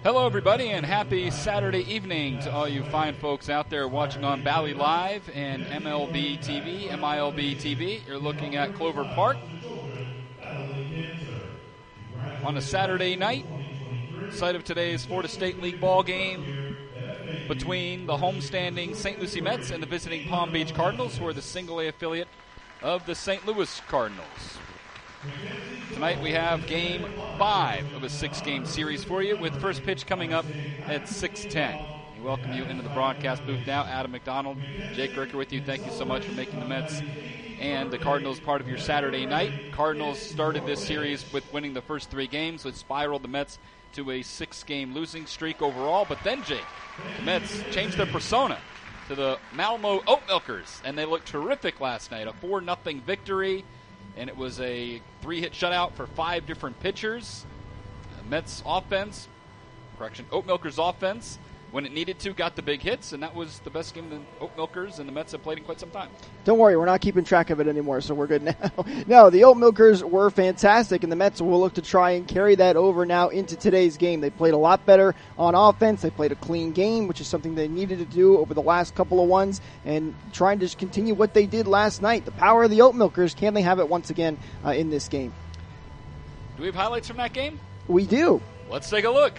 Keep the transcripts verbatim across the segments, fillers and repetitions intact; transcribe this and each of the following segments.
Hello, everybody, and happy Saturday evening to all you fine folks out there watching on Bally Live and M L B T V, M I L B T V. You're looking at Clover Park on a Saturday night, site of today's Florida State League ball game between the homestanding Saint Lucie Mets and the visiting Palm Beach Cardinals, who are the single-A affiliate of the Saint Louis Cardinals. Tonight we have game five of a six-game series for you, with first pitch coming up at six ten. We welcome you into the broadcast booth now. Adam McDonald, Jake Ricker with you. Thank you so much for making the Mets and the Cardinals part of your Saturday night. Cardinals started this series with winning the first three games, which spiraled the Mets to a six-game losing streak overall. But then, Jake, the Mets changed their persona to the Malmo Oat Milkers, and they looked terrific last night. A four nothing victory. And it was a three-hit shutout for five different pitchers. Uh, Mets offense, correction, Oat Milkers offense, when it needed to, got the big hits, and that was the best game the Oat Milkers and the Mets have played in quite some time. Don't worry, we're not keeping track of it anymore, so we're good now. No, the Oat Milkers were fantastic, and the Mets will look to try and carry that over now into today's game. They played a lot better on offense. They played a clean game, which is something they needed to do over the last couple of ones, and trying to just continue what they did last night. The power of the Oat Milkers, can they have it once again uh, in this game? Do we have highlights from that game? We do. Let's take a look.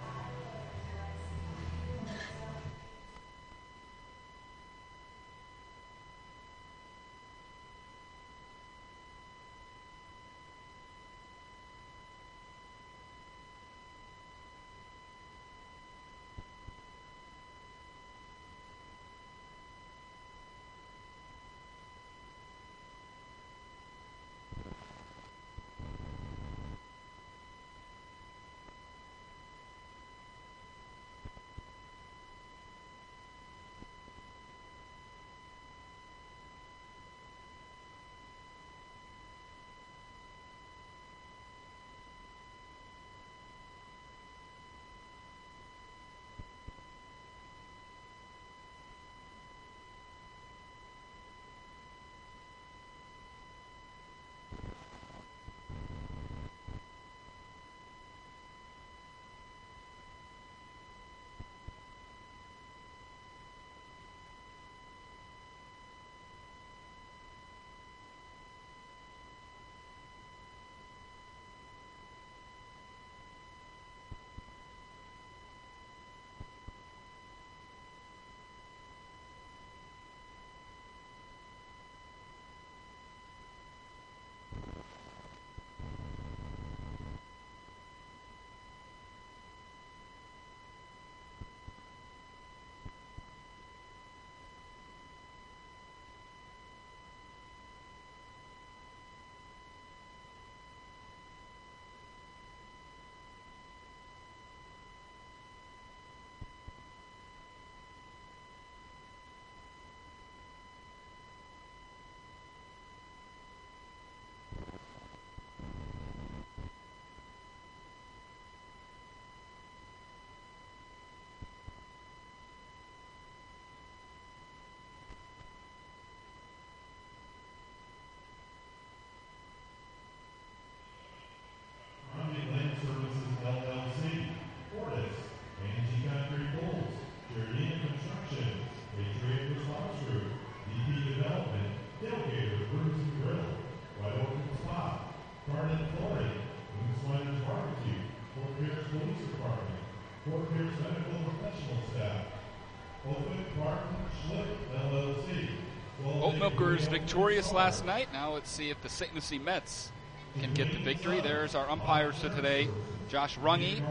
Oat Milkers victorious last night. Now let's see if the Saint Lucie Mets can get the victory. There's our umpires for today. Josh Runge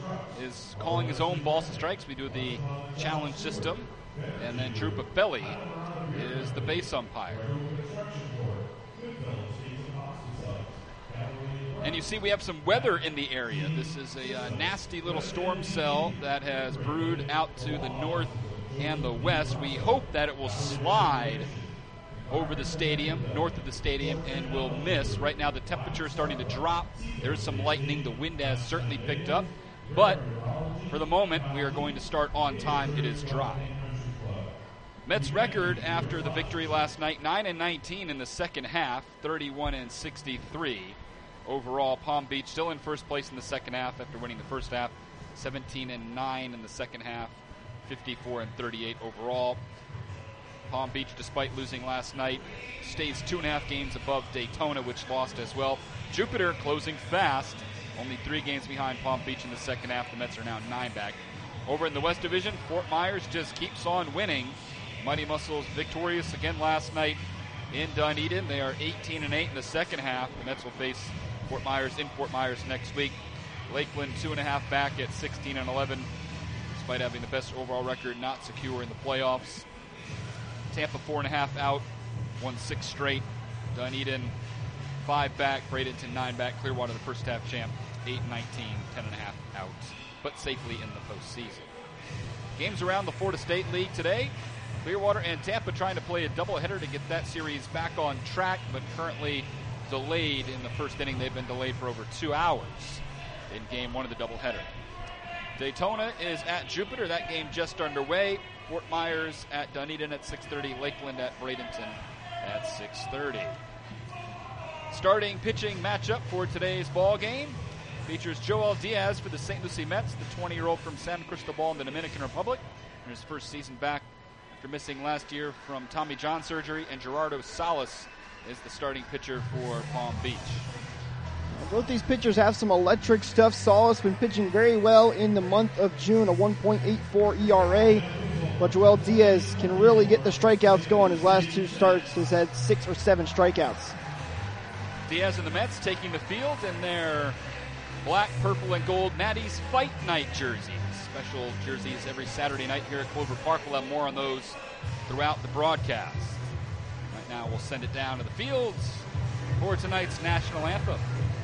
is calling his own balls and strikes. We do the challenge system. And then Drew Buffelli is the base umpire. And you see we have some weather in the area. This is a uh, nasty little storm cell that has brewed out to the north and the west. We hope that it will slide over the stadium, north of the stadium, and will miss. Right now the temperature is starting to drop. There's some lightning. The wind has certainly picked up. But for the moment, we are going to start on time. It is dry. Mets record after the victory last night, nine and nineteen in the second half, thirty-one and sixty-three overall. Palm Beach still in first place in the second half after winning the first half seventeen and nine in the second half, fifty-four and thirty-eight overall. Palm Beach, despite losing last night, stays two and a half games above Daytona, which lost as well. Jupiter closing fast, only three games behind Palm Beach in the second half. The Mets are now nine back. Over in the West Division, Fort Myers just keeps on winning. Mighty Muscles victorious again last night in Dunedin. They are eighteen and eight in the second half. The Mets will face Fort Myers in Fort Myers next week. Lakeland two and a half back at sixteen and eleven, despite having the best overall record, not secure in the playoffs. Tampa four and a half out, won six straight. Dunedin five back, Bradenton nine back. Clearwater the first half champ, eight and nineteen, ten and a half out, but safely in the postseason. Games around the Florida State League today. Clearwater and Tampa trying to play a doubleheader to get that series back on track, but currently delayed in the first inning. They've been delayed for over two hours in game one of the doubleheader. Daytona is at Jupiter. That game just underway. Fort Myers at Dunedin at six thirty. Lakeland at Bradenton at six thirty. Starting pitching matchup for today's ball game features Joel Diaz for the Saint Lucie Mets, the twenty-year-old from San Cristobal in the Dominican Republic. In his first season back after missing last year from Tommy John surgery, and Gerardo Salas is the starting pitcher for Palm Beach. Both these pitchers have some electric stuff. Salas been pitching very well in the month of June, a one point eight four E R A. But Joel Diaz can really get the strikeouts going. His last two starts has had six or seven strikeouts. Diaz and the Mets taking the field in their black, purple, and gold Natty's Fight Night jerseys. Special jerseys every Saturday night here at Clover Park. We'll have more on those throughout the broadcast. Right now we'll send it down to the fields for tonight's national anthem.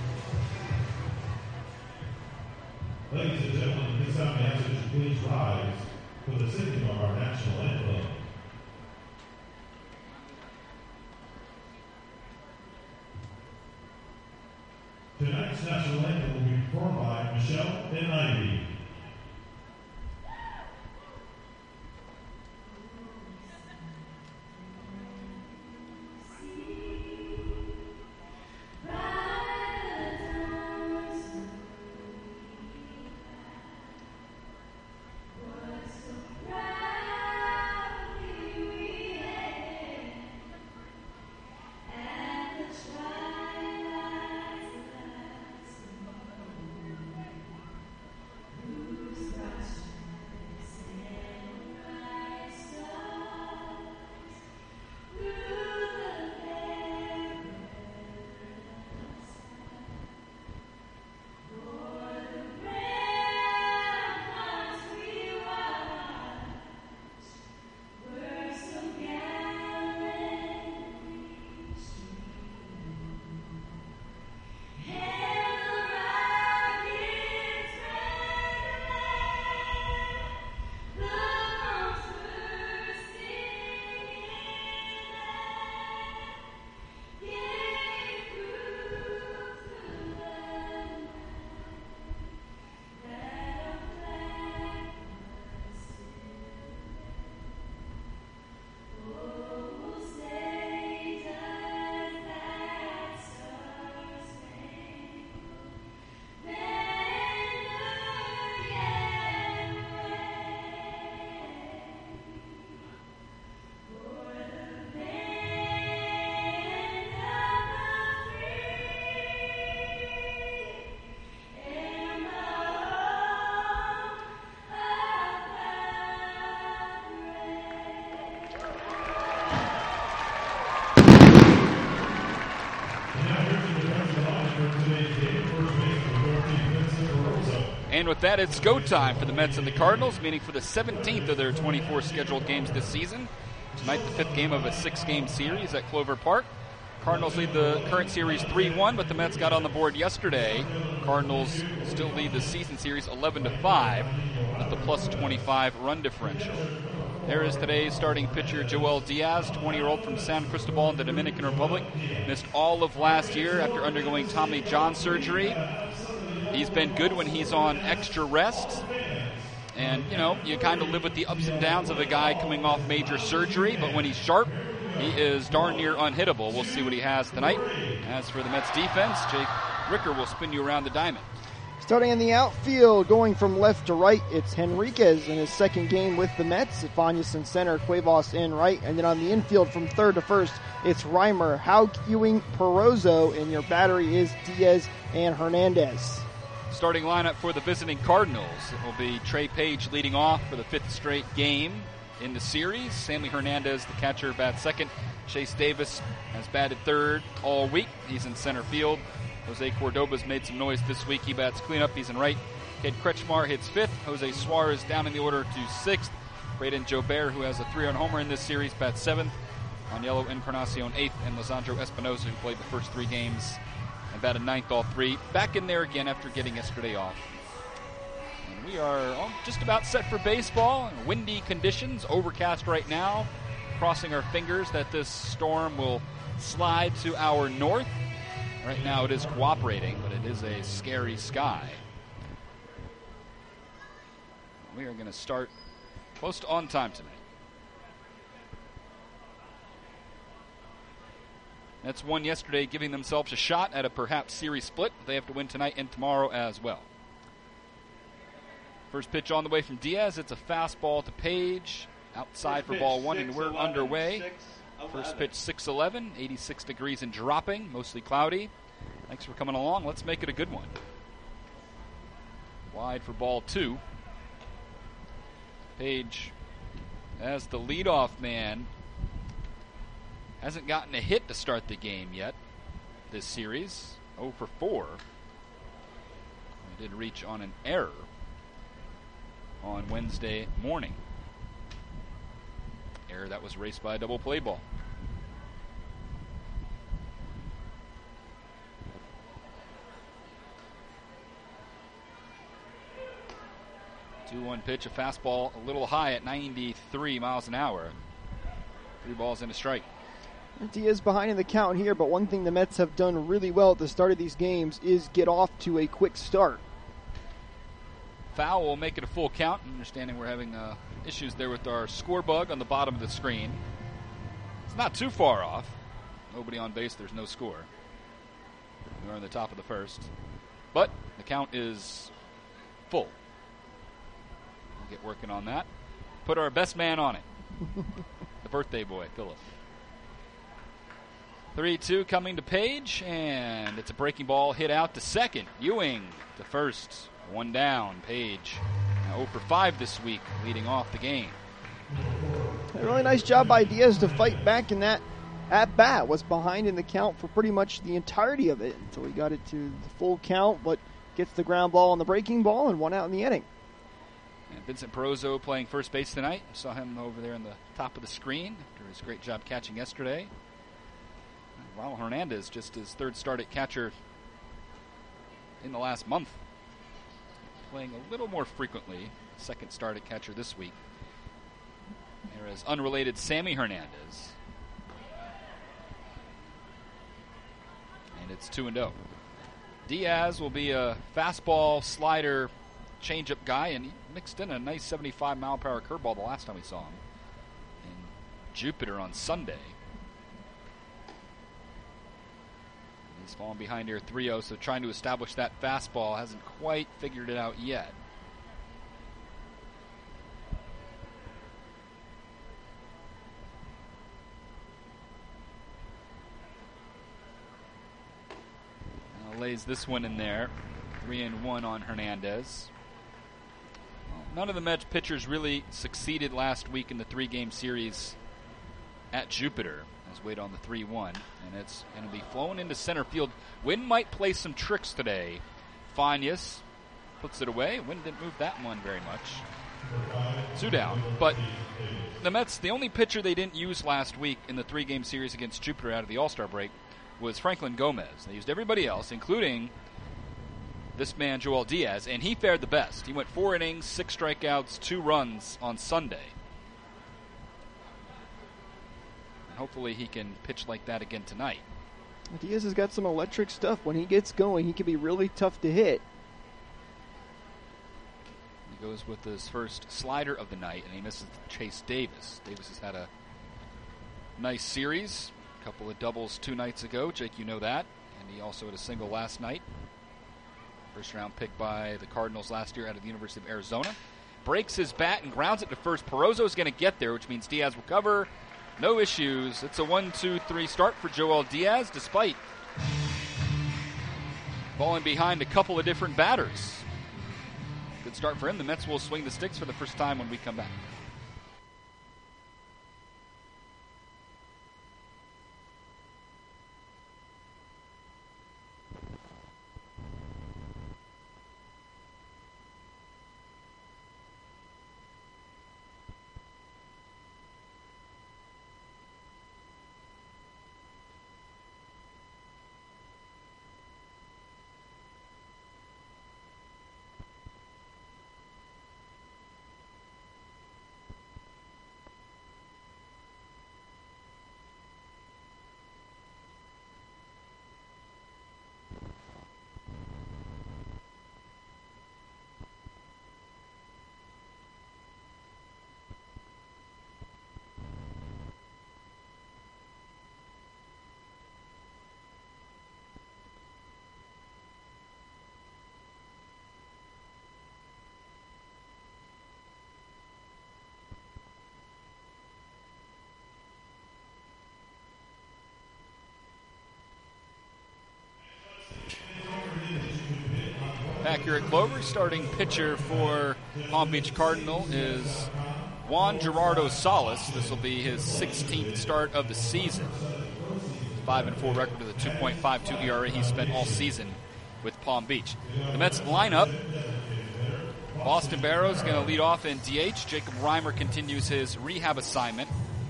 Ladies and gentlemen, this time we ask that you please rise for the singing of our national anthem. Tonight's national anthem will be performed by Michelle and Ivy. And with that, it's go time for the Mets and the Cardinals, meaning for the seventeenth of their twenty-four scheduled games this season. Tonight, the fifth game of a six-game series at Clover Park. Cardinals lead the current series three one, but the Mets got on the board yesterday. Cardinals still lead the season series eleven to five with the plus twenty-five run differential. There is today's starting pitcher, Joel Diaz, twenty-year-old from San Cristobal in the Dominican Republic. Missed all of last year after undergoing Tommy John surgery. He's been good when he's on extra rest. And, you know, you kind of live with the ups and downs of a guy coming off major surgery, but when he's sharp, he is darn near unhittable. We'll see what he has tonight. As for the Mets defense, Jake Ricker will spin you around the diamond. Starting in the outfield, going from left to right, it's Henriquez in his second game with the Mets. Ibanez in center, Cuevas in right. And then on the infield from third to first, it's Reimer, Haug, Ewing, Perozo, and your battery is Diaz and Hernandez. Starting lineup for the visiting Cardinals. It will be Trey Page leading off for the fifth straight game in the series. Sammy Hernandez, the catcher, bats second. Chase Davis has batted third all week. He's in center field. Jose Cordoba's made some noise this week. He bats cleanup. He's in right. Ked Kretschmar hits fifth. Jose Suarez down in the order to sixth. Braden Jobert, who has a three-run homer in this series, bats seventh. Aniello Encarnacion eighth. And Lisandro Espinosa, who played the first three games and batted ninth all three. Back in there again after getting yesterday off. And we are oh, just about set for baseball. Windy conditions, overcast right now. Crossing our fingers that this storm will slide to our north. Right now it is cooperating, but it is a scary sky. We are going to start close to on time tonight. That's won yesterday, giving themselves a shot at a perhaps series split. They have to win tonight and tomorrow as well. First pitch on the way from Diaz. It's a fastball to Page. Outside for ball one, and we're underway. First pitch, six eleven, eighty-six degrees and dropping, mostly cloudy. Thanks for coming along. Let's make it a good one. Wide for ball two. Page, as the leadoff man, hasn't gotten a hit to start the game yet this series. oh for four. He did reach on an error on Wednesday morning. Error that was raced by a double play ball. two one pitch, a fastball a little high at ninety-three miles an hour. Three balls and a strike. Diaz behind in the count here, but one thing the Mets have done really well at the start of these games is get off to a quick start. Foul will make it a full count. Understanding we're having uh, issues there with our score bug on the bottom of the screen. It's not too far off. Nobody on base, there's no score. We're on the top of the first. But the count is full. We'll get working on that. Put our best man on it. The birthday boy, Philip. three two coming to Page, and it's a breaking ball hit out to second. Ewing to first. One down. Page now oh for five this week, leading off the game. A really nice job by Diaz to fight back in that at-bat. Was behind in the count for pretty much the entirety of it until he got it to the full count, but gets the ground ball on the breaking ball and one out in the inning. And Vincent Perozo playing first base tonight. Saw him over there on the top of the screen after his great job catching yesterday. Ronald Hernandez, just his third start at catcher in the last month. Playing a little more frequently. Second start at catcher this week. There is unrelated Sammy Hernandez. And it's two and oh. Diaz will be a fastball, slider, changeup guy, and he mixed in a nice seventy-five mile per hour curveball the last time we saw him in Jupiter on Sunday. He's falling behind here three oh, so trying to establish that fastball. Hasn't quite figured it out yet. Now lays this one in there. Three and one on Hernandez. Well, none of the Mets pitchers really succeeded last week in the three-game series at Jupiter. As wait on the three one, and it's going to be flown into center field. Wynn might play some tricks today. Fanias puts it away. Wynn didn't move that one very much. Two down. But the Mets, the only pitcher they didn't use last week in the three-game series against Jupiter out of the All-Star break was Franklin Gomez. They used everybody else, including this man, Joel Diaz, and he fared the best. He went four innings, six strikeouts, two runs on Sunday. Hopefully he can pitch like that again tonight. Diaz has got some electric stuff. When he gets going, he can be really tough to hit. He goes with his first slider of the night, and he misses Chase Davis. Davis has had a nice series. A couple of doubles two nights ago. Jake, you know that. And he also had a single last night. First round pick by the Cardinals last year out of the University of Arizona. Breaks his bat and grounds it to first. Perozzo's going to get there, which means Diaz will cover. No issues. It's a one two three start for Joel Diaz, despite falling behind a couple of different batters. Good start for him. The Mets will swing the sticks for the first time when we come back. Back here at Clover, starting pitcher for Palm Beach Cardinal is Juan Gerardo Salas. This will be his sixteenth start of the season. five and four record with a two point five two E R A. He spent all season with Palm Beach. The Mets lineup. Boston Barrows going to lead off in D H. Jacob Reimer continues his rehab assignment.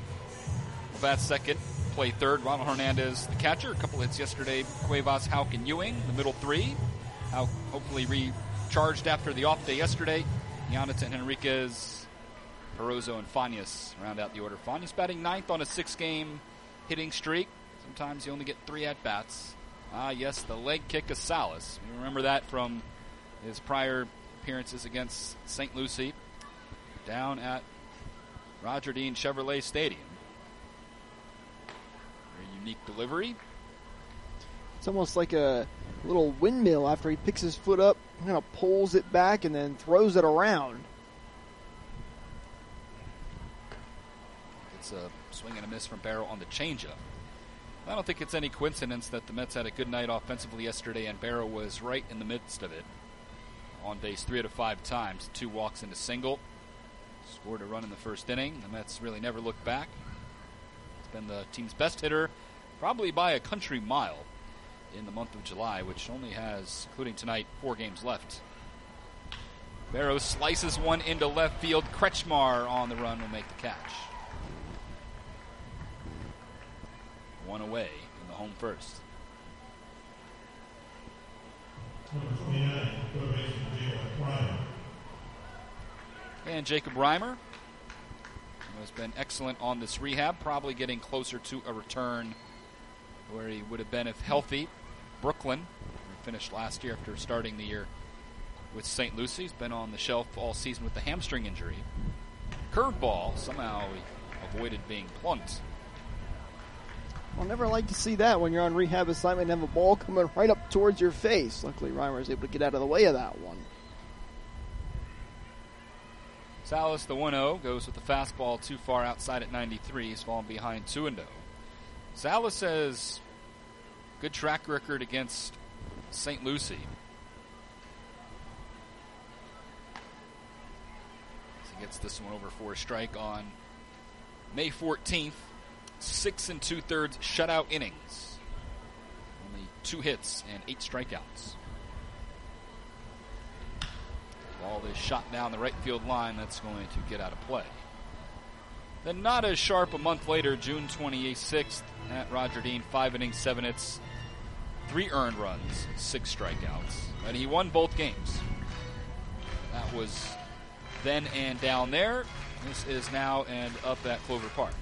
Bat second, play third. Ronald Hernandez, the catcher. A couple hits yesterday. Cuevas, Houck, and Ewing, the middle three. Houck hopefully recharged after the off day yesterday. Giannis and Henriquez, Perozzo, and Fanias round out the order. Fanias batting ninth on a six-game hitting streak. Sometimes you only get three at-bats. Ah, yes, the leg kick of Salas. You remember that from his prior appearances against Saint Lucie down at Roger Dean Chevrolet Stadium. Very unique delivery. It's almost like a little windmill after he picks his foot up, kind of pulls it back and then throws it around. It's a swing and a miss from Barrow on the changeup. I don't think it's any coincidence that the Mets had a good night offensively yesterday and Barrow was right in the midst of it. On base three out of five times, two walks and a single. Scored a run in the first inning. The Mets really never looked back. It's been the team's best hitter, probably by a country mile, in the month of July, which only has, including tonight, four games left. Barrow slices one into left field. Kretschmar on the run will make the catch. One away in the home first. And Jacob Reimer has been excellent on this rehab, probably getting closer to a return where he would have been if healthy. Brooklyn, who finished last year after starting the year with Saint Lucie. He's been on the shelf all season with the hamstring injury. Curveball, somehow he avoided being plunked. I'll never like to see that when you're on rehab assignment and have a ball coming right up towards your face. Luckily, Reimer was able to get out of the way of that one. Salas, the one oh, goes with the fastball too far outside at ninety-three. He's fallen behind two and oh. Salas has good track record against Saint Lucie. He gets this one over for a strike on May fourteenth. Six and two-thirds shutout innings. Only two hits and eight strikeouts. Ball is shot down the right field line. That's going to get out of play. Then not as sharp a month later, June twenty-sixth at Roger Dean. Five innings, seven hits, three earned runs, six strikeouts. And he won both games. That was then and down there. This is now and up at Clover Park.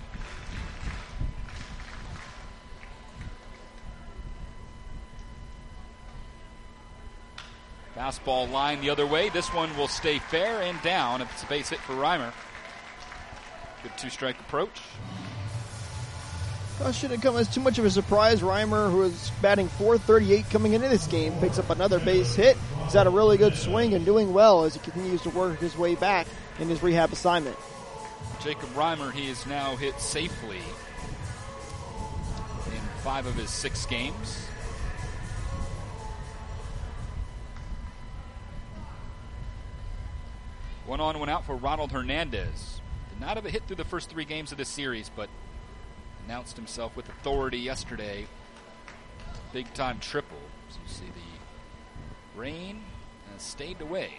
Fastball line the other way. This one will stay fair and down. It's a base hit for Reimer. Good two-strike approach. Well, shouldn't come as too much of a surprise. Reimer, who was batting four thirty-eight coming into this game, picks up another base hit. He's had a really good swing and doing well as he continues to work his way back in his rehab assignment. Jacob Reimer, he is now hit safely in five of his six games. One on, one out for Ronald Hernandez. Did not have a hit through the first three games of this series, but announced himself with authority yesterday. Big-time triple. So you see the rain has stayed away.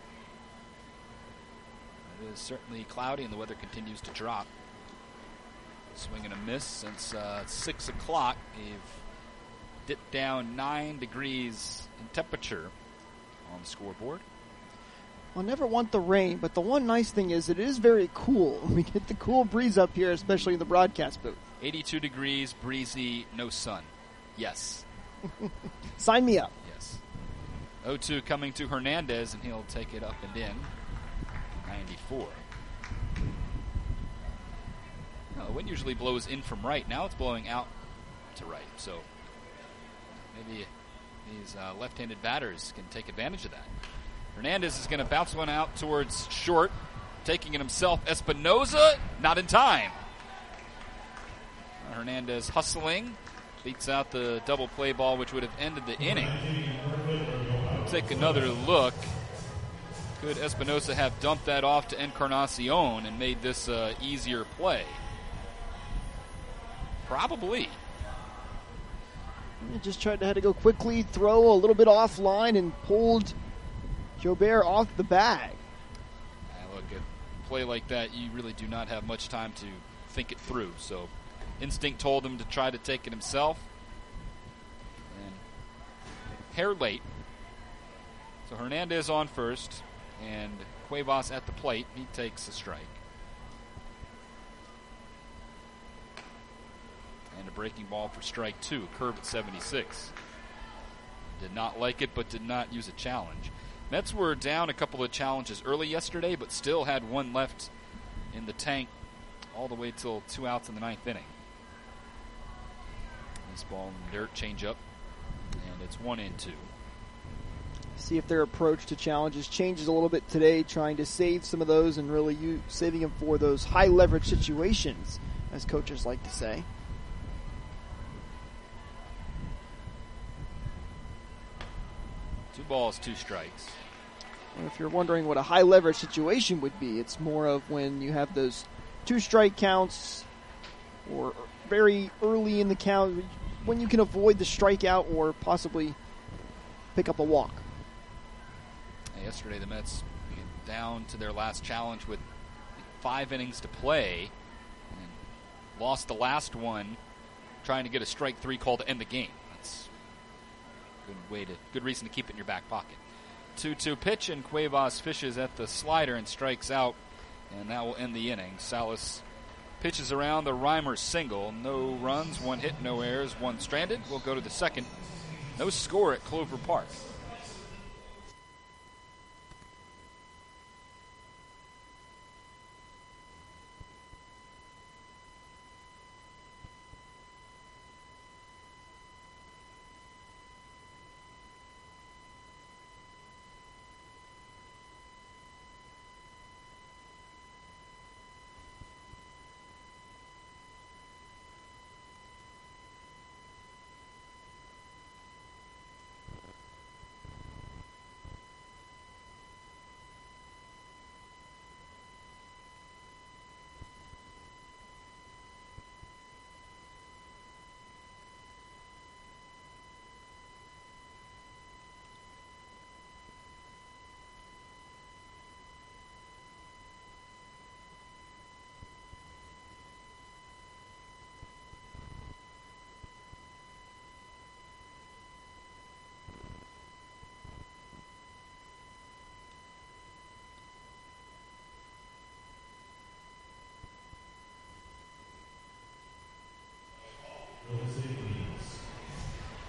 It is certainly cloudy and the weather continues to drop. Swing and a miss since uh, six o'clock. We've dipped down nine degrees in temperature on the scoreboard. I'll never want the rain, but the one nice thing is it is very cool. We get the cool breeze up here, especially in the broadcast booth. eighty-two degrees, breezy, no sun. Yes. Sign me up. Yes. oh two coming to Hernandez, and he'll take it up and in. ninety-four. No, the wind usually blows in from right. Now it's blowing out to right. So maybe these uh, left-handed batters can take advantage of that. Hernandez is going to bounce one out towards short, taking it himself. Espinosa, not in time. Hernandez hustling, beats out the double play ball, which would have ended the inning. We'll take another look. Could Espinosa have dumped that off to Encarnacion and made this uh, easier play? Probably. He just tried to have to go quickly, throw a little bit offline, and pulled Jobert off the bag. Uh, look, a play like that, you really do not have much time to think it through. So instinct told him to try to take it himself. And hair late. So Hernandez on first, and Cuevas at the plate. He takes a strike. And a breaking ball for strike two. Curve at seventy-six. Did not like it, but did not use a challenge. Mets were down a couple of challenges early yesterday, but still had one left in the tank all the way till two outs in the ninth inning. This ball in the dirt, change up, and it's one and two. See if their approach to challenges changes a little bit today, trying to save some of those and really use, saving them for those high leverage situations, as coaches like to say. Two balls, two strikes. Well, if you're wondering what a high leverage situation would be, it's more of when you have those two strike counts or very early in the count when you can avoid the strikeout or possibly pick up a walk. Yesterday the Mets down to their last challenge with five innings to play and lost the last one trying to get a strike three call to end the game. That's a good way to good reason to keep it in your back pocket. two two pitch, and Cuevas fishes at the slider and strikes out, and that will end the inning. Salas pitches around the Reimer single. No runs, one hit, no errors, one stranded. We'll go to the second. No score at Clover Park.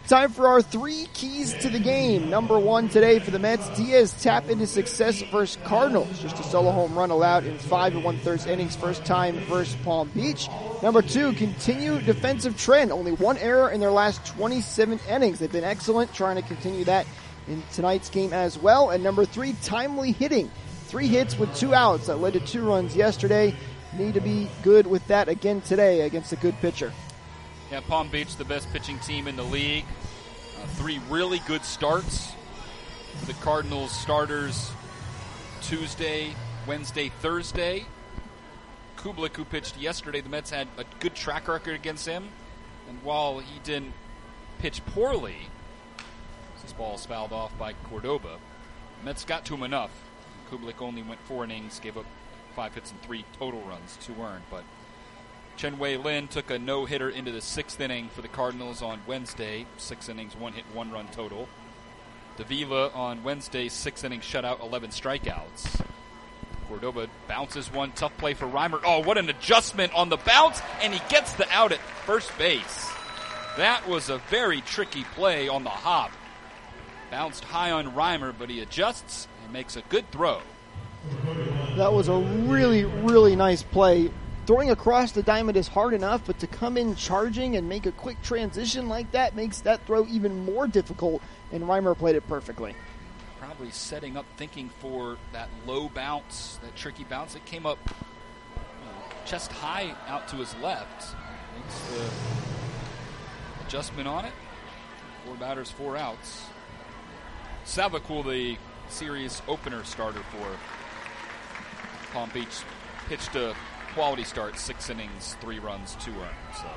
Time for our three keys to the game. Number one today for the Mets, Diaz tap into success versus Cardinals. Just a solo home run allowed in five and one-thirds innings, first time versus Palm Beach. Number two, continue defensive trend. Only one error in their last twenty-seven innings. They've been excellent, trying to continue that in tonight's game as well. And number three, timely hitting. Three hits with two outs that led to two runs yesterday. Need to be good with that again today against a good pitcher. Yeah, Palm Beach, the best pitching team in the league. Uh, three really good starts for the Cardinals starters Tuesday, Wednesday, Thursday. Kublik, who pitched yesterday, the Mets had a good track record against him. And while he didn't pitch poorly, this ball is fouled off by Cordoba, the Mets got to him enough. Kublik only went four innings, gave up five hits and three total runs, two earned, but Chen Wei Lin took a no-hitter into the sixth inning for the Cardinals on Wednesday. Six innings, one hit, one run total. Davila on Wednesday, six innings shutout, eleven strikeouts. Cordoba bounces one, tough play for Reimer. Oh, what an adjustment on the bounce, and he gets the out at first base. That was a very tricky play on the hop. Bounced high on Reimer, but he adjusts and makes a good throw. That was a really, really nice play. Throwing across the diamond is hard enough, but to come in charging and make a quick transition like that makes that throw even more difficult, and Reimer played it perfectly. Probably setting up, thinking for that low bounce, that tricky bounce. It came up you know, chest high out to his left. Makes the adjustment on it. Four batters, four outs. Savakul, the series opener starter for Palm Beach, pitched a quality start, six innings, three runs, two earned. So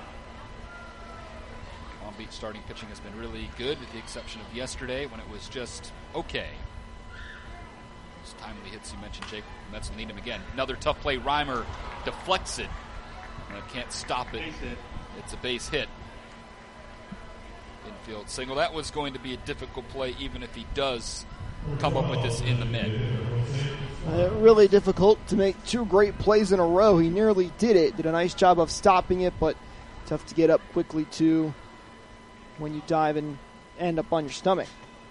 Palm Beach starting pitching has been really good, with the exception of yesterday when it was just okay. Those timely hits you mentioned, Jake. Mets will need him again. Another tough play. Reimer deflects it. Uh, can't stop it. It's a base hit. Infield single. That was going to be a difficult play, even if he does come up with this in the mid. Uh, really difficult to make two great plays in a row. He nearly did it. Did a nice job of stopping it, but tough to get up quickly too when you dive and end up on your stomach.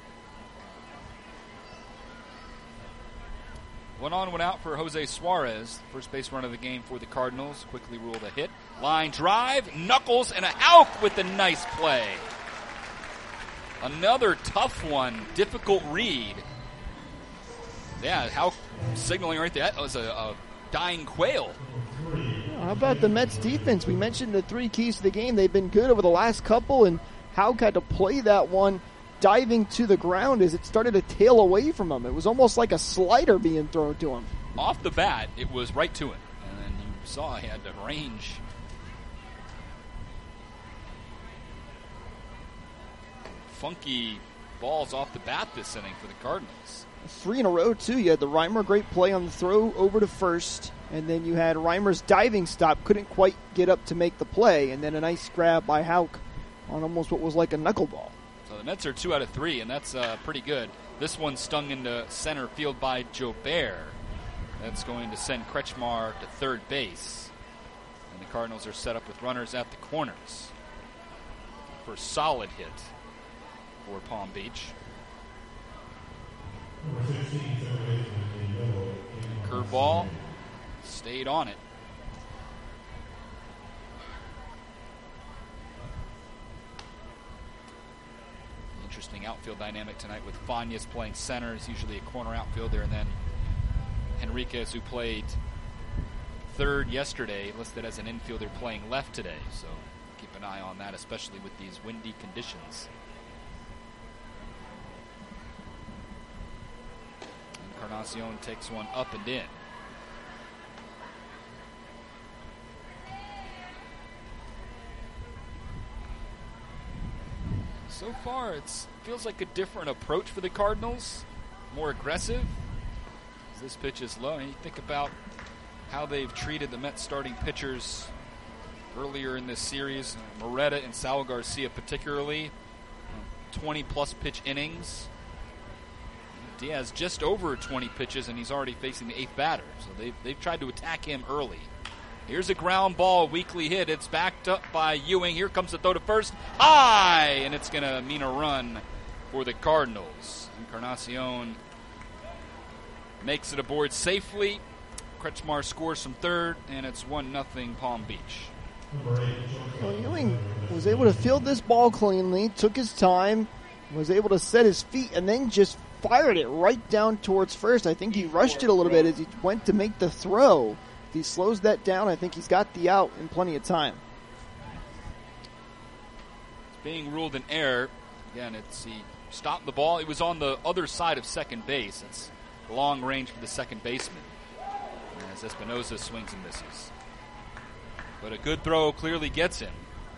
One on, one out for Jose Suarez. First base run of the game for the Cardinals. Quickly ruled a hit. Line drive, knuckles, and a out with a nice play. Another tough one, difficult read. Yeah, how signaling right there. That was a, a dying quail. How about the Mets defense? We mentioned the three keys to the game. They've been good over the last couple, and Houck had to play that one diving to the ground as it started to tail away from him. It was almost like a slider being thrown to him. Off the bat, it was right to him. And then you saw he had the range. Funky balls off the bat this inning for the Cardinals. Three in a row, too. You had the Reimer great play on the throw over to first, and then you had Reimer's diving stop. Couldn't quite get up to make the play, and then a nice grab by Houck on almost what was like a knuckleball. So the Mets are two out of three, and that's uh, pretty good. This one stung into center field by Jobert. That's going to send Kretschmar to third base. And the Cardinals are set up with runners at the corners for a solid hit for Palm Beach. Curveball, stayed on it. Interesting outfield dynamic tonight with Fanyas playing center. He's usually a corner outfielder, and then Henriquez, who played third yesterday, listed as an infielder playing left today. So keep an eye on that, especially with these windy conditions. Encarnacion takes one up and in. So far, it feels like a different approach for the Cardinals. More aggressive. This pitch is low. And you think about how they've treated the Mets starting pitchers earlier in this series. Moreta and Sal Garcia particularly. twenty-plus pitch innings. Diaz just over twenty pitches, and he's already facing the eighth batter. So they've, they've tried to attack him early Here's a ground ball, weakly hit. It's backed up by Ewing. Here comes the throw to first. High! And it's going to mean a run for the Cardinals. Encarnacion makes it aboard safely. Kretschmar scores from third, and it's one nothing Palm Beach. Well, Ewing was able to field this ball cleanly, took his time, was able to set his feet, and then just fired it right down towards first. I think he rushed it a little bit as he went to make the throw. If he slows that down, I think he's got the out in plenty of time. It's being ruled an error. Again, it's he stopped the ball. It was on the other side of second base. It's long range for the second baseman as Espinoza swings and misses. But a good throw clearly gets him.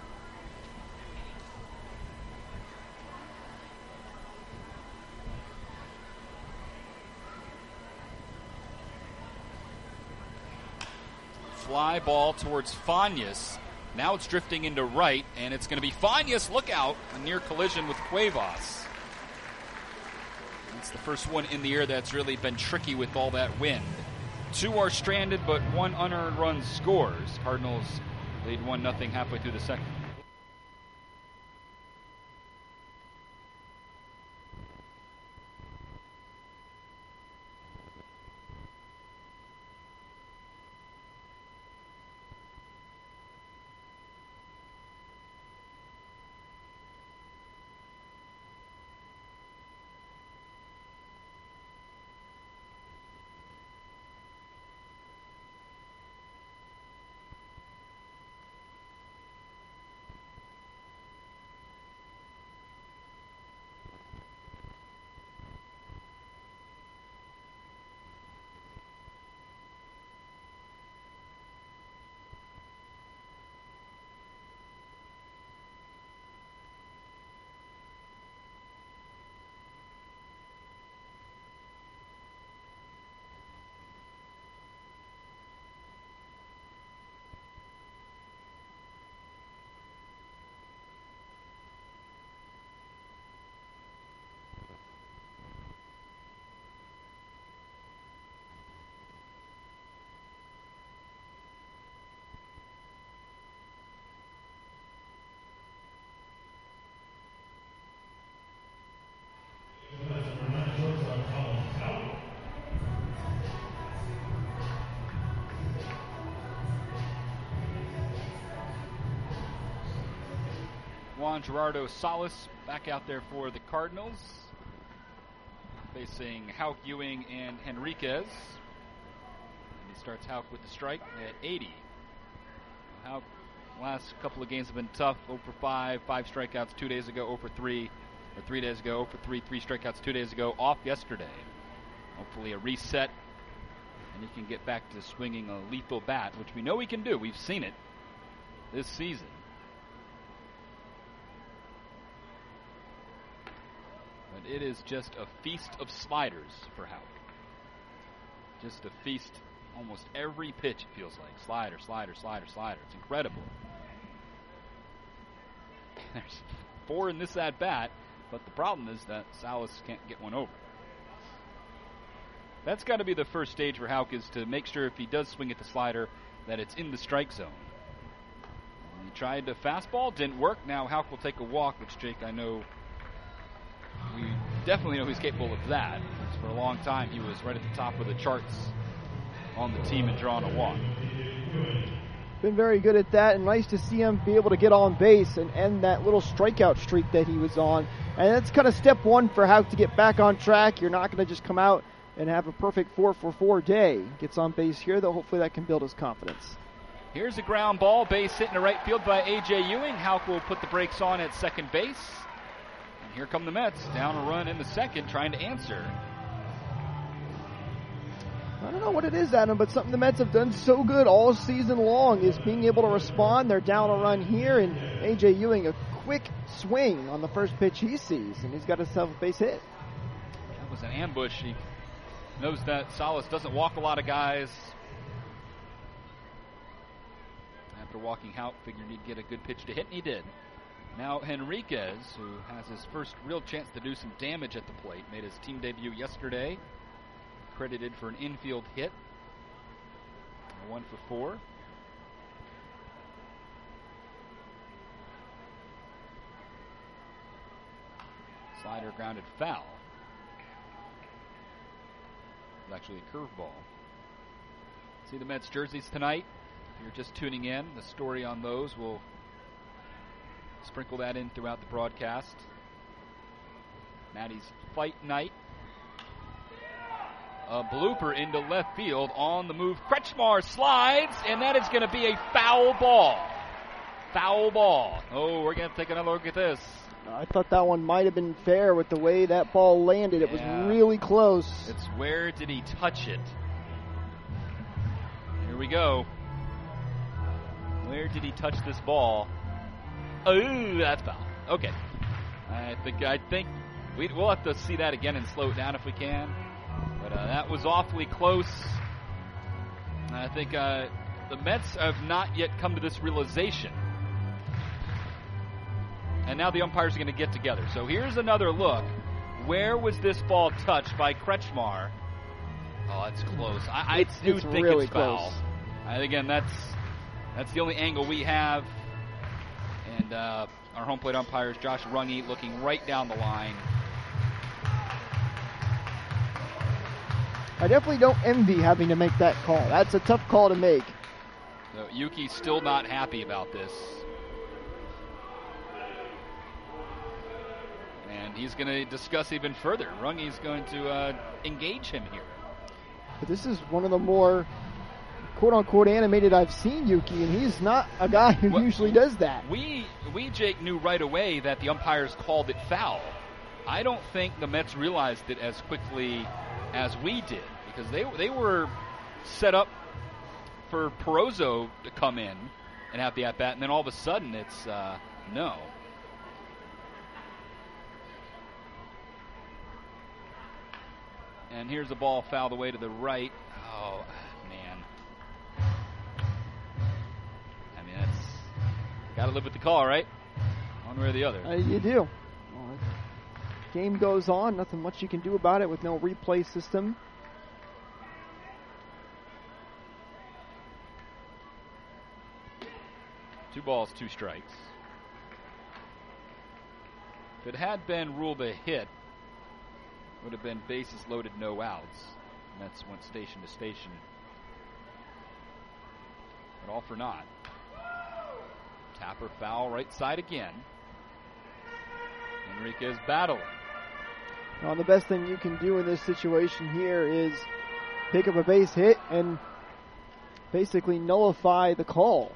Fly ball towards Fanias. Now it's drifting into right, and it's going to be Fanias. Look out. A near collision with Cuevas. It's the first one in the air that's really been tricky with all that wind. Two are stranded, but one unearned run scores. Cardinals lead one nothing halfway through the second. Juan Gerardo Salas back out there for the Cardinals, facing Houck, Ewing, and Henriquez. And he starts Houck with the strike at eighty. Houck, last couple of games have been tough. oh for five, five strikeouts two days ago, oh for three, or three days ago, oh for three, three strikeouts two days ago, off yesterday. Hopefully a reset, and he can get back to swinging a lethal bat, which we know he can do. We've seen it this season. But it is just a feast of sliders for Houck. Just a feast almost every pitch, it feels like. Slider, slider, slider, slider. It's incredible. There's four in this at-bat, but the problem is that Salas can't get one over. That's got to be the first stage for Houck, is to make sure if he does swing at the slider that it's in the strike zone. And he tried the fastball, didn't work. Now Houck will take a walk, which, Jake, I know we definitely know he's capable of that. Because for a long time he was right at the top of the charts on the team and drawing a walk. Been very good at that, and nice to see him be able to get on base and end that little strikeout streak that he was on. And that's kind of step one for Houck to get back on track. You're not going to just come out and have a perfect four for four day. Gets on base here, though. Hopefully that can build his confidence. Here's a ground ball, base hit in the right field by A J Ewing. Houck will put the brakes on at second base. And here come the Mets, down a run in the second, trying to answer. I don't know what it is, Adam, but something the Mets have done so good all season long is being able to respond. They're down a run here, and A J Ewing, a quick swing on the first pitch he sees, and he's got himself a base hit. That was an ambush. He knows that Salas doesn't walk a lot of guys. After walking Houck, figured he'd get a good pitch to hit, and he did. Now Henriquez, who has his first real chance to do some damage at the plate, made his team debut yesterday. Credited for an infield hit. One for four. Slider grounded foul. It's actually a curveball. See the Mets jerseys tonight. If you're just tuning in, the story on those, we'll sprinkle that in throughout the broadcast. Maddie's fight night. A blooper into left field on the move. Kretschmar slides, and that is going to be a foul ball. Foul ball. Oh, we're going to take another look at this. I thought that one might have been fair with the way that ball landed. It Yeah. was really close. It's where did he touch it? Here we go. Where did he touch this ball? Oh, that's foul. Okay. I think I think we, we'll have to see that again and slow it down if we can. But uh, that was awfully close. I think uh, the Mets have not yet come to this realization. And now the umpires are going to get together. So here's another look. Where was this ball touched by Kretschmar? Oh, it's close. I, I It's- do it's think really it's foul. close. And again, that's that's the only angle we have. And uh, our home plate umpire is Josh Runge looking right down the line. I definitely don't envy having to make that call. That's a tough call to make. So Yuki's still not happy about this. And he's going to discuss even further. Runge's going to uh, engage him here. But this is one of the more quote-unquote animated I've seen Yuki, and he's not a guy who Well, usually does that. We, we, Jake, knew right away that the umpires called it foul. I don't think the Mets realized it as quickly as we did, because they they were set up for Perozzo to come in and have the at-bat, and then all of a sudden it's uh, no. And here's a ball fouled away to the right. Oh, man. I mean, that's got to live with the call, right? One way or the other. Uh, you do. Well, game goes on. Nothing much you can do about it with no replay system. Two balls, two strikes. If it had been ruled a hit, it would have been bases loaded, no outs. Mets went station to station. But all for naught. Tapper foul, right side again. Enriquez battling. Well, the best thing you can do in this situation here is pick up a base hit and basically nullify the call.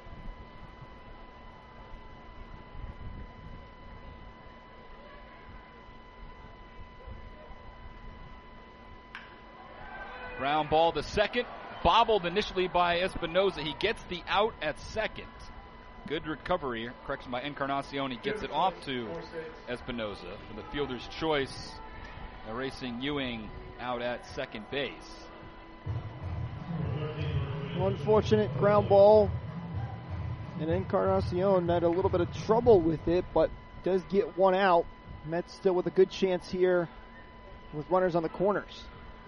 Ground ball to second. Bobbled initially by Espinoza. He gets the out at second. Good recovery. Correction by Encarnacion. He gets it off to Espinoza for the fielder's choice. Erasing Ewing out at second base. Unfortunate ground ball. And Encarnacion had a little bit of trouble with it, but does get one out. Mets still with a good chance here with runners on the corners.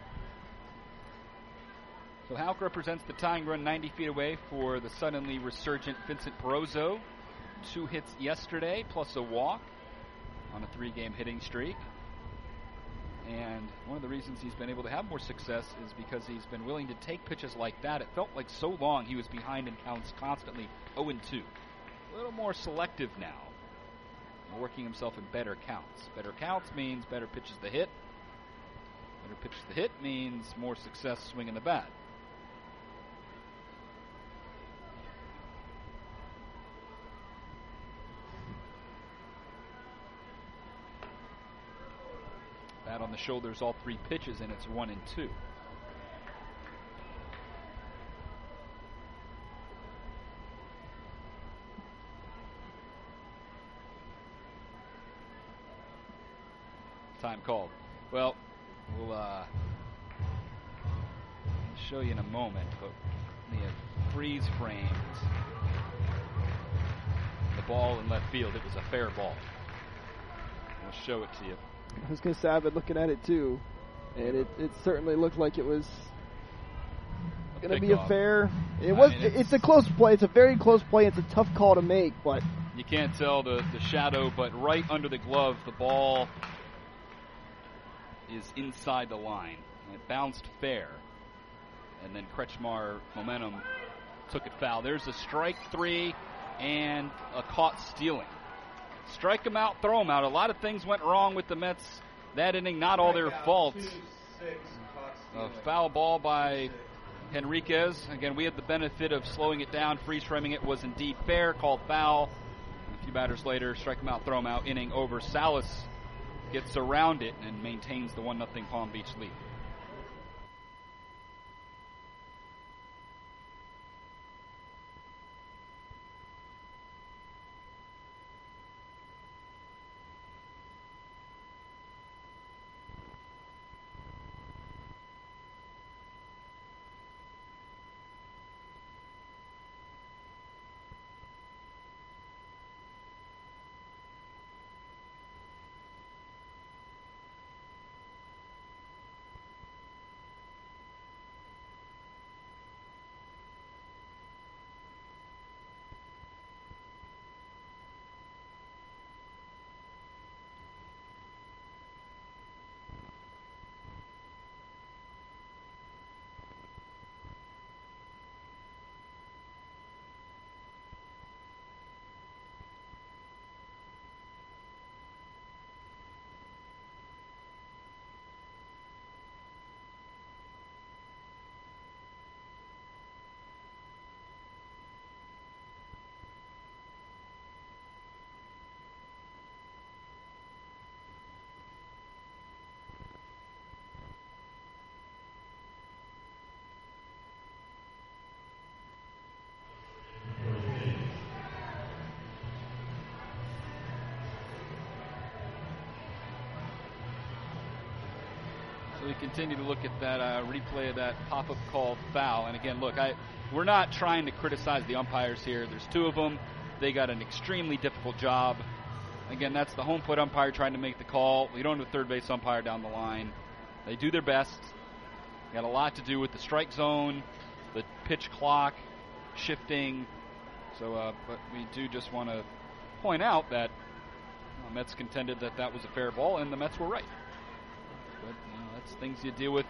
So Houck represents the tying run ninety feet away for the suddenly resurgent Vincent Perozzo. Two hits yesterday, plus a walk on a three-game hitting streak. And one of the reasons he's been able to have more success is because he's been willing to take pitches like that. It felt like so long he was behind in counts constantly, oh and two. A little more selective now, working himself in better counts. Better counts means better pitches to hit. Better pitches to hit means more success swinging the bat. Bat on the shoulders, all three pitches, and it's one and two. Time called. Well, we'll uh, show you in a moment, but we have freeze framed the ball in left field. It was a fair ball. We'll show it to you. I was going to say, I've been looking at it too, and it, it certainly looked like it was going to be a fair. It I was. mean, it's, it's- a close play. It's a very close play. It's a tough call to make, but You can't tell the, the shadow, but right under the glove, the ball is inside the line. And it bounced fair. And then Kretschmar momentum took it foul. There's a strike three and a caught stealing. Strike them out, throw them out. A lot of things went wrong with the Mets that inning, not all their fault. A foul ball by Henriquez. Again, we had the benefit of slowing it down. Freeze framing it was indeed fair, called foul. A few batters later, strike them out, throw them out, inning over. Salas gets around it and maintains the one nothing Palm Beach lead. We continue to look at that uh, replay of that pop-up called foul. And again, look, I we're not trying to criticize the umpires here. There's two of them. They got an extremely difficult job. Again, that's the home plate umpire trying to make the call. We don't have a third base umpire down the line. They do their best. Got a lot to do with the strike zone, the pitch clock, shifting. So, uh, but we do just want to point out that uh, Mets contended that that was a fair ball, and the Mets were right. But you know, that's things you deal with,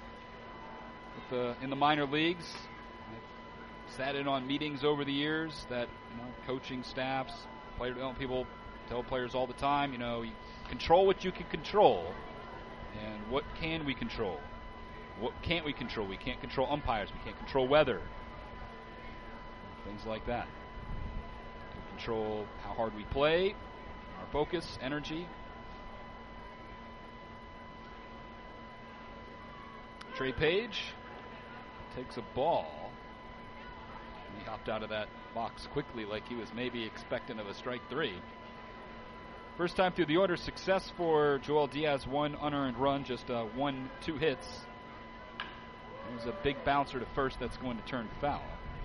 with the, in the minor leagues. I've sat in on meetings over the years that you know, coaching staffs, player development people tell players all the time, you know, you control what you can control, and what can we control? What can't we control? We can't control umpires. We can't control weather. Things like that. We can control how hard we play, our focus, energy. Trey Page takes a ball. He hopped out of that box quickly like he was maybe expectant of a strike three. First time through the order, success for Joel Diaz, one unearned run, just uh, one, two hits. It was a big bouncer to first that's going to turn foul.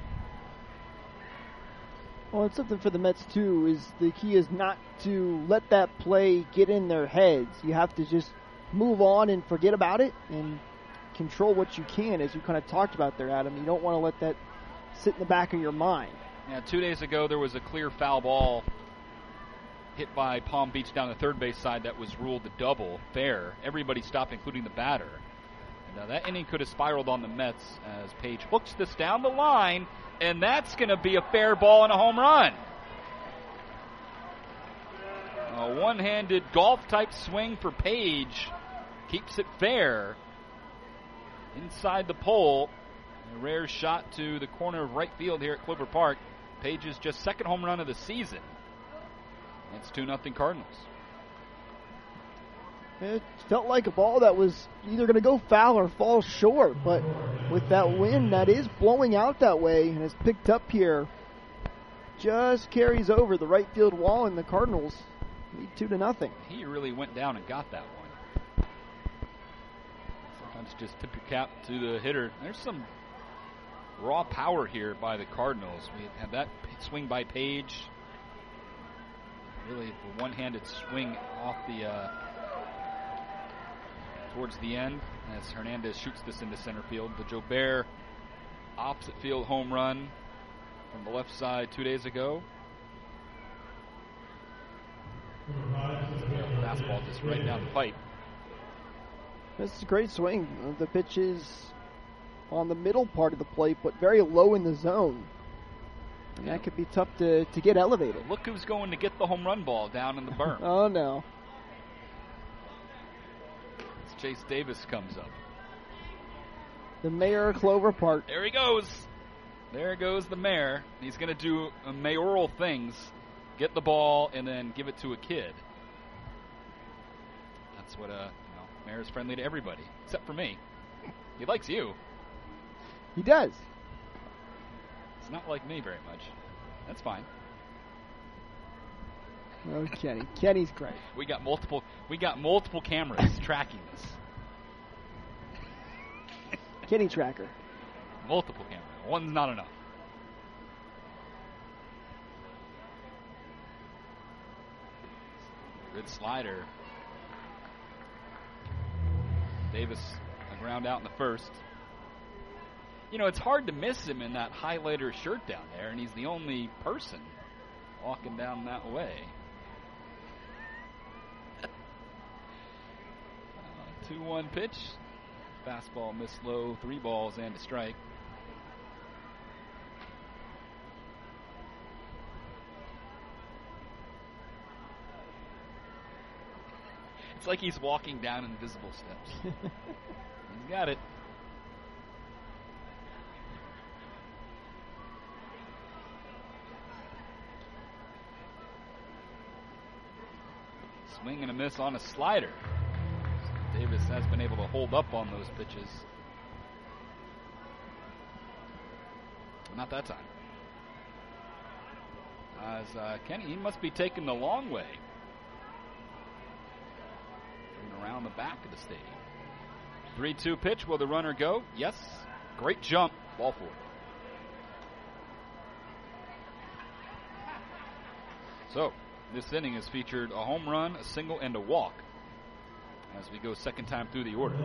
Well, it's something for the Mets, too, is the key is not to let that play get in their heads. You have to just move on and forget about it and control what you can, as you kind of talked about there, Adam. You don't want to let that sit in the back of your mind. Yeah, two days ago there was a clear foul ball hit by Palm Beach down the third base side that was ruled a double, fair. Everybody stopped, including the batter. And uh, that inning could have spiraled on the Mets as Page hooks this down the line, and that's going to be a fair ball and a home run. A one-handed golf-type swing for Page keeps it fair. Inside the pole, a rare shot to the corner of right field here at Clipper Park. Page's just second home run of the season. It's two nothing Cardinals. It felt like a ball that was either going to go foul or fall short, but with that wind that is blowing out that way and is picked up here, just carries over the right field wall, and the Cardinals lead two to nothing. He really went down and got that one. Sometimes just tip your cap to the hitter. There's some raw power here by the Cardinals. We had that swing by Page. Really the one-handed swing off the uh, towards the end as Hernandez shoots this into center field. The Jobert opposite field home run from the left side two days ago. Fastball just right down the pipe. This is a great swing. The pitch is on the middle part of the plate, but very low in the zone. And yeah. that could be tough to, to get elevated. Look who's going to get the home run ball down in the berm. Oh, no. As Chase Davis comes up. The mayor of Clover Park. There he goes. There goes the mayor. He's going to do uh, mayoral things. Get the ball and then give it to a kid. That's what, uh, you know, mayor's friendly to everybody, except for me. He likes you. He does. It's not like me very much. That's fine. Oh, Kenny. Kenny's great. We got multiple. We got multiple cameras tracking this. Kenny tracker. Multiple cameras. One's not enough. Good slider. Davis a ground out in the first. You know, it's hard to miss him in that highlighter shirt down there, and he's the only person walking down that way. two one uh, pitch. Fastball missed low, three balls and a strike. It's like he's walking down invisible steps. He's got it. Swing and a miss on a slider. Davis has been able to hold up on those pitches. Not that time. As uh, Kenny, he must be taking the long way. And around the back of the stadium. three two pitch. Will the runner go? Yes. Great jump. Ball four. So, this inning has featured a home run, a single, and a walk as we go second time through the order.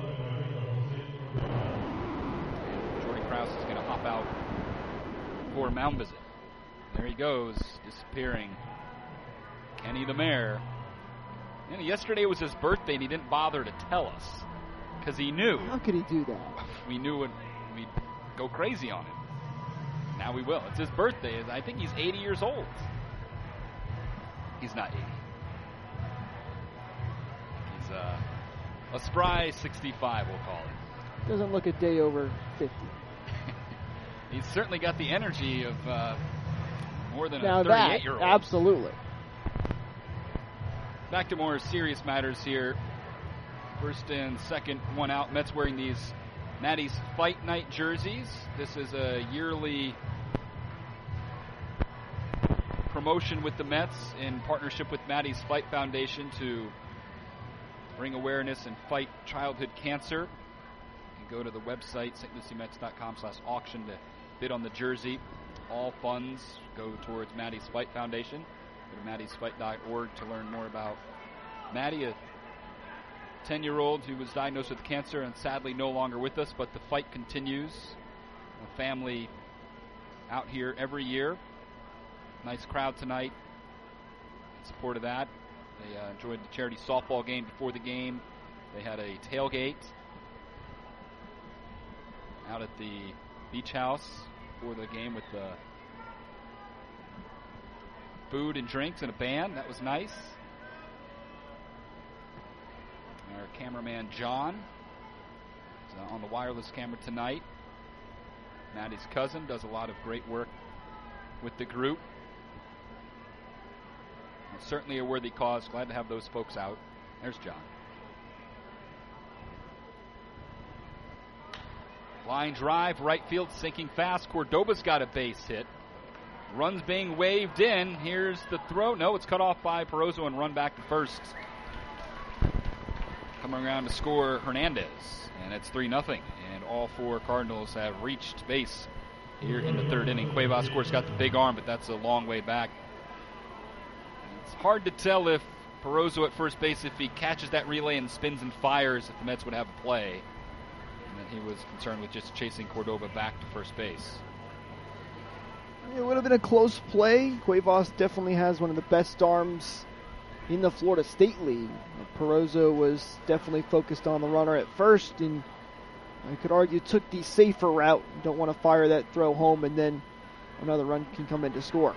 Jordy Krause is going to hop out for a mound visit. There he goes, disappearing. Kenny the mayor. And yesterday was his birthday, and he didn't bother to tell us because he knew. How could he do that? We knew it, we'd go crazy on him. Now we will. It's his birthday. I think he's eighty years old. He's not eighty. He's uh, a spry sixty-five, we'll call it. Doesn't look a day over fifty. He's certainly got the energy of uh, more than now a thirty-eight-year-old. That, absolutely. Back to more serious matters here. First and second, one out. Mets wearing these Maddie's Fight Night jerseys. This is a yearly promotion with the Mets in partnership with Maddie's Fight Foundation to bring awareness and fight childhood cancer. You can go to the website, st lucie mets dot com slash auction to bid on the jersey. All funds go towards Maddie's Fight Foundation. Go to maddies fight dot org to learn more about Maddie, a ten-year-old who was diagnosed with cancer and sadly no longer with us, but the fight continues. A family out here every year. Nice crowd tonight in support of that. They uh, enjoyed the charity softball game before the game. They had a tailgate out at the beach house for the game with the food and drinks and a band. That was nice. Our cameraman John is uh, on the wireless camera tonight. Maddie's cousin does a lot of great work with the group. It's certainly a worthy cause. Glad to have those folks out. There's John. Line drive, right field, sinking fast. Cordoba's got a base hit. Runs being waved in. Here's the throw. No, it's cut off by Perozo and run back to first. Coming around to score Hernandez. And it's three nothing. And all four Cardinals have reached base here in the third inning. Cuevas, of course, got the big arm, but that's a long way back. It's hard to tell if Perozo at first base, if he catches that relay and spins and fires, if the Mets would have a play. And then he was concerned with just chasing Cordoba back to first base. It would have been a close play. Cuevas definitely has one of the best arms in the Florida State League. Perozo was definitely focused on the runner at first, and I could argue took the safer route. Don't want to fire that throw home, and then another run can come in to score.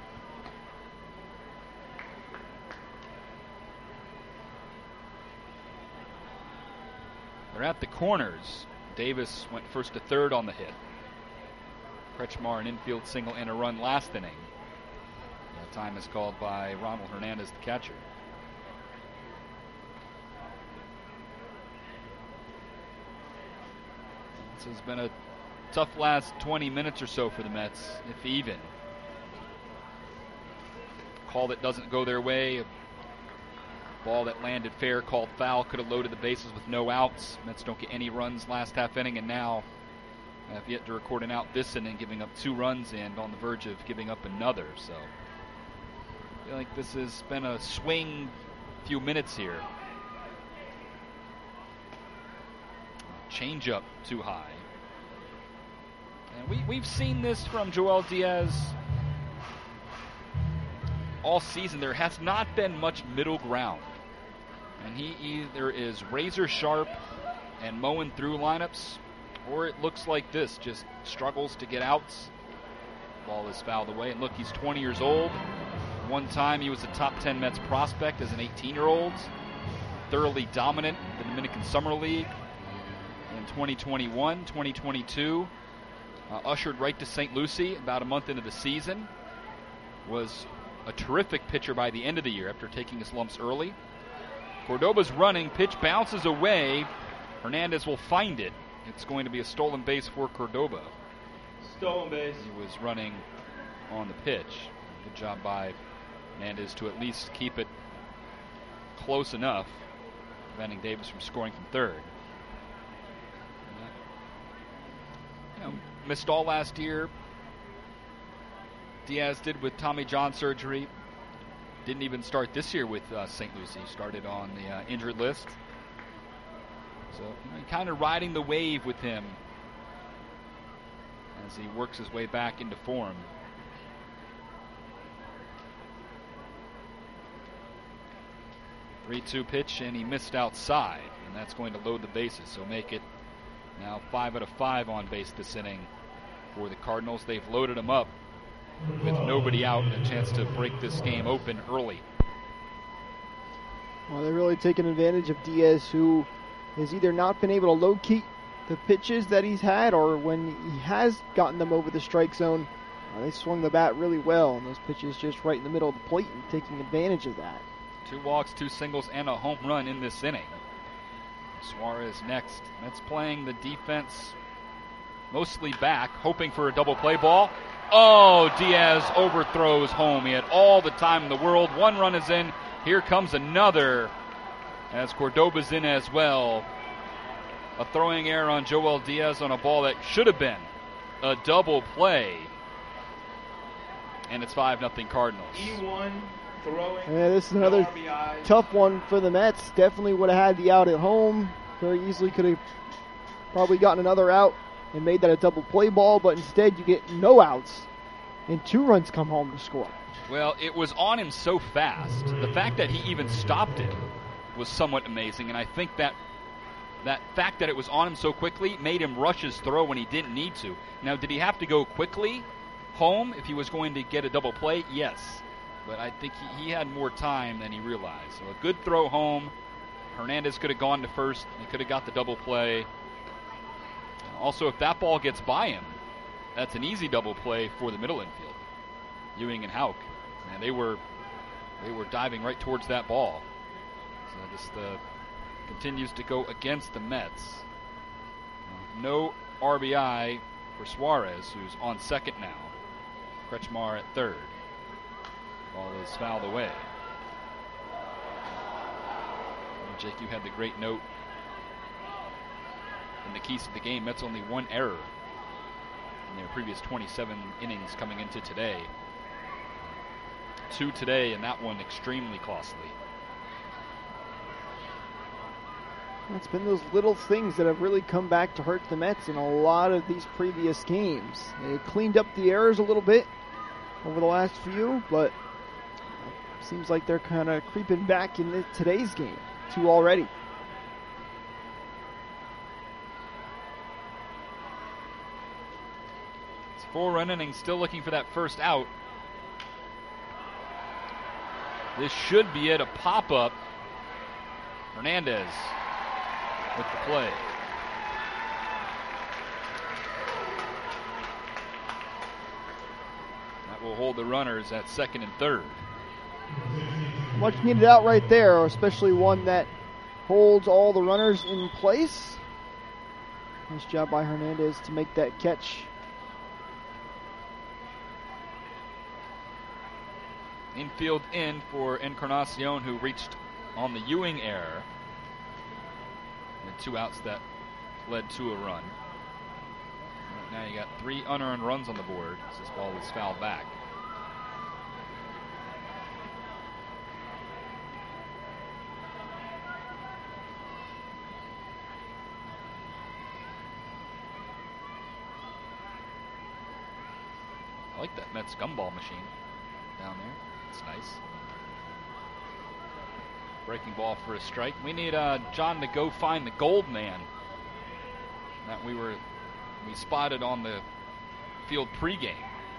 They're at the corners. Davis went first to third on the hit. Kretschmar, an infield single and a run last inning. That time is called by Ronald Hernandez, the catcher. This has been a tough last twenty minutes or so for the Mets, if even. Call that doesn't go their way. A ball that landed fair, called foul, could have loaded the bases with no outs. Mets don't get any runs last half inning, and now have yet to record an out this inning, giving up two runs and on the verge of giving up another. So I feel like this has been a swing few minutes here. Change up too high. And we, we've seen this from Joel Diaz all season. There has not been much middle ground. And he either is razor sharp and mowing through lineups, or it looks like this, just struggles to get outs. Ball is fouled away. And look, he's twenty years old. One time he was a top ten Mets prospect as an eighteen-year-old. Thoroughly dominant in the Dominican Summer League. In twenty twenty-one, twenty twenty-two, uh, ushered right to Saint Lucie about a month into the season. Was a terrific pitcher by the end of the year after taking his lumps early. Cordoba's running, pitch bounces away. Hernandez will find it. It's going to be a stolen base for Cordoba. Stolen base. He was running on the pitch. Good job by Hernandez to at least keep it close enough, preventing Davis from scoring from third. You know, missed all last year. Diaz did with Tommy John surgery. Didn't even start this year with uh, Saint Lucie. Started on the uh, injured list. So you know, kind of riding the wave with him as he works his way back into form. three two pitch, and he missed outside, and that's going to load the bases, so make it now five out of five on base this inning for the Cardinals. They've loaded him up with nobody out and a chance to break this game open early. Well, they're really taking advantage of Diaz, who has either not been able to locate the pitches that he's had, or when he has gotten them over the strike zone, uh, they swung the bat really well, and those pitches just right in the middle of the plate and taking advantage of that. Two walks, two singles, and a home run in this inning. Suarez next. Mets playing the defense mostly back, hoping for a double play ball. Oh, Diaz overthrows home. He had all the time in the world. One run is in. Here comes another as Cordoba's in as well. A throwing error on Joel Diaz on a ball that should have been a double play. And it's five nothing Cardinals. E one throwing. Yeah, this is another R B I. Tough one for the Mets. Definitely would have had the out at home. Very easily could have probably gotten another out and made that a double play ball, but instead you get no outs and two runs come home to score. Well, it was on him so fast. The fact that he even stopped it was somewhat amazing, and I think that that fact that it was on him so quickly made him rush his throw when he didn't need to. Now, did he have to go quickly home if he was going to get a double play? Yes. But I think he, he had more time than he realized. So a good throw home. Hernandez could have gone to first. He could have got the double play. Also, if that ball gets by him, that's an easy double play for the middle infield. Ewing and Houck. Man, they were they were diving right towards that ball. So this uh, continues to go against the Mets. Uh, no R B I for Suarez, who's on second now. Kretschmar at third. Ball is fouled away. And Jake, you had the great note in the keys to the game. Mets only one error in their previous twenty-seven innings coming into today. Two today, and that one extremely costly. It's been those little things that have really come back to hurt the Mets in a lot of these previous games. They cleaned up the errors a little bit over the last few, but seems like they're kind of creeping back in the, today's game. Two already. It's four-run inning, still looking for that first out. This should be it, a pop-up. Hernandez with the play. That will hold the runners at second and third. Much needed out right there, especially one that holds all the runners in place. Nice job by Hernandez to make that catch. Infield in for Encarnacion, who reached on the Ewing error. And two outs that led to a run. Right now you got three unearned runs on the board as this ball is fouled back. I like that Mets gumball machine down there. It's nice. Breaking ball for a strike. We need uh, John to go find the gold man that we were we spotted on the field pregame.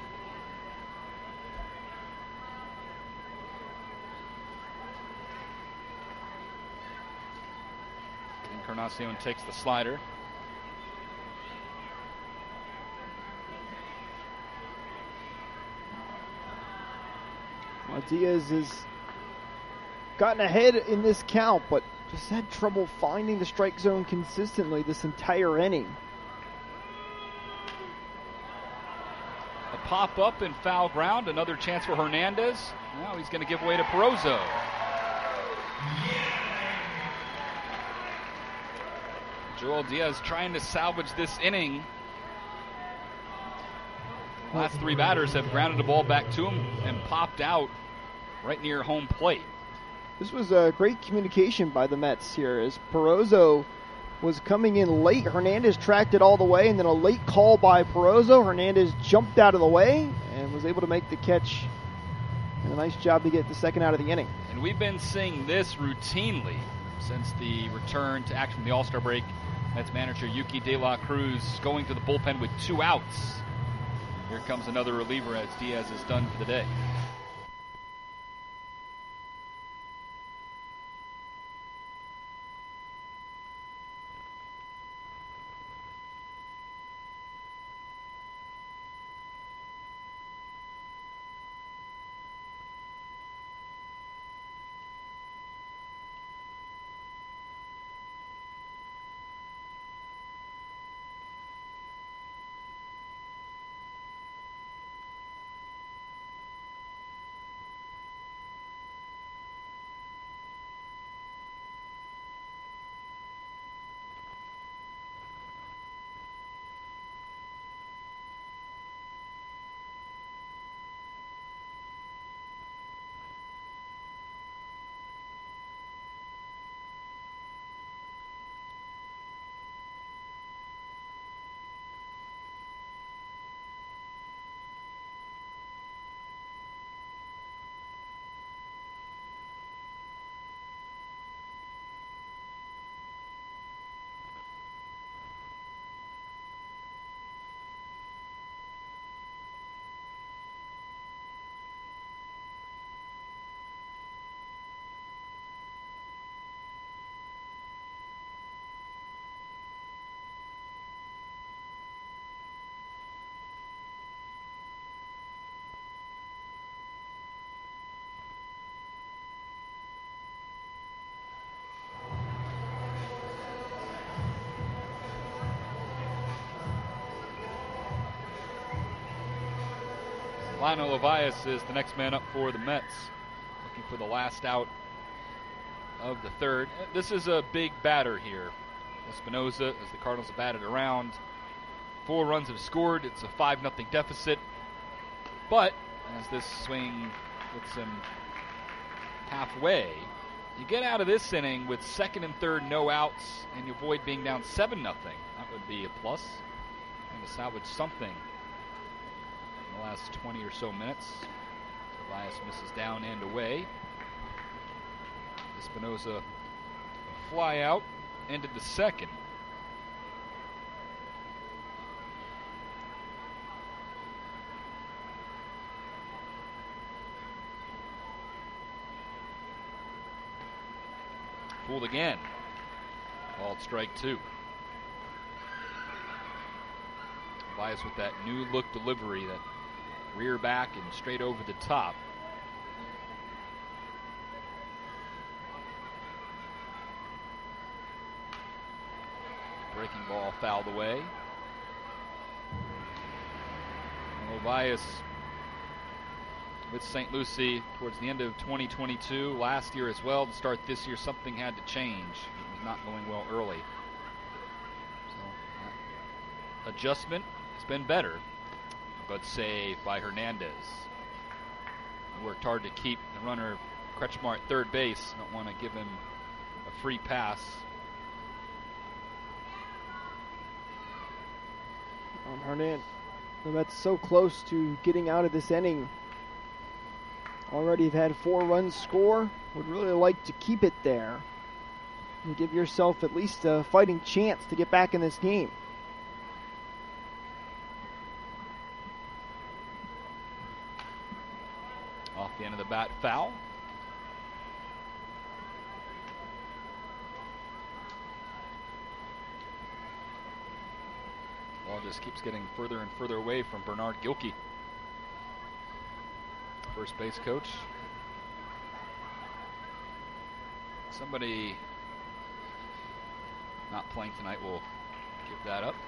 Encarnacion takes the slider. Well, Diaz has gotten ahead in this count, but just had trouble finding the strike zone consistently this entire inning. A pop up in foul ground. Another chance for Hernandez. Now he's going to give way to Perozo. Joel Diaz trying to salvage this inning. Last three batters have grounded the ball back to him and popped out right near home plate. This was a great communication by the Mets here as Perozo was coming in late. Hernandez tracked it all the way, and then a late call by Perozo. Hernandez jumped out of the way and was able to make the catch. And a nice job to get the second out of the inning. And we've been seeing this routinely since the return to action from the All-Star break. Mets manager Yuki De La Cruz going to the bullpen with two outs. Here comes another reliever as Diaz is done for the day. Lionel Levias is the next man up for the Mets, looking for the last out of the third. This is a big batter here. Espinoza, as the Cardinals have batted around. Four runs have scored. It's a five nothing deficit. But as this swing gets him halfway, you get out of this inning with second and third no outs, and you avoid being down seven nothing. That would be a plus. And to salvage something in the last twenty or so minutes. Elias misses down and away. Espinoza fly out, ended the second. Fooled again. Called strike two. Elias with that new look delivery, that rear back and straight over the top. Breaking ball fouled away. And Elias with Saint Lucie towards the end of twenty twenty-two, last year as well. To start this year, something had to change. It was not going well early. So, uh, adjustment has been better. But save by Hernandez. He worked hard to keep the runner Kretschmar at third base. Don't want to give him a free pass. On Hernandez. So that's so close to getting out of this inning. Already have had four runs score. Would really like to keep it there and give yourself at least a fighting chance to get back in this game. Off the end of the bat, foul. Ball just keeps getting further and further away from Bernard Gilkey. First base coach. Somebody not playing tonight will give that up.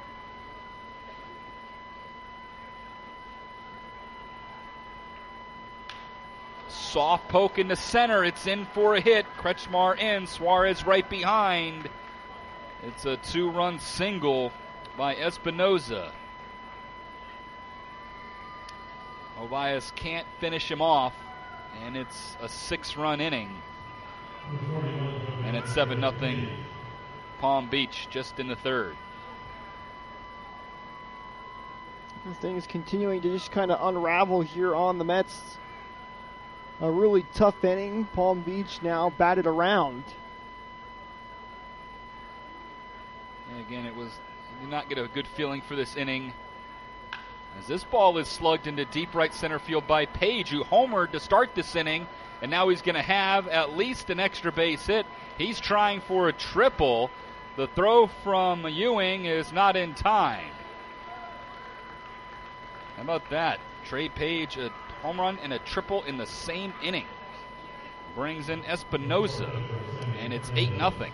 Soft poke in the center. It's in for a hit. Kretschmar in. Suarez right behind. It's a two-run single by Espinoza. Elias can't finish him off, and it's a six-run inning. And it's seven nothing Palm Beach just in the third. This thing is continuing to just kind of unravel here on the Mets. A really tough inning. Palm Beach now batted around. And again, it was, you did not get a good feeling for this inning, as this ball is slugged into deep right center field by Page, who homered to start this inning, and now he's going to have at least an extra base hit. He's trying for a triple. The throw from Ewing is not in time. How about that? Trey Page, a home run and a triple in the same inning. Brings in Espinoza, and it's eight nothing.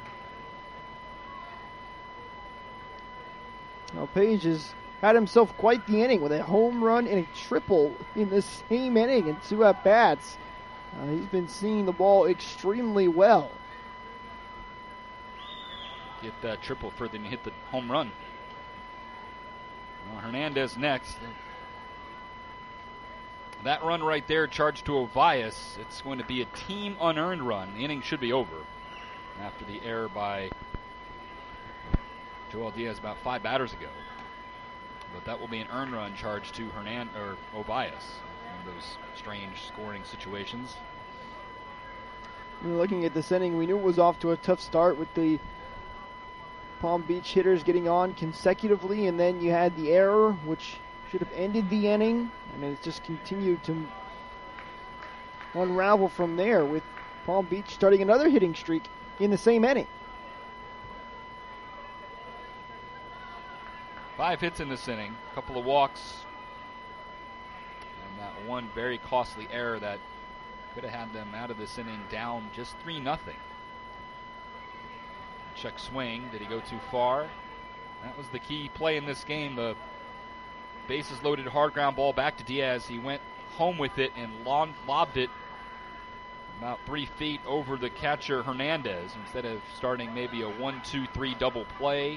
Now Page has had himself quite the inning with a home run and a triple in the same inning and two at-bats. Uh, he's been seeing the ball extremely well. Get that triple further than hit the home run. Well, Hernandez next. That run right there charged to Ovias. It's going to be a team unearned run. The inning should be over after the error by Joel Diaz about five batters ago. But that will be an earned run charged to Hernan or Ovias. One of those strange scoring situations. We're looking at this inning. We knew it was off to a tough start with the Palm Beach hitters getting on consecutively, and then you had the error, which should have ended the inning, and it's just continued to unravel from there, with Palm Beach starting another hitting streak in the same inning. Five hits in this inning, a couple of walks, and that one very costly error that could have had them out of this inning down just three nothing. Check swing. Did he go too far? That was the key play in this game. The bases loaded hard ground ball back to Diaz. He went home with it and lobbed it about three feet over the catcher Hernandez instead of starting maybe a one two three double play.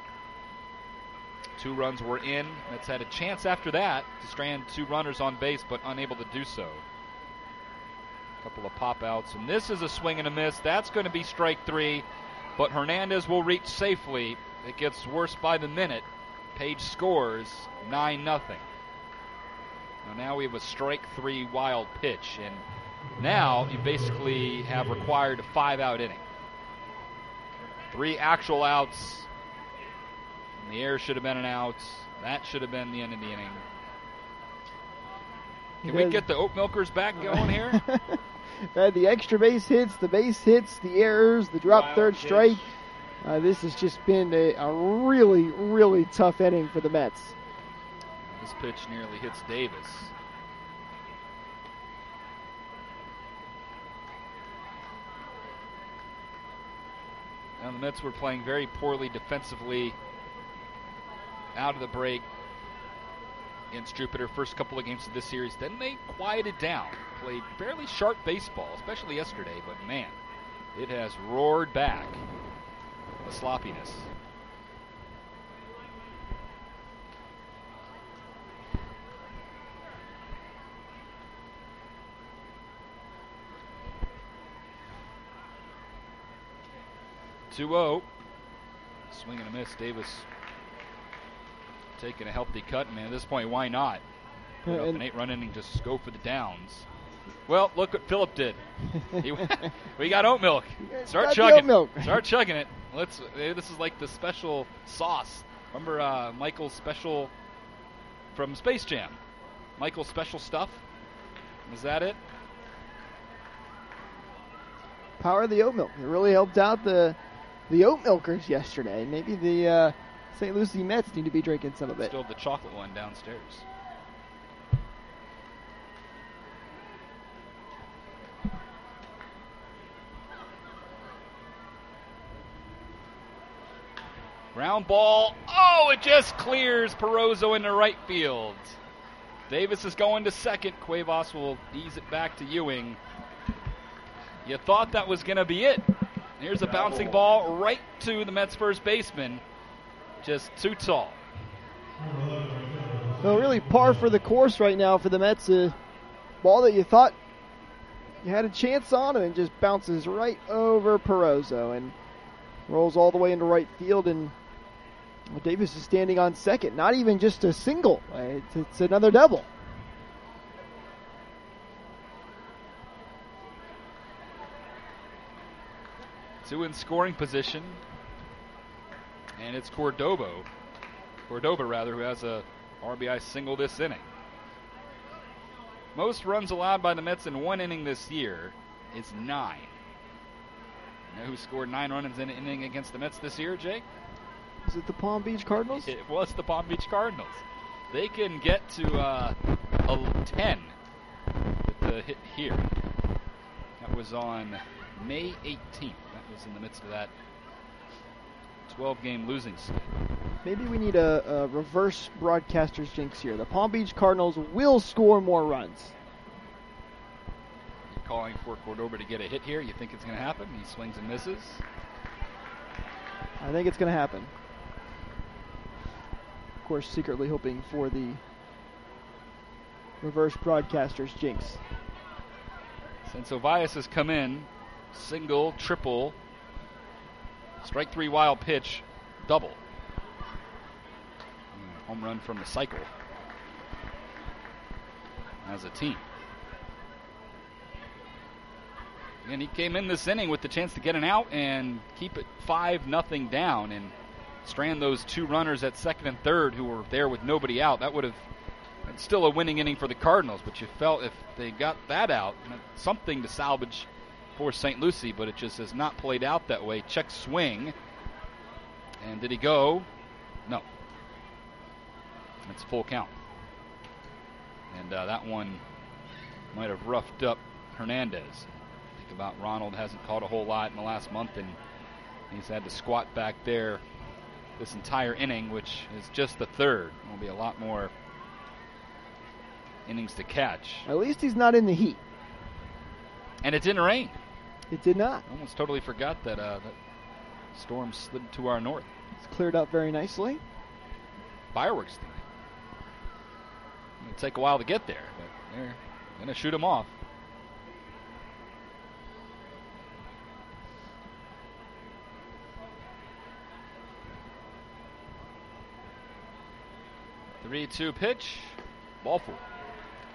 Two runs were in. Mets had a chance after that to strand two runners on base, but unable to do so. A couple of pop outs, and this is a swing and a miss. That's going to be strike three, but Hernandez will reach safely. It gets worse by the minute. Page scores nine nothing. So now we have a strike three wild pitch, and now you basically have required a five-out inning. Three actual outs. And the air should have been an out. That should have been the end of the inning. Can we get the Oat Milkers back going here? Had the extra base hits, the base hits, the errors, the drop Wild third pitch. strike. Uh, this has just been a, a really, really tough inning for the Mets. This pitch nearly hits Davis. Now the Mets were playing very poorly defensively out of the break against Jupiter first couple of games of this series. Then they quieted down, played fairly sharp baseball, especially yesterday, but man, it has roared back, the sloppiness. two oh. Swing and a miss. Davis taking a healthy cut. Man, at this point, why not? Put up an eight-run inning, just go for the downs. Well, look what Phillip did. He, we got oat milk. Start got the chugging. oat milk. Start chugging it. Let's. This is like the special sauce. Remember uh, Michael's special from Space Jam? Michael's special stuff. Was that it? Power of the oat milk. It really helped out the the oat milkers yesterday. Maybe the uh, Saint Lucie Mets need to be drinking some of it. Still have the chocolate one downstairs. Ground ball. Oh, it just clears Perozo into right field. Davis is going to second. Cuevas will ease it back to Ewing. You thought that was going to be it. Here's a bouncing ball right to the Mets first baseman. Just too tall. So really par for the course right now for the Mets. A ball that you thought you had a chance on and just bounces right over Perozo and rolls all the way into right field. And well, Davis is standing on second. Not even just a single. It's, it's another double. Two in scoring position. And it's Cordoba. Cordoba, rather, who has a R B I single this inning. Most runs allowed by the Mets in one inning this year is nine. You know who scored nine runs in an inning against the Mets this year, Jake? Is it the Palm Beach Cardinals? It was the Palm Beach Cardinals. They can get to uh, a ten with the hit here. That was on May eighteenth. That was in the midst of that twelve-game losing streak. Maybe we need a, a reverse broadcaster's jinx here. The Palm Beach Cardinals will score more runs. You're calling for Cordoba to get a hit here. You think it's going to happen? He swings and misses. I think it's going to happen. Of course, secretly hoping for the reverse broadcaster's jinx. Since Ovias has come in, single, triple, strike three wild pitch, double. Home run from the cycle as a team. And he came in this inning with the chance to get an out and keep it five nothing down and strand those two runners at second and third who were there with nobody out. That would have been still a winning inning for the Cardinals, but you felt if they got that out, something to salvage for Saint Lucie, but it just has not played out that way. Check swing. And did he go? No. It's a full count. And uh, that one might have roughed up Hernandez. Think about Ronald hasn't caught a whole lot in the last month, and he's had to squat back there this entire inning, which is just the third. There'll be a lot more innings to catch. At least he's not in the heat. And it didn't rain. It did not. Almost totally forgot that uh, that storm slid to our north. It's cleared up very nicely. Fireworks tonight. It'll take a while to get there, but they're going to shoot them off. three two pitch. Ball four.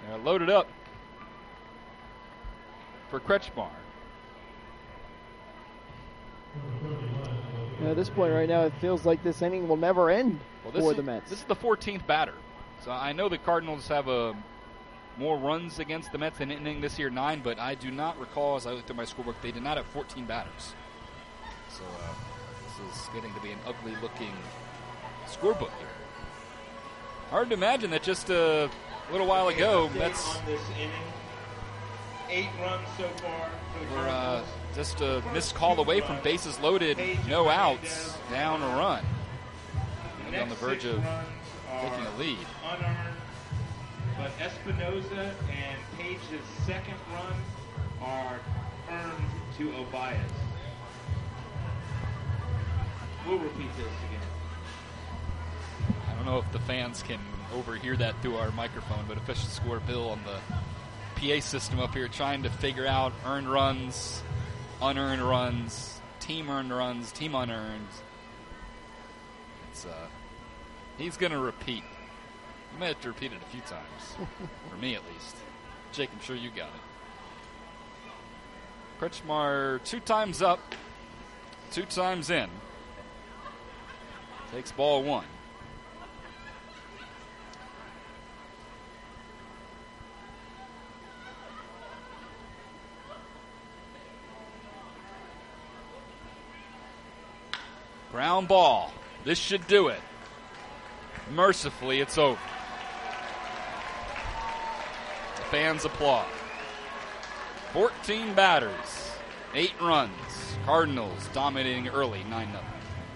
They're loaded up for Kretschmar. At this point right now, it feels like this inning will never end well, this for is, the Mets. This is the fourteenth batter. So I know the Cardinals have a, more runs against the Mets in an inning this year, nine, but I do not recall, as I looked at my scorebook, they did not have fourteen batters. So uh, this is getting to be an ugly-looking scorebook here. Hard to imagine that just a little while ago, Mets on this inning. Eight runs so far for the were uh, Cardinals. just a missed call away from bases loaded, no outs, down a run. And on the verge of taking a lead. Unearned, but Espinoza and Page's second run are earned to Obias. We'll repeat this again. I don't know if the fans can overhear that through our microphone, but official score Bill on the P A system up here trying to figure out earned runs, unearned runs, team earned runs, team unearned. It's uh, he's going to repeat. You might have to repeat it a few times, for me at least. Jake, I'm sure you got it. Kretschmar two times up, two times in. Takes ball one. Ground ball. This should do it. Mercifully, it's over. The fans applaud. fourteen batters, eight runs. Cardinals dominating early, nine nothing.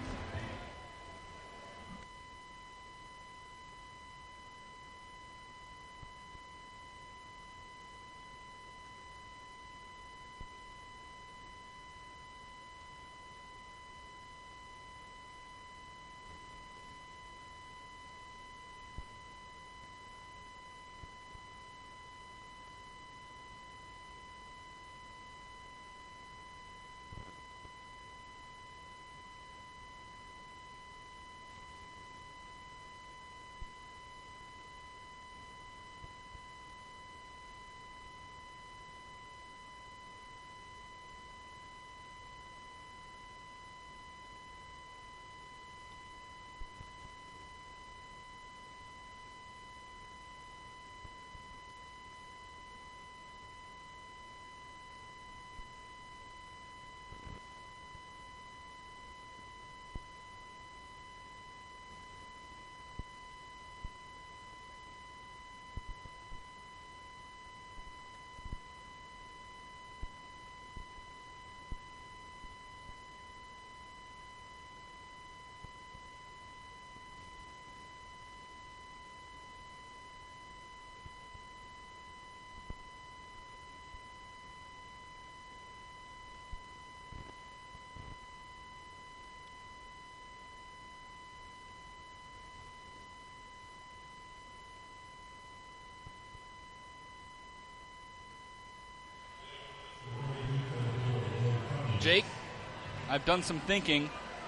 Jake, I've done some thinking,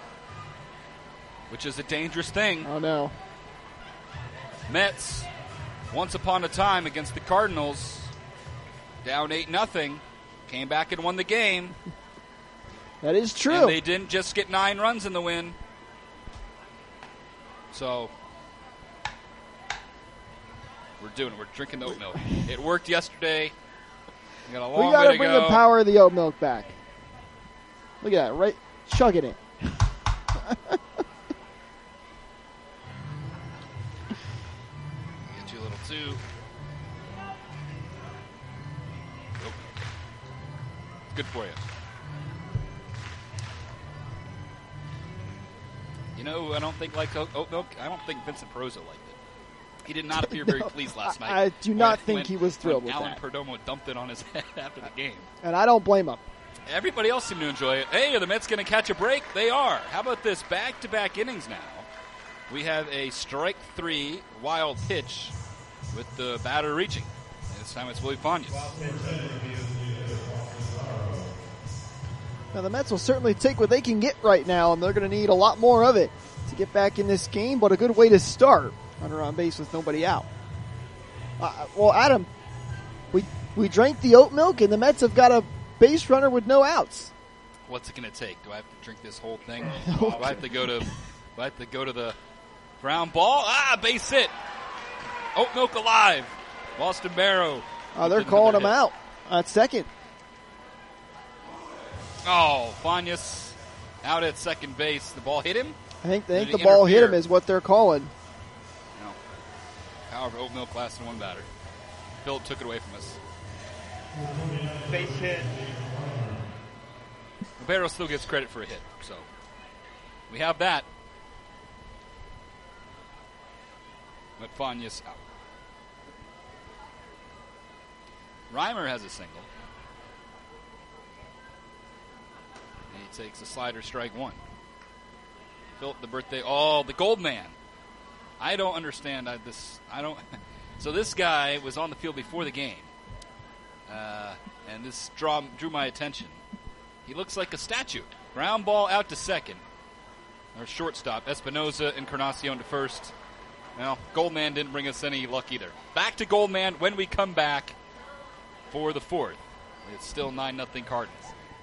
which is a dangerous thing. Oh, no. Mets, once upon a time against the Cardinals, down eight nothing, came back and won the game. That is true. And they didn't just get nine runs in the win. So, we're doing it. We're drinking the oat milk. It worked yesterday. We got a long we gotta way to bring go. the power of the oat milk back. Look at that, right? Chugging it. Get you a little too. Nope. Good for you. You know, I don't think like oat oat milk. I don't think Vincent Perozo liked it. He did not appear very No, pleased last night. I do not when, think when, he was thrilled when with Alan that. Perdomo dumped it on his head after the game. And I don't blame him. Everybody else seemed to enjoy it. Hey, are the Mets going to catch a break? They are. How about this? Back-to-back innings now. We have a strike three wild pitch with the batter reaching. And this time it's Willie Fagnes. Now, the Mets will certainly take what they can get right now, and they're going to need a lot more of it to get back in this game, but a good way to start. Runner on base with nobody out. Uh, well, Adam, we we drank the oat milk, and the Mets have got a base runner with no outs. What's it going to take? Do I have to drink this whole thing? Do I have to go to? Do I have to go to the ground ball? Ah, base hit. Oat milk alive. Boston Barrow. Oh, they're calling him hit. out at second. Oh, Fanyas out at second base. The ball hit him? I think they think Did the he ball hit him interfere? is what they're calling. No. However, oat milk lasted one batter. Philip took it away from us. Base hit. Barrow still gets credit for a hit, so we have that. But Fanyas out. Reimer has a single. He takes a slider, strike one. Philip, the birthday. Oh, the gold man. I don't understand I, this. I don't. So this guy was on the field before the game, uh, and this draw, drew my attention. He looks like a statue. Ground ball out to second. Or shortstop. Espinoza, Encarnacion to first. Well, Goldman didn't bring us any luck either. Back to Goldman when we come back for the fourth. It's still nine nothing Cardinals.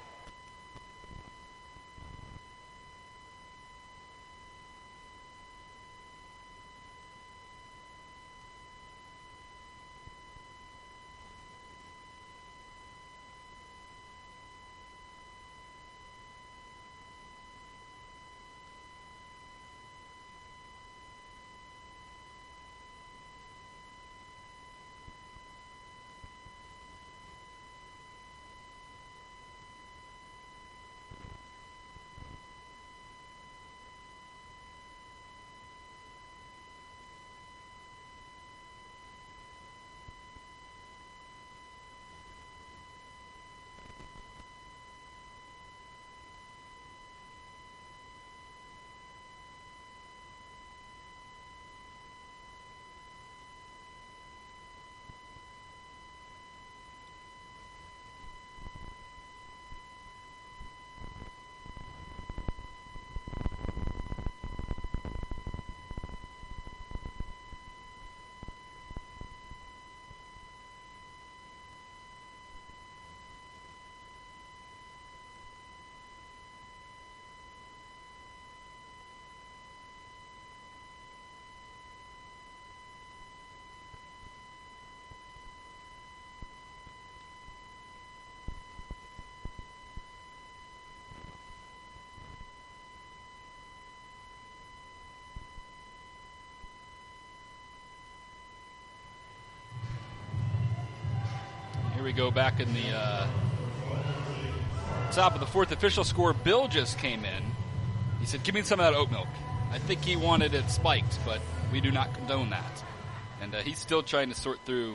Here we go back in the uh, top of the fourth. Official score. Bill just came in. He said, give me some of that oat milk. I think he wanted it spiked, but we do not condone that. And uh, he's still trying to sort through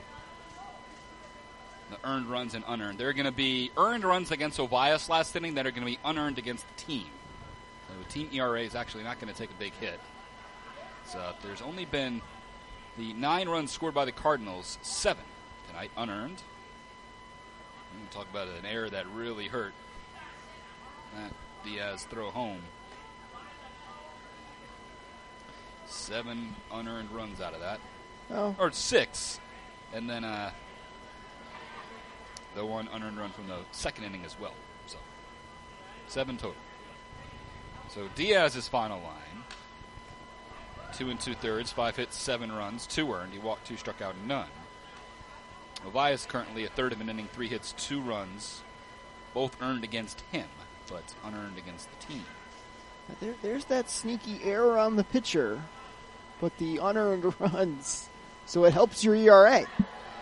the earned runs and unearned. There are going to be earned runs against Ovias last inning that are going to be unearned against the team. So the team E R A is actually not going to take a big hit. So there's only been the nine runs scored by the Cardinals, seven tonight unearned. We can talk about an error that really hurt. That Diaz throw home. Seven unearned runs out of that. Oh. Or six. And then uh, the one unearned run from the second inning as well. So seven total. So Diaz's final line. Two and two thirds, five hits, seven runs, two earned. He walked two, struck out none. Ovias currently a third of an inning, three hits, two runs, both earned against him, but unearned against the team. There, there's that sneaky error on the pitcher, but the unearned runs, so it helps your E R A.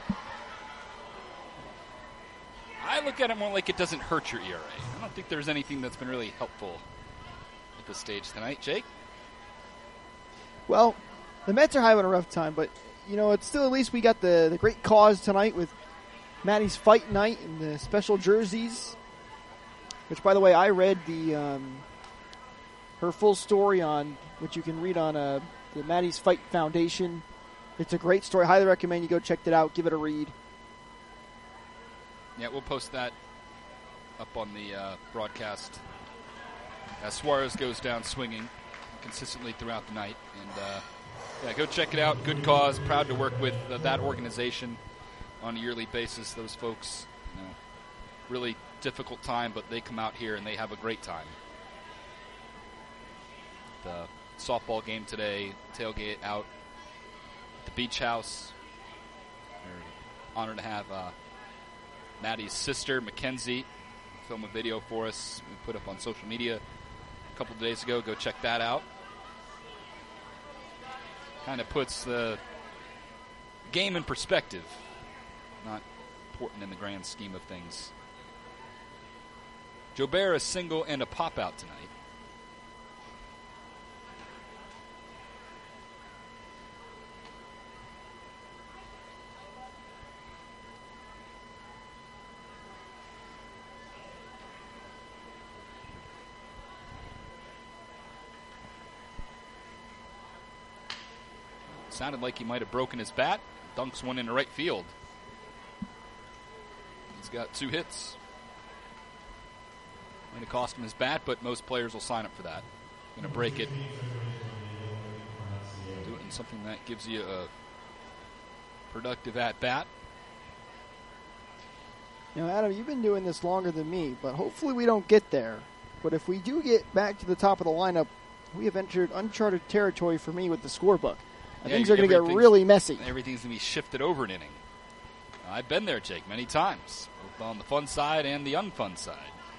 I look at it more like it doesn't hurt your E R A. I don't think there's anything that's been really helpful at this stage tonight. Jake? Well, the Mets are having a rough time, but you know, it's still at least we got the, the great cause tonight with Maddie's Fight Night and the special jerseys, which, by the way, I read the um, her full story on, which you can read on uh, the Maddie's Fight Foundation. It's a great story. Highly recommend you go check it out. Give it a read. Yeah, we'll post that up on the uh, broadcast as Suarez goes down swinging consistently throughout the night. And uh, Yeah, go check it out. Good cause. Proud to work with uh, that organization on a yearly basis. Those folks, you know, really difficult time, but they come out here and they have a great time. The softball game today, tailgate out at the beach house. We're honored to have uh, Maddie's sister, Mackenzie, film a video for us. We put up on social media a couple of days ago. Go check that out. Kind of puts the game in perspective. Not important in the grand scheme of things. Jobert a single and a pop out tonight. Sounded like he might have broken his bat. Dunks one into right field. He's got two hits. Might have cost him his bat, but most players will sign up for that. Going to break it. Do it in something that gives you a productive at-bat. You know, Adam, you've been doing this longer than me, but hopefully we don't get there. But if we do get back to the top of the lineup, we have entered uncharted territory for me with the scorebook. Yeah, things are going to get really messy. Everything's going to be shifted over an inning. I've been there, Jake, many times, both on the fun side and the unfun side.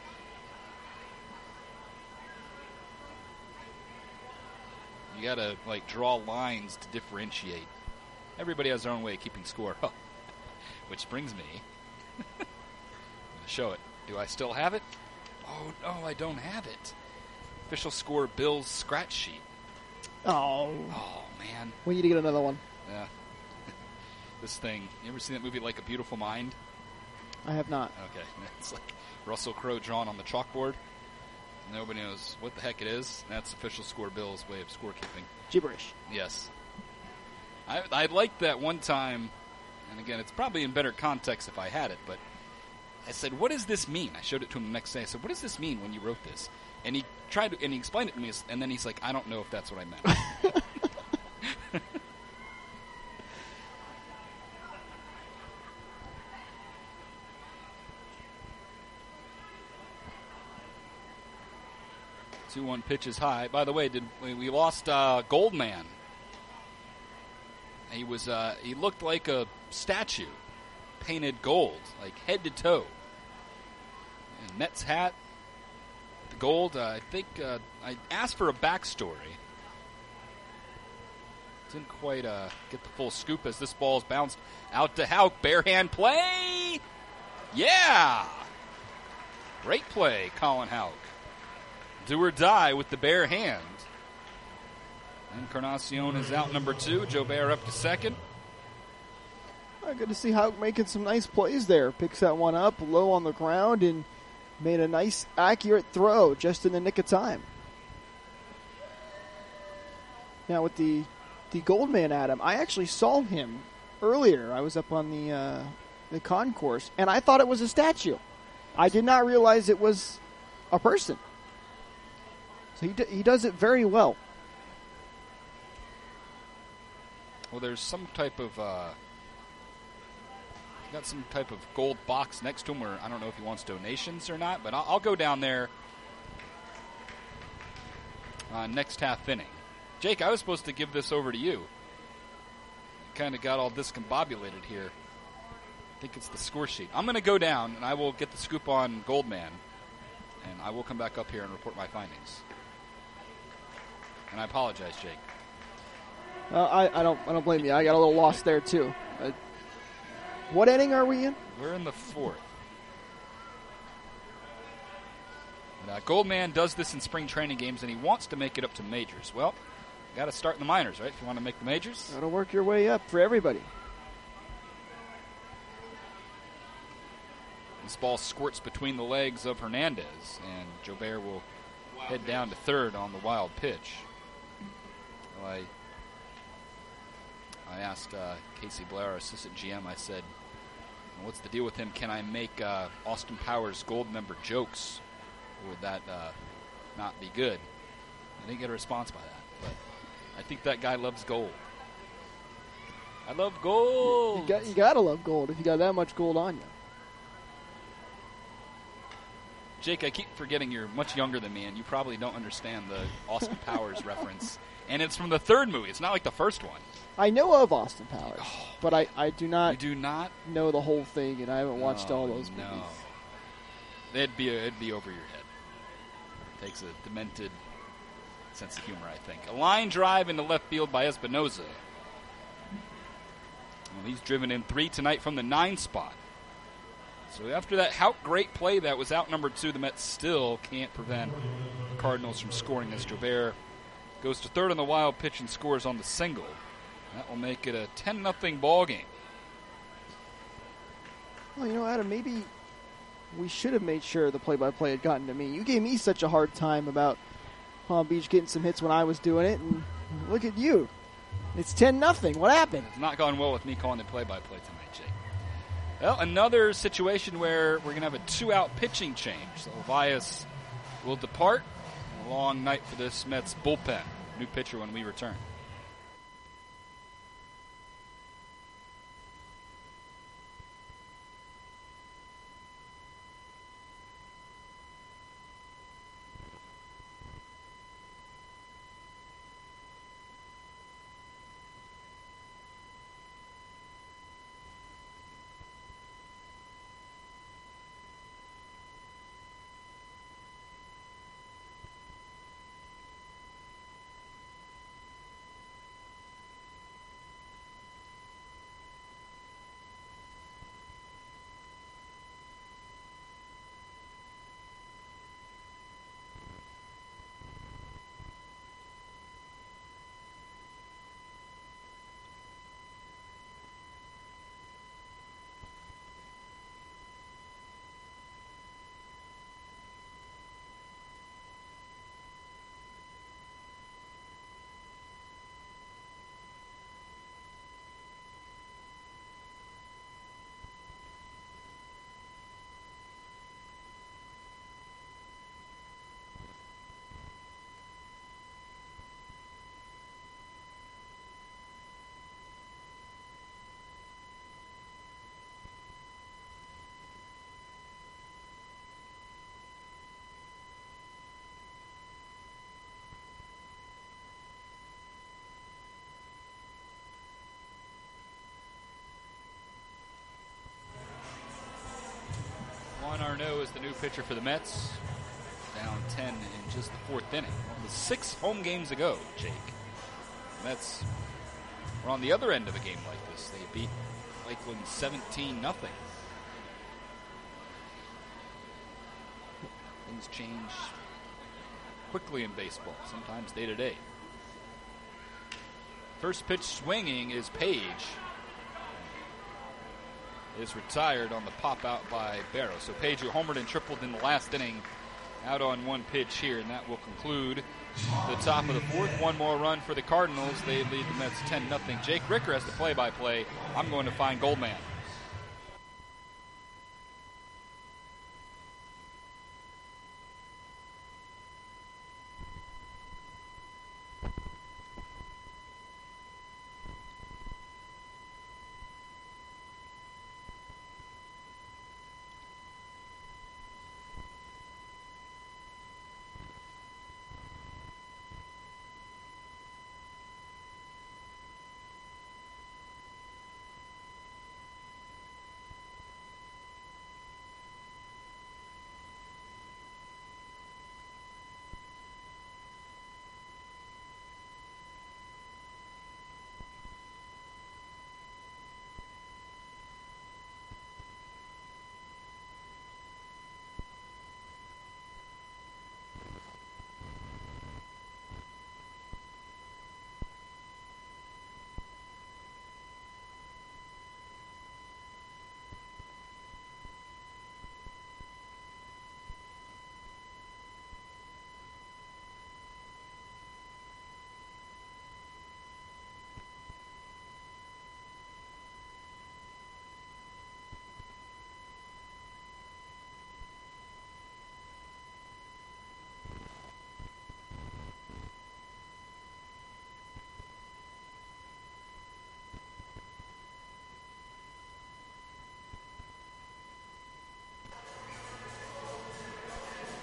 You got to, like, draw lines to differentiate. Everybody has their own way of keeping score. Oh, which brings me I'm going to show it. Do I still have it? Oh, no, I don't have it. Official score Bills scratch sheet. Oh. Oh, man. We need to get another one. Yeah. This thing. You ever seen that movie Like a Beautiful Mind? I have not. Okay. It's like Russell Crowe drawn on the chalkboard. Nobody knows what the heck it is. That's official score Bill's way of scorekeeping. Gibberish. Yes. I I liked that one time, and again, it's probably in better context if I had it, but I said, what does this mean? I showed it to him the next day. I said, what does this mean when you wrote this? And he tried to, and he explained it to me, and then he's like, I don't know if that's what I meant. two one pitches high. By the way, did we, we lost uh, Goldman. He was uh, he looked like a statue, painted gold, like head to toe. And Mets hat, the gold. Uh, I think uh, I asked for a backstory. Didn't quite uh, get the full scoop as this ball is bounced out to Houck. Bare hand play. Yeah. Great play, Colin Houck. Do or die with the bare hand. Encarnacion is out number two. Jobert up to second. Oh, good to see Houck making some nice plays there. Picks that one up low on the ground and made a nice, accurate throw just in the nick of time. Now with the the Goldman Adam, I actually saw him earlier. I was up on the uh, the concourse, and I thought it was a statue. I did not realize it was a person. So he d- he does it very well. Well, there's some type of uh, got some type of gold box next to him where I don't know if he wants donations or not, but I'll, I'll go down there uh, next half inning. Jake, I was supposed to give this over to you. Kind of got all discombobulated here. I think it's the score sheet. I'm going to go down, and I will get the scoop on Goldman, and I will come back up here and report my findings. And I apologize, Jake. Uh, I, I don't I don't blame you. I got a little lost there too. Uh, what inning are we in? We're in the fourth. And, uh, Goldman does this in spring training games, and he wants to make it up to majors. Well, got to start in the minors, right? If you want to make the majors. Got to work your way up for everybody. This ball squirts between the legs of Hernandez, and Jobert will head down to third on the wild pitch. Well, I I asked uh, Casey Blair, our assistant G M, I said, what's the deal with him? Can I make uh, Austin Powers gold member jokes? Or would that uh, not be good? I didn't get a response by that. But I think that guy loves gold. I love gold. You got you gotta love gold if you got that much gold on you. Jake, I keep forgetting you're much younger than me, and you probably don't understand the Austin Powers reference. And it's from the third movie. It's not like the first one. I know of Austin Powers, Oh, but I, I do not You do not? know the whole thing, and I haven't watched No, all those no. movies. It'd be, it'd be over your head. Takes a demented sense of humor, I think. A line drive into left field by Espinoza. Well, he's driven in three tonight from the nine spot. So after that Houck great play that was out number two, the Mets still can't prevent the Cardinals from scoring as Javert goes to third on the wild pitch and scores on the single. That will make it a ten nothing ball game. Well, you know, Adam, maybe we should have made sure the play-by-play had gotten to me. You gave me such a hard time about Palm Beach getting some hits when I was doing it, and look at you. It's ten nothing. What happened? It's not gone well with me calling the play-by-play tonight, Jake. Well, another situation where we're going to have a two-out pitching change. So Elias will depart. A long night for this Mets bullpen. New pitcher when we return. Juan Arnaud is the new pitcher for the Mets. Down ten in just the fourth inning. One was six home games ago, Jake. The Mets were on the other end of a game like this. They beat Lakeland seventeen nothing. Things change quickly in baseball, sometimes day to day. First pitch swinging is Page. Is retired on the pop out by Barrow. So Page, who homered and tripled in the last inning, out on one pitch here, and that will conclude the top of the fourth. One more run for the Cardinals. They lead the Mets ten nothing. Jake Ricker has the play-by-play. I'm going to find Goldman.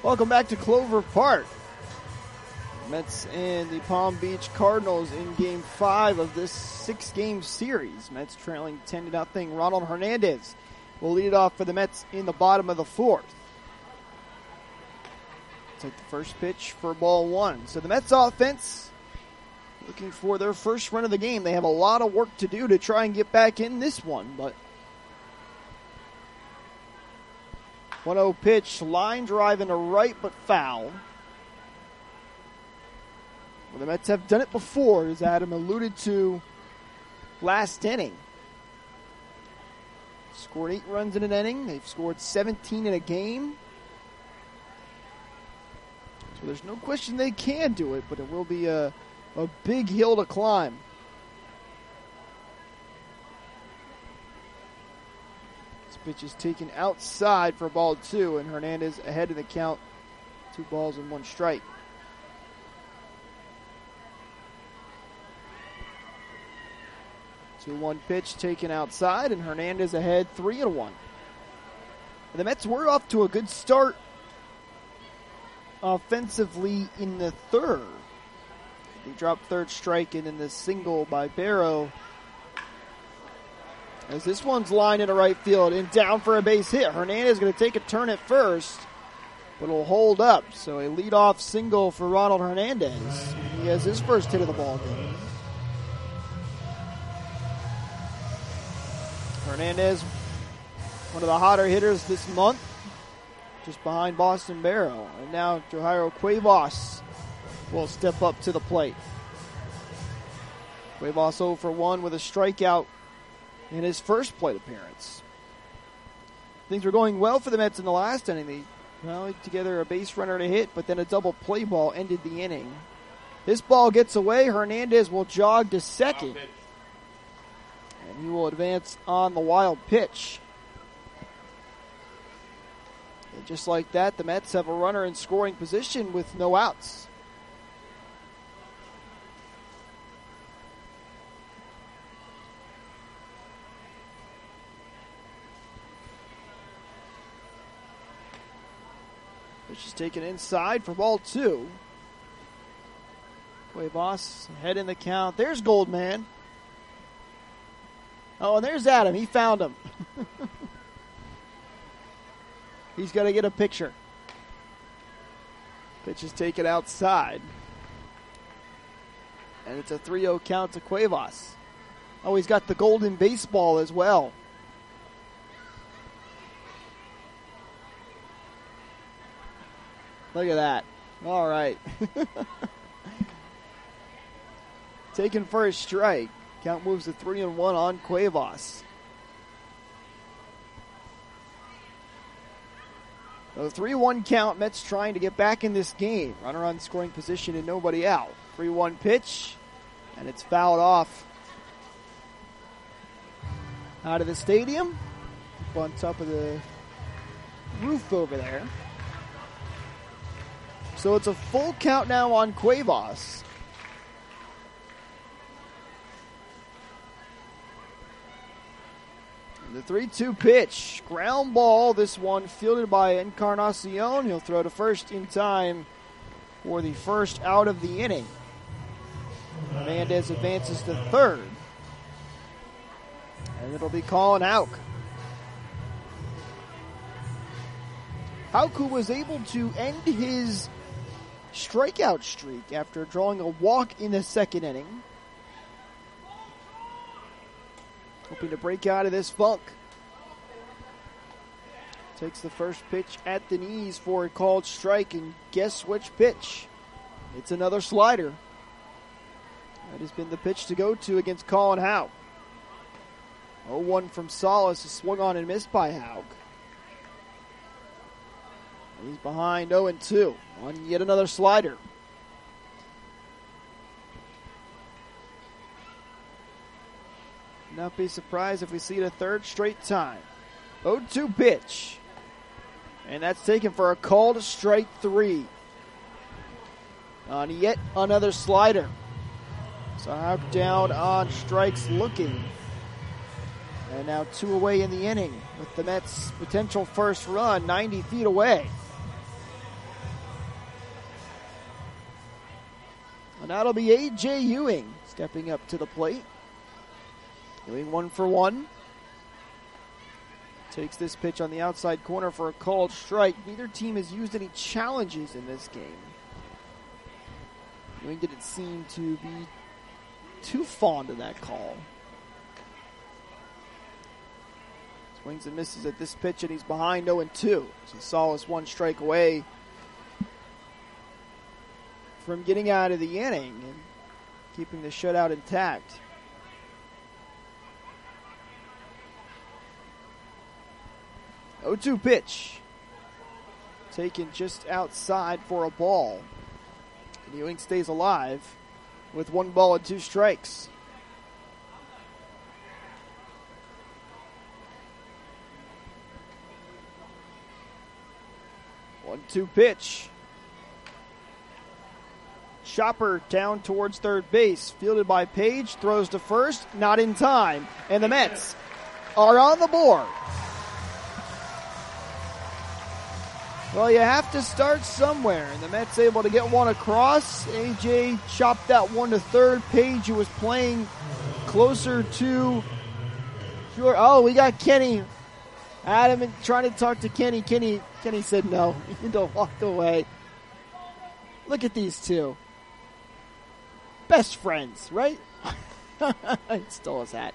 Welcome back to Clover Park. Mets and the Palm Beach Cardinals in game five of this six-game series. Mets trailing ten to nothing. Ronald Hernandez will lead it off for the Mets in the bottom of the fourth. Take the first pitch for ball one. So the Mets offense looking for their first run of the game. They have a lot of work to do to try and get back in this one, but one oh pitch, line drive into right, but foul. Well, the Mets have done it before, as Adam alluded to last inning. Scored eight runs in an inning. They've scored seventeen in a game. So there's no question they can do it, but it will be a, a big hill to climb. Pitch is taken outside for ball two, and Hernandez ahead of the count. Two balls and one strike. two one pitch taken outside, and Hernandez ahead three and one. And the Mets were off to a good start offensively in the third. They dropped third strike, and then the single by Barrow. As this one's lined into right field and down for a base hit. Hernandez is going to take a turn at first, but it'll hold up. So a leadoff single for Ronald Hernandez. He has his first hit of the ball game. Hernandez, one of the hotter hitters this month, just behind Boston Barrow. And now Johairo Cuevas will step up to the plate. Cuevas oh for one with a strikeout in his first plate appearance. Things were going well for the Mets in the last inning. They rallied together a base runner to hit, but then a double play ball ended the inning. This ball gets away. Hernandez will jog to second. And he will advance on the wild pitch. And just like that, the Mets have a runner in scoring position with no outs. Pitch is taken inside for ball two. Cuevas head in the count. There's Goldman. Oh, and there's Adam. He found him. He's got to get a picture. Pitch is taken outside. And it's a three oh count to Cuevas. Oh, he's got the golden baseball as well. Look at that. All right. Taken for a strike. Count moves to three and one on Cuevas. So three one count. Mets trying to get back in this game. Runner on scoring position and nobody out. three one pitch, and it's fouled off out of the stadium. Up on top of the roof over there. So it's a full count now on Cuevas. The three two pitch. Ground ball, this one fielded by Encarnacion. He'll throw to first in time for the first out of the inning. Hernandez advances to third. And it'll be Colin Houck. Houck, who was able to end his strikeout streak after drawing a walk in the second inning. Hoping to break out of this funk. Takes the first pitch at the knees for a called strike, and guess which pitch? It's another slider. That has been the pitch to go to against Colin Houck. oh one from Salas is swung on and missed by Houck. He's behind oh and two on yet another slider. Not be surprised if we see it a third straight time. oh two pitch. And that's taken for a call to strike three. On yet another slider. So Houck down on strikes looking. And now two away in the inning with the Mets' potential first run ninety feet away. now it'll be A J Ewing stepping up to the plate. Ewing one for one. Takes this pitch on the outside corner for a called strike. Neither team has used any challenges in this game. Ewing didn't seem to be too fond of that call. Swings and misses at this pitch, and he's behind oh and two. So Salas one strike away from getting out of the inning and keeping the shutout intact. oh two pitch. Taken just outside for a ball. And Ewing stays alive with one ball and two strikes. one two pitch. Chopper down towards third base. Fielded by Page. Throws to first. Not in time. And the Mets are on the board. Well, you have to start somewhere, and the Mets able to get one across. A J chopped that one to third. Page, who was playing closer to sure. Oh, we got Kenny. Adam and trying to talk to Kenny. Kenny, Kenny said no. He walked away. Look at these two, best friends, right? He stole his hat.